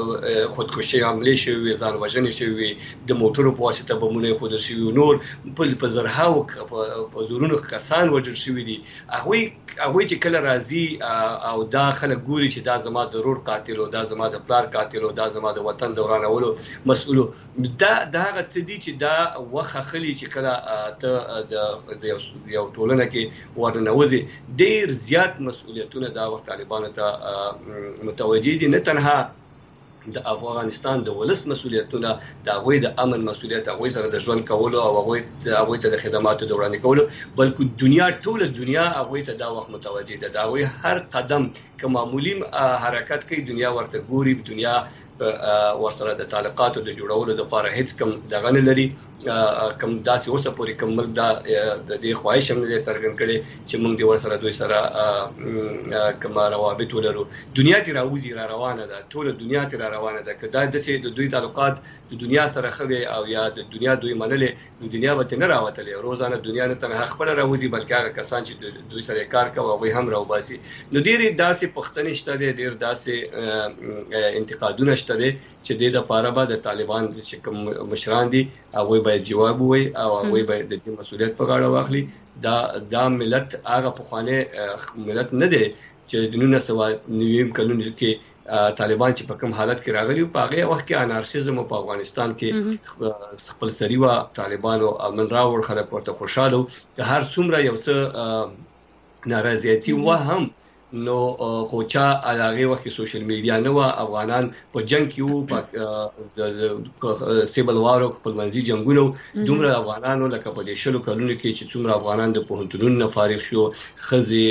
خودکشي حمله شوی ځان وژنې شوی د موټرو په واسطه بمونه خود شوی نور په زرهاو په زورونو کسان وژل شوی دي هغه چې کله راځي او دا خلک ګوري چې دا زما د رور قاتل او دا زما د پلار قاتل او دا زما د وطن دورانولو مسؤل دا هغه څه دي چې دا وخت خلی چې کله د یو ټولنه کې ورنوځي ډیر زیات مسؤلیتونه دا وخت طالبانو ته متوجي دي نه تنها د افغانستان د ولس مسؤلیتونه د هغوی د امن مسؤلیت هغوی سره د ژوند کولو او هغوی ته د خدماتو د وړاندې کولو بلکې دنیا ټوله دنیا هغوی ته دا وخت متوجي ده د هغوی هر قدم که معمولی حرکت کوي دنیا ورته ګوري دنیا ورسره د تعلقاتو د جوړولو لپاره هیڅ کم دغه نه لري کم داسې اوسه پورې کمل دا د دې خواهش هم نه څرګند کړي چې موږ د ورسره دوی سره کوم روابط ولرو دنیا کې راوځي را روانه ده ټول دنیا ته را روانه ده کدا د دوی تعلقات د دنیا سره خوي او یا د دنیا دوی منلې د دنیا به نه راوتلې روزانه دنیا نه تنها خپل راوځي بلکې هغه کسان چې دوی سره کار کوي هغه هم راوباسي نو ډیر داسې پښتنې شته ډیر داسې انتقادونه شته چې د لپاره به د طالبان چې کوم مشران دي هغه به جواب وي او هغه به د دې مسؤلیت په غاړه واخلي دا ملت هغه په خوانه ملت نه دی چې د 1990 کلونو کې طالبان چې په کوم حالت کې راغلي په هغه وخت کې انارشیزم په افغانستان کې خپل سری وا طالبانو امن راوړ خلک ورته خوشاله که هر څومره یو څه ناراضیتی و هم نو خو چا هغه وخت سوشل میډیا نه و افغانان په جنگ کې وو په سیبل وارو په منځي جنگونو دومره افغانانو لکه په دې شلو کلونو کې چې څومره افغانان د پوهنتونونو نه فارغ شو خزي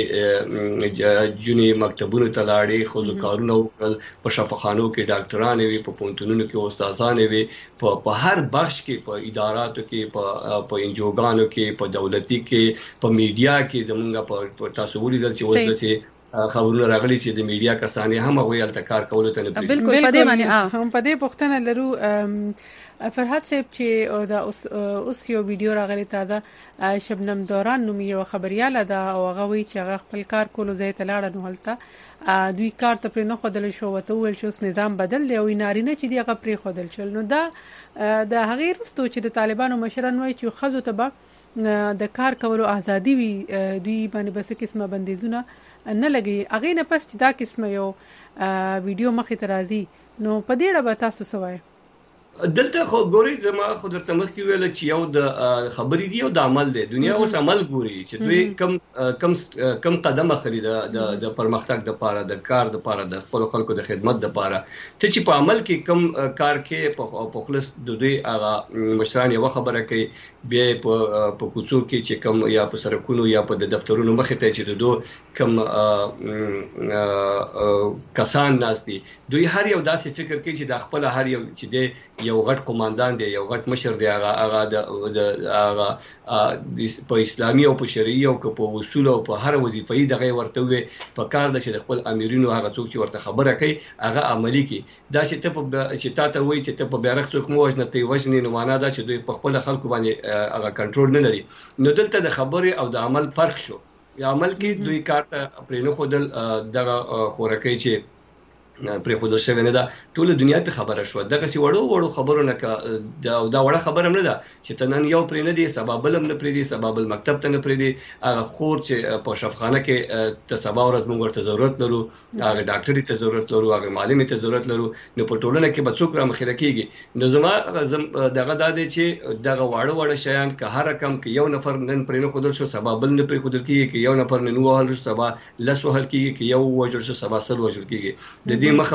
جونی مکتبونو ته لاړې خو کارونه وکړل په شفاخانو کې ډاکټرانه وي په پوهنتونونو کې استادان وي په هر بخش کې په اداراتو کې په انجوګانو کې په دولتي کې په میډیا کې زمونږ په تاسو ولیدل چې وځي خبرونه راغلي چې د میډیا کسانې هم هغه یې کار کولو ته نه بالکل په دې معنی هم په دې پوښتنه لرو فرحت صاحب چې دا اوس یو ویډیو راغلی تازه شبنم دوران نوم یو خبرياله ده او هغه وی چې هغه خپل کار کولو ځای ته لاړ نو هلته دوی کار ته پرې نه خودل شو وته ول چې نظام بدل دی او نارینه چې دی هغه پرې خودل شل نو دا د هغه رستو چې د طالبانو مشران وای چې خزو ته د کار کولو ازادي وي دوی باندې بس قسمه بندیزونه نه لګي اغه نه پس دا قسمه یو ویډیو مخې ته راځي نو په دې اړه تاسو سوای دلته خو ګوري زما خو درته مخ کې ویل چې یو د خبرې دی او د عمل دی دنیا اوس عمل ګوري چې دوی کم قدم اخلي د پرمختګ د پاره د کار د پاره د خپل خلکو د خدمت د پاره ته چې په عمل کې کم کار کې په خلص د دوی هغه مشران یو خبره کوي بیا په کوڅو کې چې کم یا په سرکونو یا په دفترونو مخ ته چې دوی کم کسان ناس دي دوی هر یو داسې فکر کوي چې د خپل هر یو چې دی یو غټ قوماندان دی یو غټ مشر دی هغه د په اسلامي او په شرعي او په اصول او په هر وظیفي دغه ورته وي په کار د چې خپل امیرینو هغه څوک چې ورته خبره کوي هغه عملی کوي دا چې تاسو وایي چې ته په بیرغ څوک مو وژنه ته وژنې نو معنا دا چې دوی په خپل خلکو باندې هغه کنټرول نه لري نو دلته د خبرې او د عمل فرق شو یا عمل کې دوی کار ته پرې نه خودل دغه خورکې چې پرې خود شوی نه ده ټول دنیا په خبره شو دغه سی وړو خبرونه دا وړه خبره نه ده چې تنن یو پرې نه دي سبب لم نه پرې دي سبب المکتب ته نه پرې دي هغه خور چې په شفخانه کې ته سبا ورځ موږ ورته ضرورت لرو هغه ډاکټري ته ضرورت لرو هغه معلمي ته ضرورت لرو نو په ټولنه کې به څوک را مخېره کیږي نو زما دغه د دې چې دغه وړو شیان که هر رقم کې یو نفر نن پرې نه خودل شو سبب نه پرې خودل کیږي کې یو نفر نه وهل شو سبا لس وهل کیږي کې یو وجر شو سبا سل وجر کیږي د دې مخه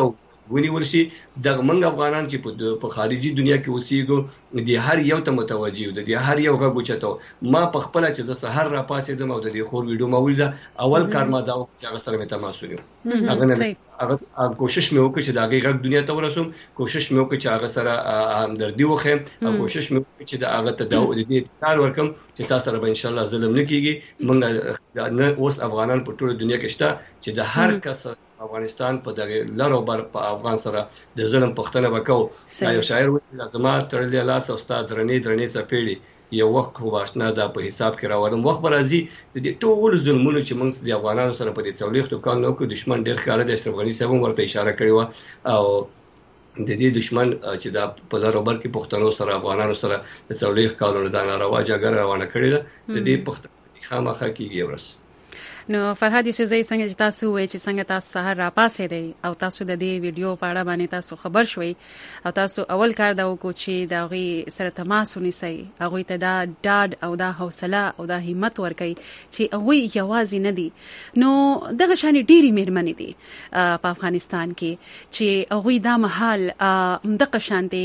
ونیول شي د منګ افغانان چې په خارجي دنیا کې اوسېږو د هر یو ته متوجي یو د هر یو غو چته ما په خپل چې ز سحر را پاتې د مو د خور ویډیو ما ولیدا اول کار ما دا چې هغه سره مې تماس ونیو هغه کوشش مې وکړ چې دا هغه دنیا ته ورسوم کوشش مې وکړ چې هغه سره همدردي وخم او کوشش مې وکړ چې دا هغه ته د کار ورکم چې تاسو سره به ان شاء الله ظلم نه کیږي موږ اوس افغانان په ټوله دنیا کې شته چې د هر کس افغانستان په دغه لارو بر په افغان سره د ظلم پښتنه وکاو یو شاعر وایي لازمه تړلې لاس او استاد درنې څپېړي یو وخت خو باشنا دا په حساب کې راوړم وخت برازي د دې ټول ظلمونو چې موږ د افغانانو سره په دې څولېختو کال نو کې دشمن ډېر ښکاره د اشرف غني صاحب ورته اشاره کړې و او د دې دشمن چې دا په لارو بر کې پښتنو سره افغانانو سره د څولېخ کالونو دا ناروا جګړه روانه کړې ده د دې پښتنو خامخا کېږي ورس نو فرهاد یوسفزئی څنګه چې تاسو وایي چې څنګه تاسو سحر را پاسې دی او تاسو د دې ویډیو په اړه باندې تاسو خبر شوي او تاسو اول کار دا وکړو چې دا غي سره تماس ونیسئ هغه ته دا ډاډ او دا حوصله او دا همت ورکړي چې هغه یوازې نه دي نو دغه شان ډيري مېرمنې دي په افغانستان کې چې هغه دا محل دغه شانتي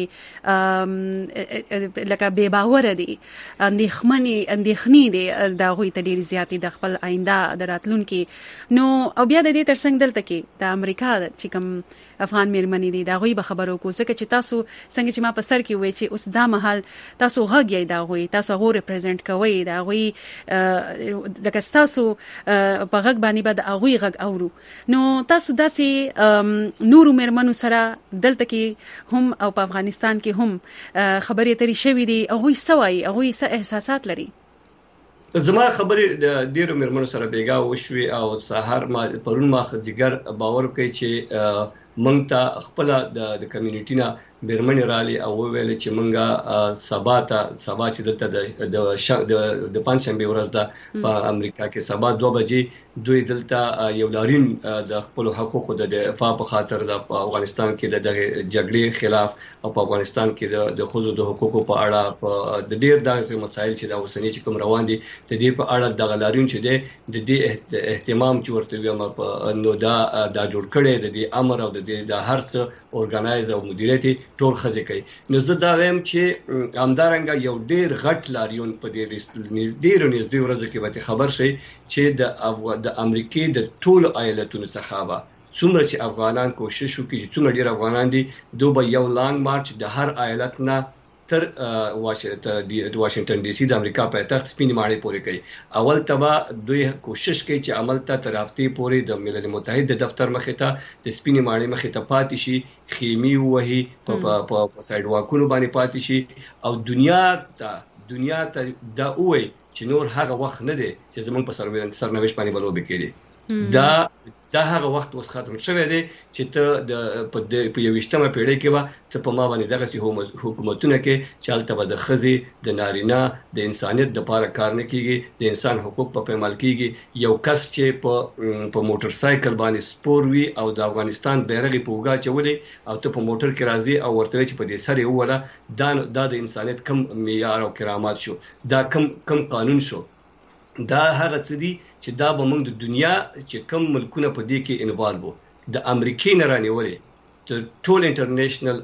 لکه بے باور دي اندېخنې دي دا غوي ته ډېر زیاتې د خپل آینده راتلونکي نو او بیا د دې ترڅنګ دلته کې د امریکا چې کوم افغان مېرمنې دي دا غوي به خبرو کو ځکه چې تاسو څنګه چې ما په سر کې وای چې اوس دا محل تاسو غږی دا غوي تاسو غو ریپرزینټ کوي دا غوي د تاسو په غږ باندې به د غوي غږ اورو نو تاسو داسې نورو مېرمنو سره دلته کې هم او په افغانستان کې هم خبرې اترې شوې دي غوي سوای غوي څه احساسات لري زما خبرې د ډیرو مېرمنو سره بیګا وشوي او سحر ما پرون ما خځګر باور کوي چې مونږ ته خپل د کمیونټي نه مېرمنې رالي او ویل چې مونږه سبا چې دلته د پنځشنبه ورځ ده په امریکا کې سبا 2 بجې دوی دلته یو لارین د خپل حقوقو د دفاع په خاطر د افغانستان کې د جګړې خلاف او په افغانستان کې د خود د حقوقو په اړه په د ډیر دغه مسایل چې د اوسنۍ چې کوم روان دي د دې په اړه د لارین چې د دې اهتمام چې ورته ویم نو دا جوړ کړي د دې امر او د هر څه اورګنایز او مدیریت ټول خځې کوي نو زه دا وایم چې همدارنګه یو ډیر غټ لاریون په دې ډیر نږدې ورځو کې به خبر شي چې د امریکای د ټول ایالتونو څخه به څومره چې افغانان کوشش وکړي چې څومره ډیر افغانان دي دوی یو لانګ مارچ د هر ایالت نه تر واشنگټن ډي سي د امریکا په تخت سپینې ماڼۍ پورې کوي اول تبا دوی کوشش کوي چې عمل ته تر هفتې پورې د ملل متحد د دفتر مخې ته د سپینې ماڼۍ مخې ته پاتې شي خیمي وهي په سایډ واکونو باندې پاتې شي او دنیا ته دا وایي چې نور هغه وخت نه دی چې زمونږ په سرنوشت باندې بلوبې کېږي دا هغه وخت اوس ختم شوی دی چې ته په 21مه پیړۍ کې به ته په ما باندې دغه حکومتونه کې چې هلته به د ښځې د نارینه د انسانیت دپاره کار نه کېږي د انسان حقوق په پایمال کېږي یو کس چې په موټر سایکل باندې سپور وي او د افغانستان بیرغ یې په اوږه اچولی او ته په موټر کې راځي او ورته وایي چې په دې سر یې ووهله دا د انسانیت کم معیار او کرامات شو دا کم قانون شو دا هغه څه دي چې دا به موږ د دنیا چې کم ملکونه په دې کې انوالو د امریکای نه رانیولې ته ټول انټرنیشنل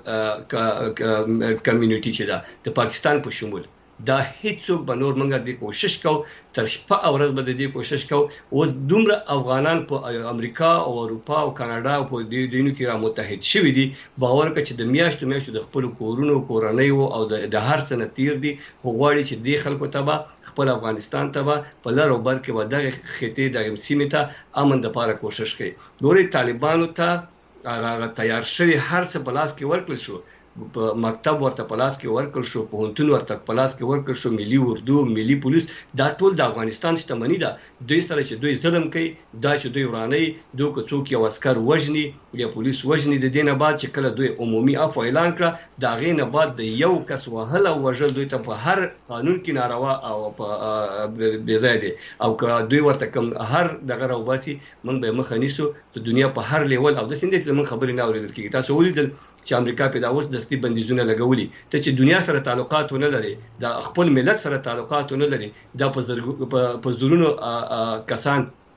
کمیونټي چې دا د پاکستان په شمول دا هیڅوک به نور موږ د کوشش کو تر شپه او ورځ به د دې کوشش کو اوس دومره افغانان په امریکا او اروپا او کاناډا او په دې دینو کې را متحد شوي دي باور کوي چې د میاشتو د خپل کورنۍ او د هر څه نه تیر دي خو غواړي چې د خلکو ته خپل افغانستان ته په لار او بر کې به دغه خطې د سیمې ته امن د لپاره کوشش کوي نوري طالبانو ته هغه تیار شوی هر څه بلاس کې ورکړل شو په مکتب ورته پلاس کې ورکړل شو په هنتون ورته پلاس کې ورکړل شو ملي اردو ملي پولیس دا ټول د افغانستان شتمنی ده دوی سره چې دوی ظلم کوي دا چې دوی وراني دوی که څوک یو عسكر وژني یا پولیس وژني د دینه بعد چې کله دوی عمومي عفو اعلان کړ دا غینه بعد د یو کس وهله او وژل دوی ته په هر قانون کې ناروا او په بيزاده او که دوی ورته کوم هر دغه راوباسي من به مخ نیسو د دنیا په هر لیول او د سندې چې من خبرې نه اوریدل کیږي تاسو ولیدل چې امریکا په دا اوس دستي بندیزونه لګولي ته چې دنیا سره تعلقات ونه لري دا خپل ملت سره تعلقات ونه لري دا په زرونو کسان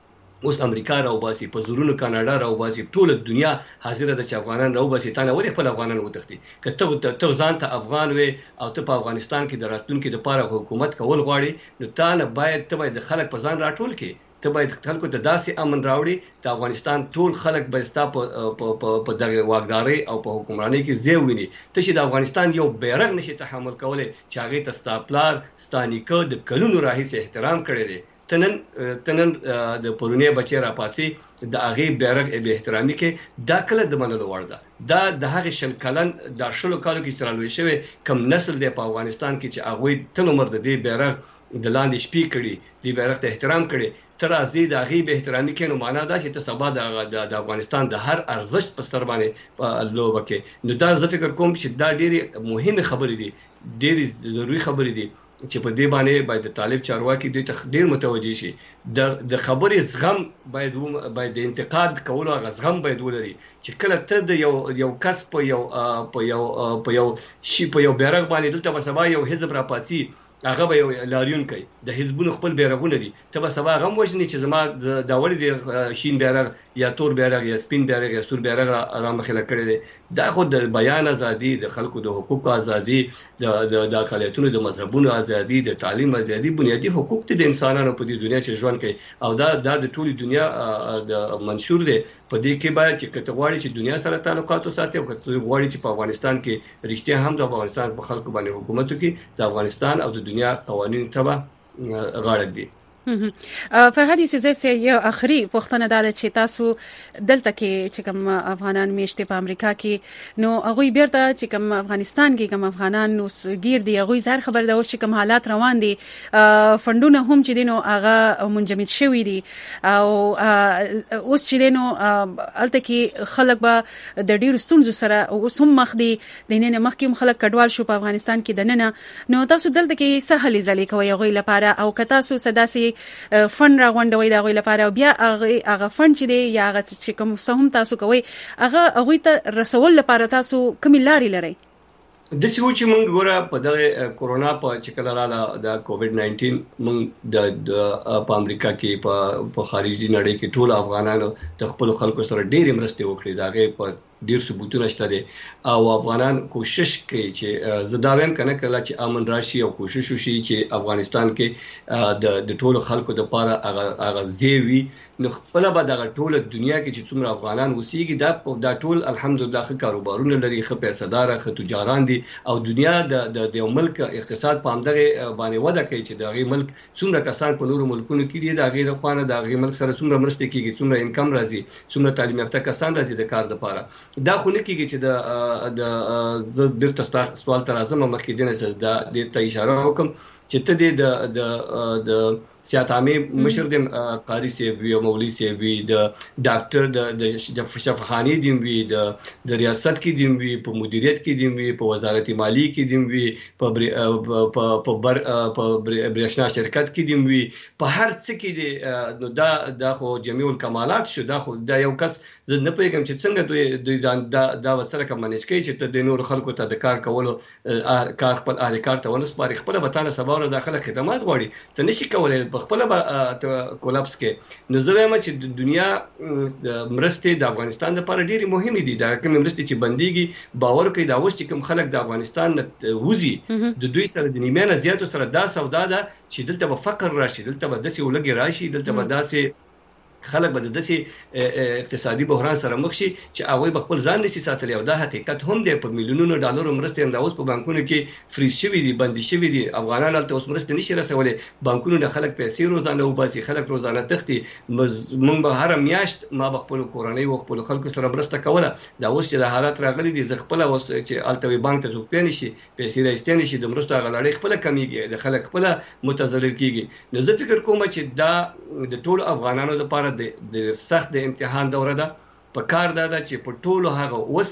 اوس امریکا راوباسي په زورونو کاناډا راوباسي ټول دنیا حاضر ده چې افغانان راوباسي تا نه ولې خپل افغانان وتښتي که ته ځان ته افغان وې او ته په افغانستان کې د راتلونکي لپاره حکومت کول غواړي نو تا نه باید د خلک په ځان راټول کړي ته باید خلکو ته داسې امن راوړي د افغانستان ټول خلک به ستا په دغه واکداري او په حکمرانۍ کې ځای وویني ته چې د افغانستان یو بیرغ نشي تحمل کولی چې هغې ته ستا پلار ستا نیکه د کلونو راهیسې احترام کړی دی تنن د پرونی بچی را پاتې د هغه بیرغ به احترامي کې دا کله د منلو وړ ده دا د هغه شل کلن د شلو کالو کې ترالوي شوی کم نسل دی په افغانستان کې چې هغه تل عمر د دې بیرغ د لاندې شپې کړي د بیرغ ته احترام کړي تر ازي د هغه به احترامي کې نو معنا دا چې ته سبا د افغانستان د هر ارزښت په ستر باندې لوبه کې نو دا زه فکر کوم چې دا ډېری مهمه خبرې دي ډېری ضروري خبرې دي چې په دې باندې باید طالب چارواکي دوی ته ډیر متوجي شي د خبرې زغم باید د انتقاد کولو غزغم باید ولري چې کله ته د یو کس په یو بیرغ باندې دلته به سبا یو حزب را پاتې هغه به یو لاریون کوي د حزبونو خپل بیرغونه دي ته به سبا غم وژني چې زما د وړي د شین بیرغ یا تور بیرغ یا سپین بیرغ یا سور بیرغ را مخاله کړی دی دا خو د بیان ازادي د خلکو د حقوقو ازادي د اقلیتونو د مذهبونو ازادي د تعلیم ازادي بنیادی حقوق دي د انسانانو په دې دنیا چې ژوند کوي او دا د ټولي دنیا د منشور دی په دې کې باید چې کته غواړي چې دنیا سره تعلقات وساتي او کته غواړي چې په افغانستان کې رښتیا هم د افغانستان په خلکو باندې حکومت وکړي د افغانستان او د دنیا قوانین تبع غاړه دي فرهاد یوسف سي یو اخري پوښتنه ده چې تاسو دلته کې چې کوم افغانان میشته په امریکا کې نو هغه بیرته چې کوم افغانستان کې کوم افغانان نو غیر دی هغه زار خبر ده چې کوم حالات روان دي فندونه هم چې دینو هغه منجمد شوی دي او اوس چې دینو الته کې خلک به د ډیر ستونزو سره اوس هم مخ دي د نن مخکې خلک کډوال شو په افغانستان کې دننه نو تاسو دلته کې سهل ځلې کوي هغه لپاره او که تاسو سداسي فن راغونډوي دا غوي لپاره بیا هغه فن چې دی یا هغه چې کوم سهم تاسو کوي هغه ته رسول لپاره تاسو کوم لاري لري د سیو چې موږ ګوره په دغه کورونا په چکل رااله د کووډ 19 موږ د امریکا کې په خارجي نړۍ کې ټول افغانانو د خپل خلکو سره ډېر مرسته وکړي داغه په ډیر ثبوتونه شته دي او افغانان کوشش کوي چې زداویم کنه کله چې امن راشي او کوشش وشي چې افغانستان کې د ټولو خلکو د لپاره هغه زیوي نو خپل به د ټوله دنیا کې چې څومره افغانان وسیږي دا ټول الحمدلله ښه کاروبارونه لري ښه پیسادار ښه تجاران دي او دنیا د یو ملک اقتصاد په همدغه باندې وده کوي چې دغه ملک څومره کسان په نورو ملکونو کې دي د غیر خوانه د ملک سره څومره مرسته کیږي څومره انکم راځي څومره تعلیم یافته کسان راځي د کار لپاره دا خو نه کیږي چې د بیرته سوال تر اعظم مخکې دینه د ته اشاره وکم چې ته د سیاحت عامه مشر د قاری سی وی او مولوی سی وی د ډاکټر د شفاخانی دی وی د ریاست کې دی وی په مدیریت کې دی وی په وزارت مالی کې دی وی په برېښنا شرکت کې دی وی په هر څه کې دی نو دا خو جميع الکمالات شو دا خو دا یو کس نه پېږم چې څنګه دوی دا وسره کوم منیج کوي چې د نور خلکو ته د کار کولو کار خپل اهل کار ته ونسپاري خپل وطن سبا ور داخله خدمات غواړي ته نشي کولای خپل کولاپس کې نو زه وایم چې د دنیا مرستې د افغانستان لپاره ډېری مهمه دي دا کوم مرستې چې بنديږي باور کوي دا اوس چې کوم خلک د افغانستان وزي د دوی سره د نیمه زیاتو سره دا سودا ده چې دلته به فقر راشي دلته به داسې ولګي راشي دلته به داسې خلک به د داسې اقتصادي بحران سره مخ شي چې هغه خپل ځان نشي ساتلی او دا حقیقت هم دی په میلیونونو ډالرو مرستې هم د اوس په بانکونو کې فریز شوي دي بندي شوي دي افغانان هلته اوس مرستې نشي رسولی بانکونو د خلک پیسې روزانه وباسي خلک روزانه تښتي موږ به هره میاشت ما به خپلو کورنۍ و خپلو خلکو سره مرسته کوله دا اوس چې د حالات راغلي دي زه خپله اوس چې هلته بانک ته څوک نشي پیسې رایستې نشي د مرستو هغه لړۍ خپله کمیږي د خلک خپله متضرر کیږي نو زه فکر کوم چې دا د ټولو افغانانو لپاره د سخت د امتحان دوره ده په کار ده چې په ټولو هغه اوس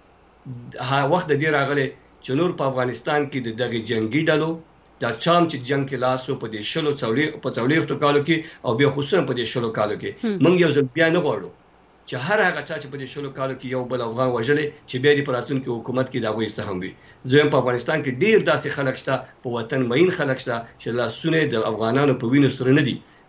وخت د دې راغلی چې نور په افغانستان کې دغه جنگي ډلو دا چام چې جنگ کې لاسو په دې شلو څولې کالو کې او بیا خصوصا په دې شلو کالو کې موږ یو ځل بیا نه غواړو چې هر هغه چا چې په دې شلو کالو کې یو بل افغان وژلې چې بیا د پراتون کې حکومت کې دا غوي سهم وي زم په افغانستان کې ډیر داسې خلک شته په وطن مین خلک شته چې لاسونه د افغانانو په وینو سره نه دي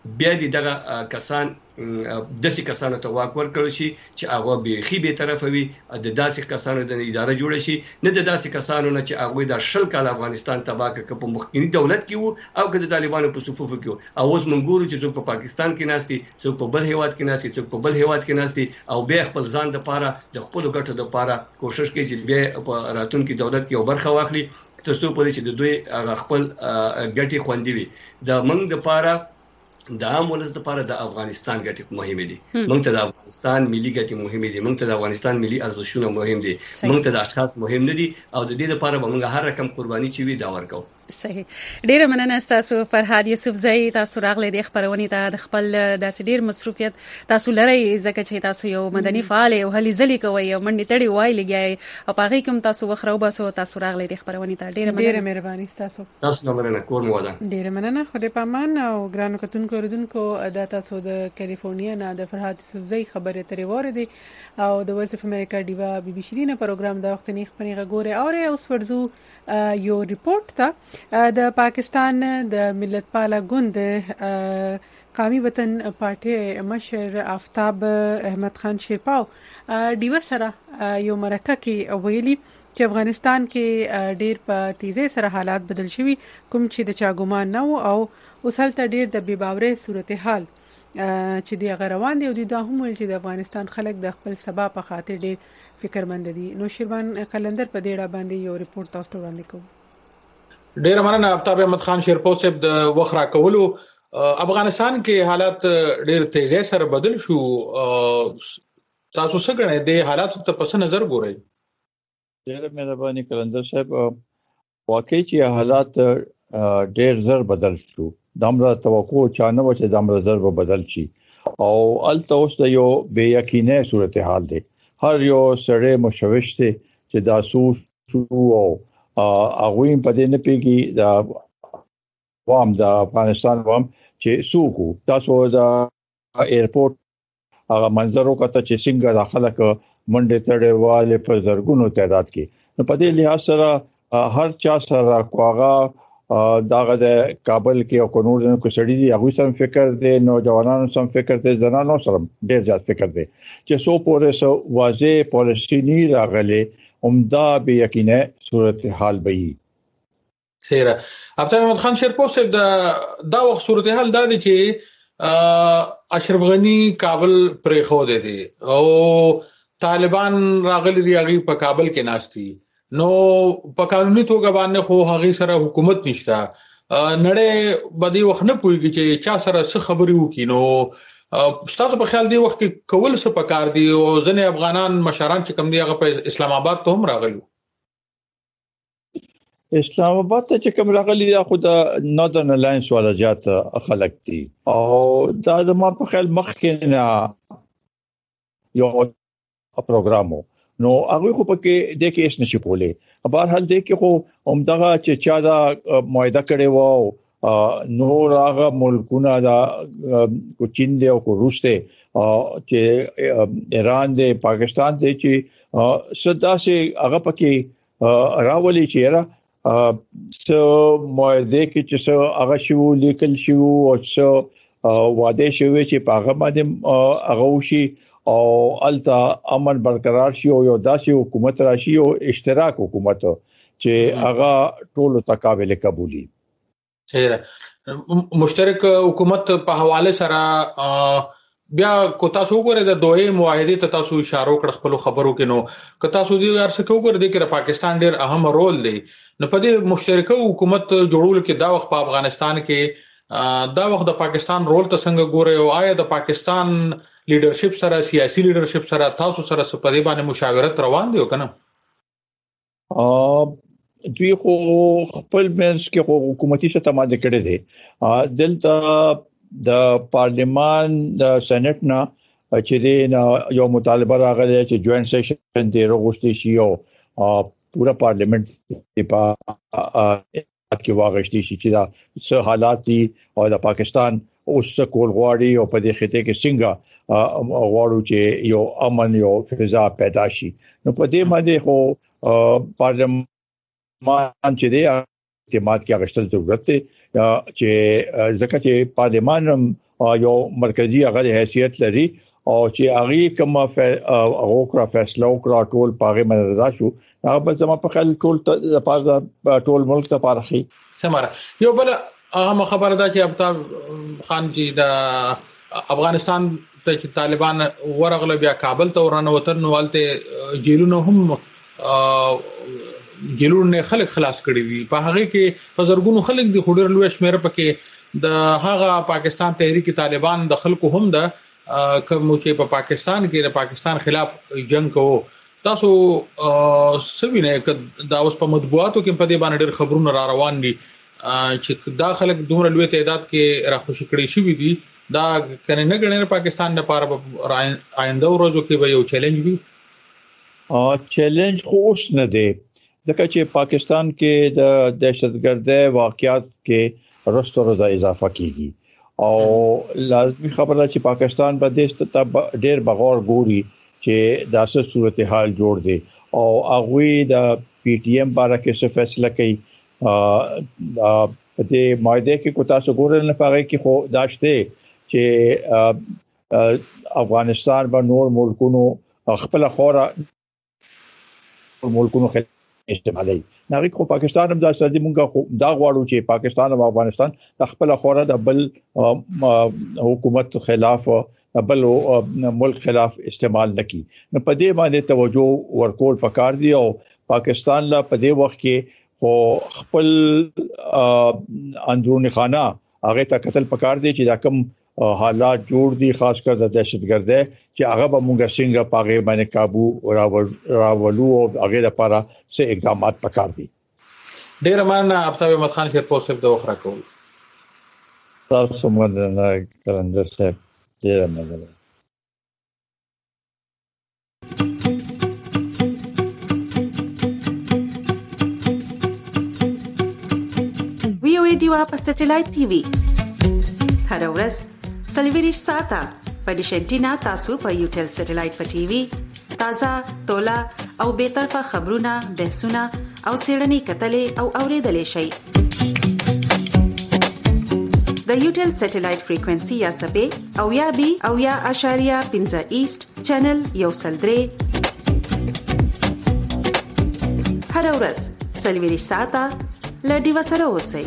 بیا دغه کسان داسې کسانو ته واک ورکړل شي چې هغه به به طرف وي د داسې کسانو د اداره جوړ شي نه د داسې کسانو نه چې هغه د شل کال افغانستان تباہ کړ په مخکنی دولت کې وو او که د طالبانو په صفوف کې وو او اوس موږ ګورو چې څوک په پاکستان کې ناشتي څوک په بل هیواد کې ناشتي څوک په بل هیواد کې ناشتي او بیا خپل ځان د پاره د خپل ګټو د پاره کوشش کوي چې بیا په راتلونکي دولت کې برخه واخلي ترڅو پوهیږي چې د دوی خپل ګټي خوندي وي د موږ د پاره د عام ولس لپاره د افغانستان ګټې مهمه دي موږ ته د افغانستان ملي ګټې مهمه دي موږ ته د افغانستان ملي ارزښتونه مهم دي موږ ته د اشخاص مهم نه دي او د دې لپاره به موږ هر رقم قرباني چې وي دا ورکو. صحیح. ډیره مننه تاسو فرهاد یوسفزئی تاسو راغلي د خبرونې ته د خپل داسې ډیر مصروفیت تاسو لري ځکه چې تاسو یو مدني فعال او هلي ځلې کوي او منډي تړي وای لګي او پاغي کوم تاسو وخرو باسو تاسو راغلي د خبرونې ته ډیره مهرباني تاسو مننه کور مو ده. ډیره مننه خدای پامان او ګرانو کتونکو اوریدونکو د تاسو د کالیفورنیا نه د فرهاد یوسفزئی خبره ترې وره دي او د وایس اف امریکا دیوا بي بي شیرینه پروګرام دا وخت نه خپنی غوره او اوس ورزو یو ریپورت ته د پاکستان د ملت پاله ګوند قومي وطن پارټي مشر آفتاب احمد خان شیرپاو دیو سره یو مرکه کې ویلي چې افغانستان کې ډیر په تیزه سره حالات بدل شوي کوم چې د چا ګمان نه او اوس هلته ډیر د بیباورې صورتحال چې دی غروان دی او د هم ول چې د افغانستان خلک د خپل سبا په خاطر ډیر فکرمند دي. نو شیروان قلندر په ډیره باندې یو ریپورت تاسو ته وړاندې کوم. ډیر مننه آفتاب احمد خان شیرپاو صاحب د وخرا کولو. افغانستان کې حالات ډیر تیزه سره بدل شو تاسو څنګه غواړئ د حالاتو ته پس نظر ګورئ؟ ډیر مهرباني قلندر صاحب واقعي چې حالات ډیر زر بدل شو دمره توقع چانه و چې دمره زر به بدل شي او الته اوس د یو بے یقینه صورتحال دی هر یو سړی مشوش دی چې دا شو او هغه په دې نه پیږي دا وام د افغانستان وام چې سوکو تاسو دا ایرپورټ هغه منظرو کته چې څنګه داخله ک منډه تړې والے په زرګونو تعداد کې په دې لحاظ سره هر چا سره کوغه داغه د کابل کې او کونور کې سړي دي هغه سم فکر دي نوجوانانو سم فکر دي زنانو سره ډېر زیات فکر دي چې سو پورې سو واضح پالیسی نه راغلي عمده به یقینه صورتحال وي. سیره آفتاب احمد خان شیرپاو صاحب دا وخت صورتحال دا دي چې اشرف غنی کابل پرې خو دي او طالبان راغلي دي هغه په کابل کې ناشتي نو په قانوني توګه باندې خو هغه سره حکومت نشته نړۍ بدی وخت نه پويږي چې چا سره څه خبري وکړي نو تاسو په خیال دی وخت کې کول څه پکار دي او ځنې افغانان مشران چې کوم دی هغه په اسلام آباد ته هم راغلي اسلام آباد ته چې کوم راغلي دا خو د ناردرن الاینس ولا جات خلک دي او دا زما په خیال مخکې نه یو پروګرامو نو هغه خو پکې د کې هیڅ نشي کولای په هر حال د کې خو عمدغه چې چا دا معاهده کړي وو نور هغه ملکونه دا کو چین دی او کو روس دی چې ایران دی پاکستان دی چې صدا سي هغه پکې راولي چې را سو معاهده کې چې هغه شو لیکل شو او سو واده شوی چې په هغه باندې هغه وشي او التا امن برقرار شي او یو داسې حکومت راشي او اشتراک حکومت چې هغه ټول تقابل قبولي. مشترک حکومت په حواله سره بیا کو تاسو وګورئ د دوه معاهده ته تاسو اشاره وکړ خپل خبرو کې نو که تاسو دې ارڅ کې وګورئ چې پاکستان ډېر اهم رول دی نو په دې مشترک حکومت جوړول کې دا وخت په افغانستان کې دا وخت د پاکستان رول ته څنګه ګورئ او آیا د پاکستان لیډرشپ سره سیاسي لیډرشپ سره تاسو سره په دې باندې مشاورت روان دی کنه؟ دوی خو خپل منځ کې خو حکومتي شتماده کړي دي دلته د پارلیمان د سېنات نه چې یو مطالبه راغلی چې جوائنٹ سیشن دی روغشتي شي او پورا پارلیمنت په کې واغشتي شي چې دا څه حالات دي او د پاکستان اوس کول غواړي او په دې خطه کې څنګه غواړو چې یو امن یو فضا پیدا شي نو په دې باندې خو پارلیمان چې دی اعتماد کې غشتل ضرورت دی چې ځکه چې پارلیمان یو مرکزی هغه حیثیت لري او چې هغه کوم اوکرا فیصله وکړه ټول پاغه منرضا شو هغه بل زما په خل ټول ملک ته پارخي سماره یو بل هغه خبره ده چې ابطال خان جی د افغانستان ته طالبان ورغله بیا کابل ته ورانه وطن والته جیلونه هم جیلونه خلک خلاص کړی دي په هغه کې بزرګونو خلک دي خډر لوي شمیر پکې د هغه پاکستان تحریک طالبان د خلکو هم د کوم چې په پاکستان کې د پاکستان خلاف جنگ کوو تاسو سوینه دا اوس په مطبوعاتو کې په دې باندې ډېر خبرونه را روان دي چې دا خلک دومره لوی تعداد کې راخوشي کړی شوی دي دا کنه نه غنره پاکستان لپاره آینده ورځو کې به یو چیلنج وي چیلنج خو اوس نه دی ځکه چې پاکستان کې د دهشتګردۍ واقعیات کې رستو روزه اضافه کیږي او لازمي خبره چې پاکستان په دې ډېر بغور ګوري چې داسه صورتحال جوړ دی او هغه د پی ټی ایم باره کې څه فیصله کوي د ماده کې کو تاسو ګورل نه پاره کې خو داشته چې افغانستان به نور ملکونو خپل خورا ملکونو استعمالي نغې خو پاکستان هم دا سړي مونږه دا غواړو چې پاکستان او افغانستان خپل خورا د بل حکومت خلاف بل ملک خلاف استعمال نکي نو په دې باندې توجه ورکول پکار دي او پاکستان لا په دې وخت کې خو خپل اندرونی خانه هغه ته قتل پکار دي چې دا کوم حالات جوړ دي خاص کر د دهشتګردۍ چې هغه به موږ څنګه پاغه باندې काबू راولو او هغه لپاره څه اقدامات پکار دي ډیر مننه ابتاب احمد خان شیرپور صاحب د وخره کول تاسو مننه کلندر صاحب ډیر مننه وی او ای ډیوا په سټلایټ ټي وي هر ورځ سلیویریش ساته په ډیشنټینا تاسو په یوټل سټلایټ په ټي وي تازه تولا او به طرفه خبرونه بحثونه او سیړنی کتلې او اوریدلې شي د یوټل سټلایټ فریکوئنسي یا سبې او یا بي او یا اشاریه 15 ایست چینل یو سلدري هر ورځ سلیویریش ساته لډي وسره اوسئ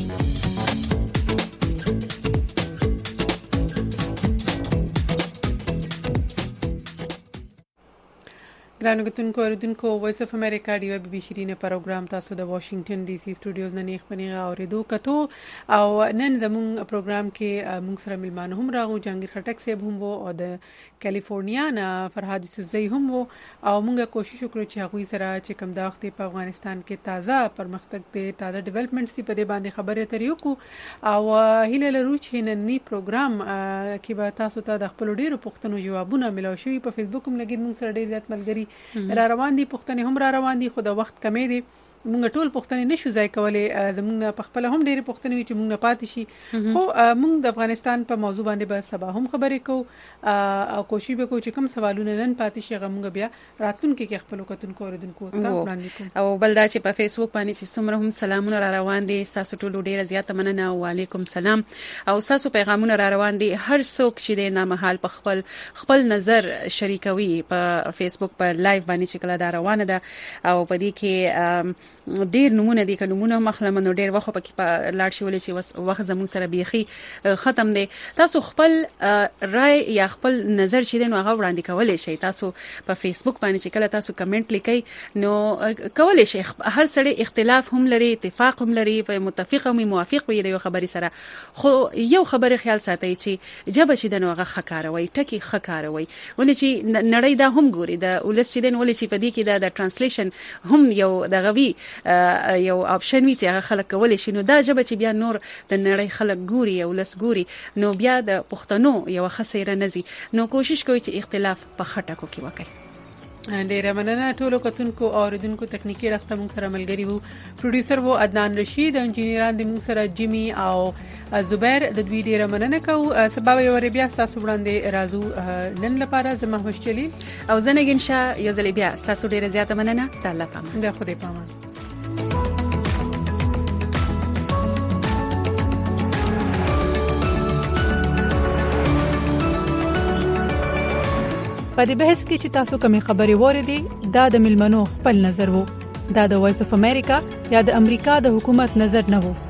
ګرانو کتونکو اوریدونکو وایس اف امریکا دی وی بي شيرینه پروګرام تاسو د واشنگټن ډي سي سټوډیوز نه خبرونه اوریدو کتو او نن زموږ پروګرام کې موږ سره ملمانه هم راغو جهانگیر خټک صاحب هم وو او د کیلیفورنیا نه فرهاد یوسفزئی هم وو او موږ کوشش وکړو چې هغه سره چې کوم د وخت په افغانستان کې تازه پرمختګ دي تازه ډیولپمنټس دي په دې باندې خبرې اترې وکړو او هیله لرو چې نننی پروګرام کې به تاسو ته د خپل ډیرو پوښتنو جوابونه ملو شي په فیسبوک هم لګید موږ سره ډیر زیات ملګری را روان دي پښتنې هم را روان دي خو د وخت کمې دي موږ ټول پښتنې نشو ځای کولای زموږ په خپل هم ډېری پښتنې وي چې موږ نه پاتې شي خو موږ د افغانستان په موضوع باندې به سبا هم خبرې کوو او کوشش وکړو چې کوم سوالونه نن پاتې شي موږ بیا راتلونکي کې خپل کتونکو اوریدونکو ته وړاندې کوو او بل دا چې په فیسبوک باندې چې څومره هم سلامونه را روان دي تاسو ټول ډیره زیاته مننه او علیکم سلام او تاسو پیغامونه را روان دي هر څوک چې د نامحال په خپل نظر شریکوي په فیسبوک پر لایو باندې چې کله دا روانه ده او په دې کې ډیر نمونه دي کنه مخلمن ډیر وخت پکې لاړ شي ولې چې وخت زمو سره بيخي ختم دي تاسو خپل رائے یا خپل نظر چې دین هغه وړاندې کولای شئ تاسو په فیسبوک باندې چې کله تاسو کمنټ لیکئ نو کولای شئ هر سړی اختلاف هم لري اتفاق هم لري په متفق او موافق وي د یو خبرې سره خو یو خبره خیال ساتئ چې جب چې دنو هغه خکاروي ټکی خکاروي ولې چې نړۍ دا هم ګوري د ولس چې دین ولې چې په دې کې د ترانسلیشن هم یو دغوي یو اپشن وی چې هغه خلک کولای شي نو دا جبه چې بیا نور د نړۍ خلک ګوري او لس ګوري نو بیا د پښتنو یو خسیره نزي نو کوشش کوي چې اختلاف په خټکو کې وکړي ډیره مننه ټولو کتونکو او اوریدونکو تکنیکی راسته موږ سره ملګری وو پروډوسر وو عدنان رشید او انجینران د موږ سره جیمی او زبیر د دوی ډیره مننه کوو سبا یو بیا تاسو وړاندې راځو نن لپاره زما هوښ چلی او زنګین شاه یو ځل بیا تاسو ډیره زیاته مننه تعالی پامان د خدای پامان په دې بحث کې چې تاسو کومې خبرې وریدي دا د ملمنو خپل نظر وو. دا د وایس اف امریکا یا د امریکا د حکومت نظر نه وو.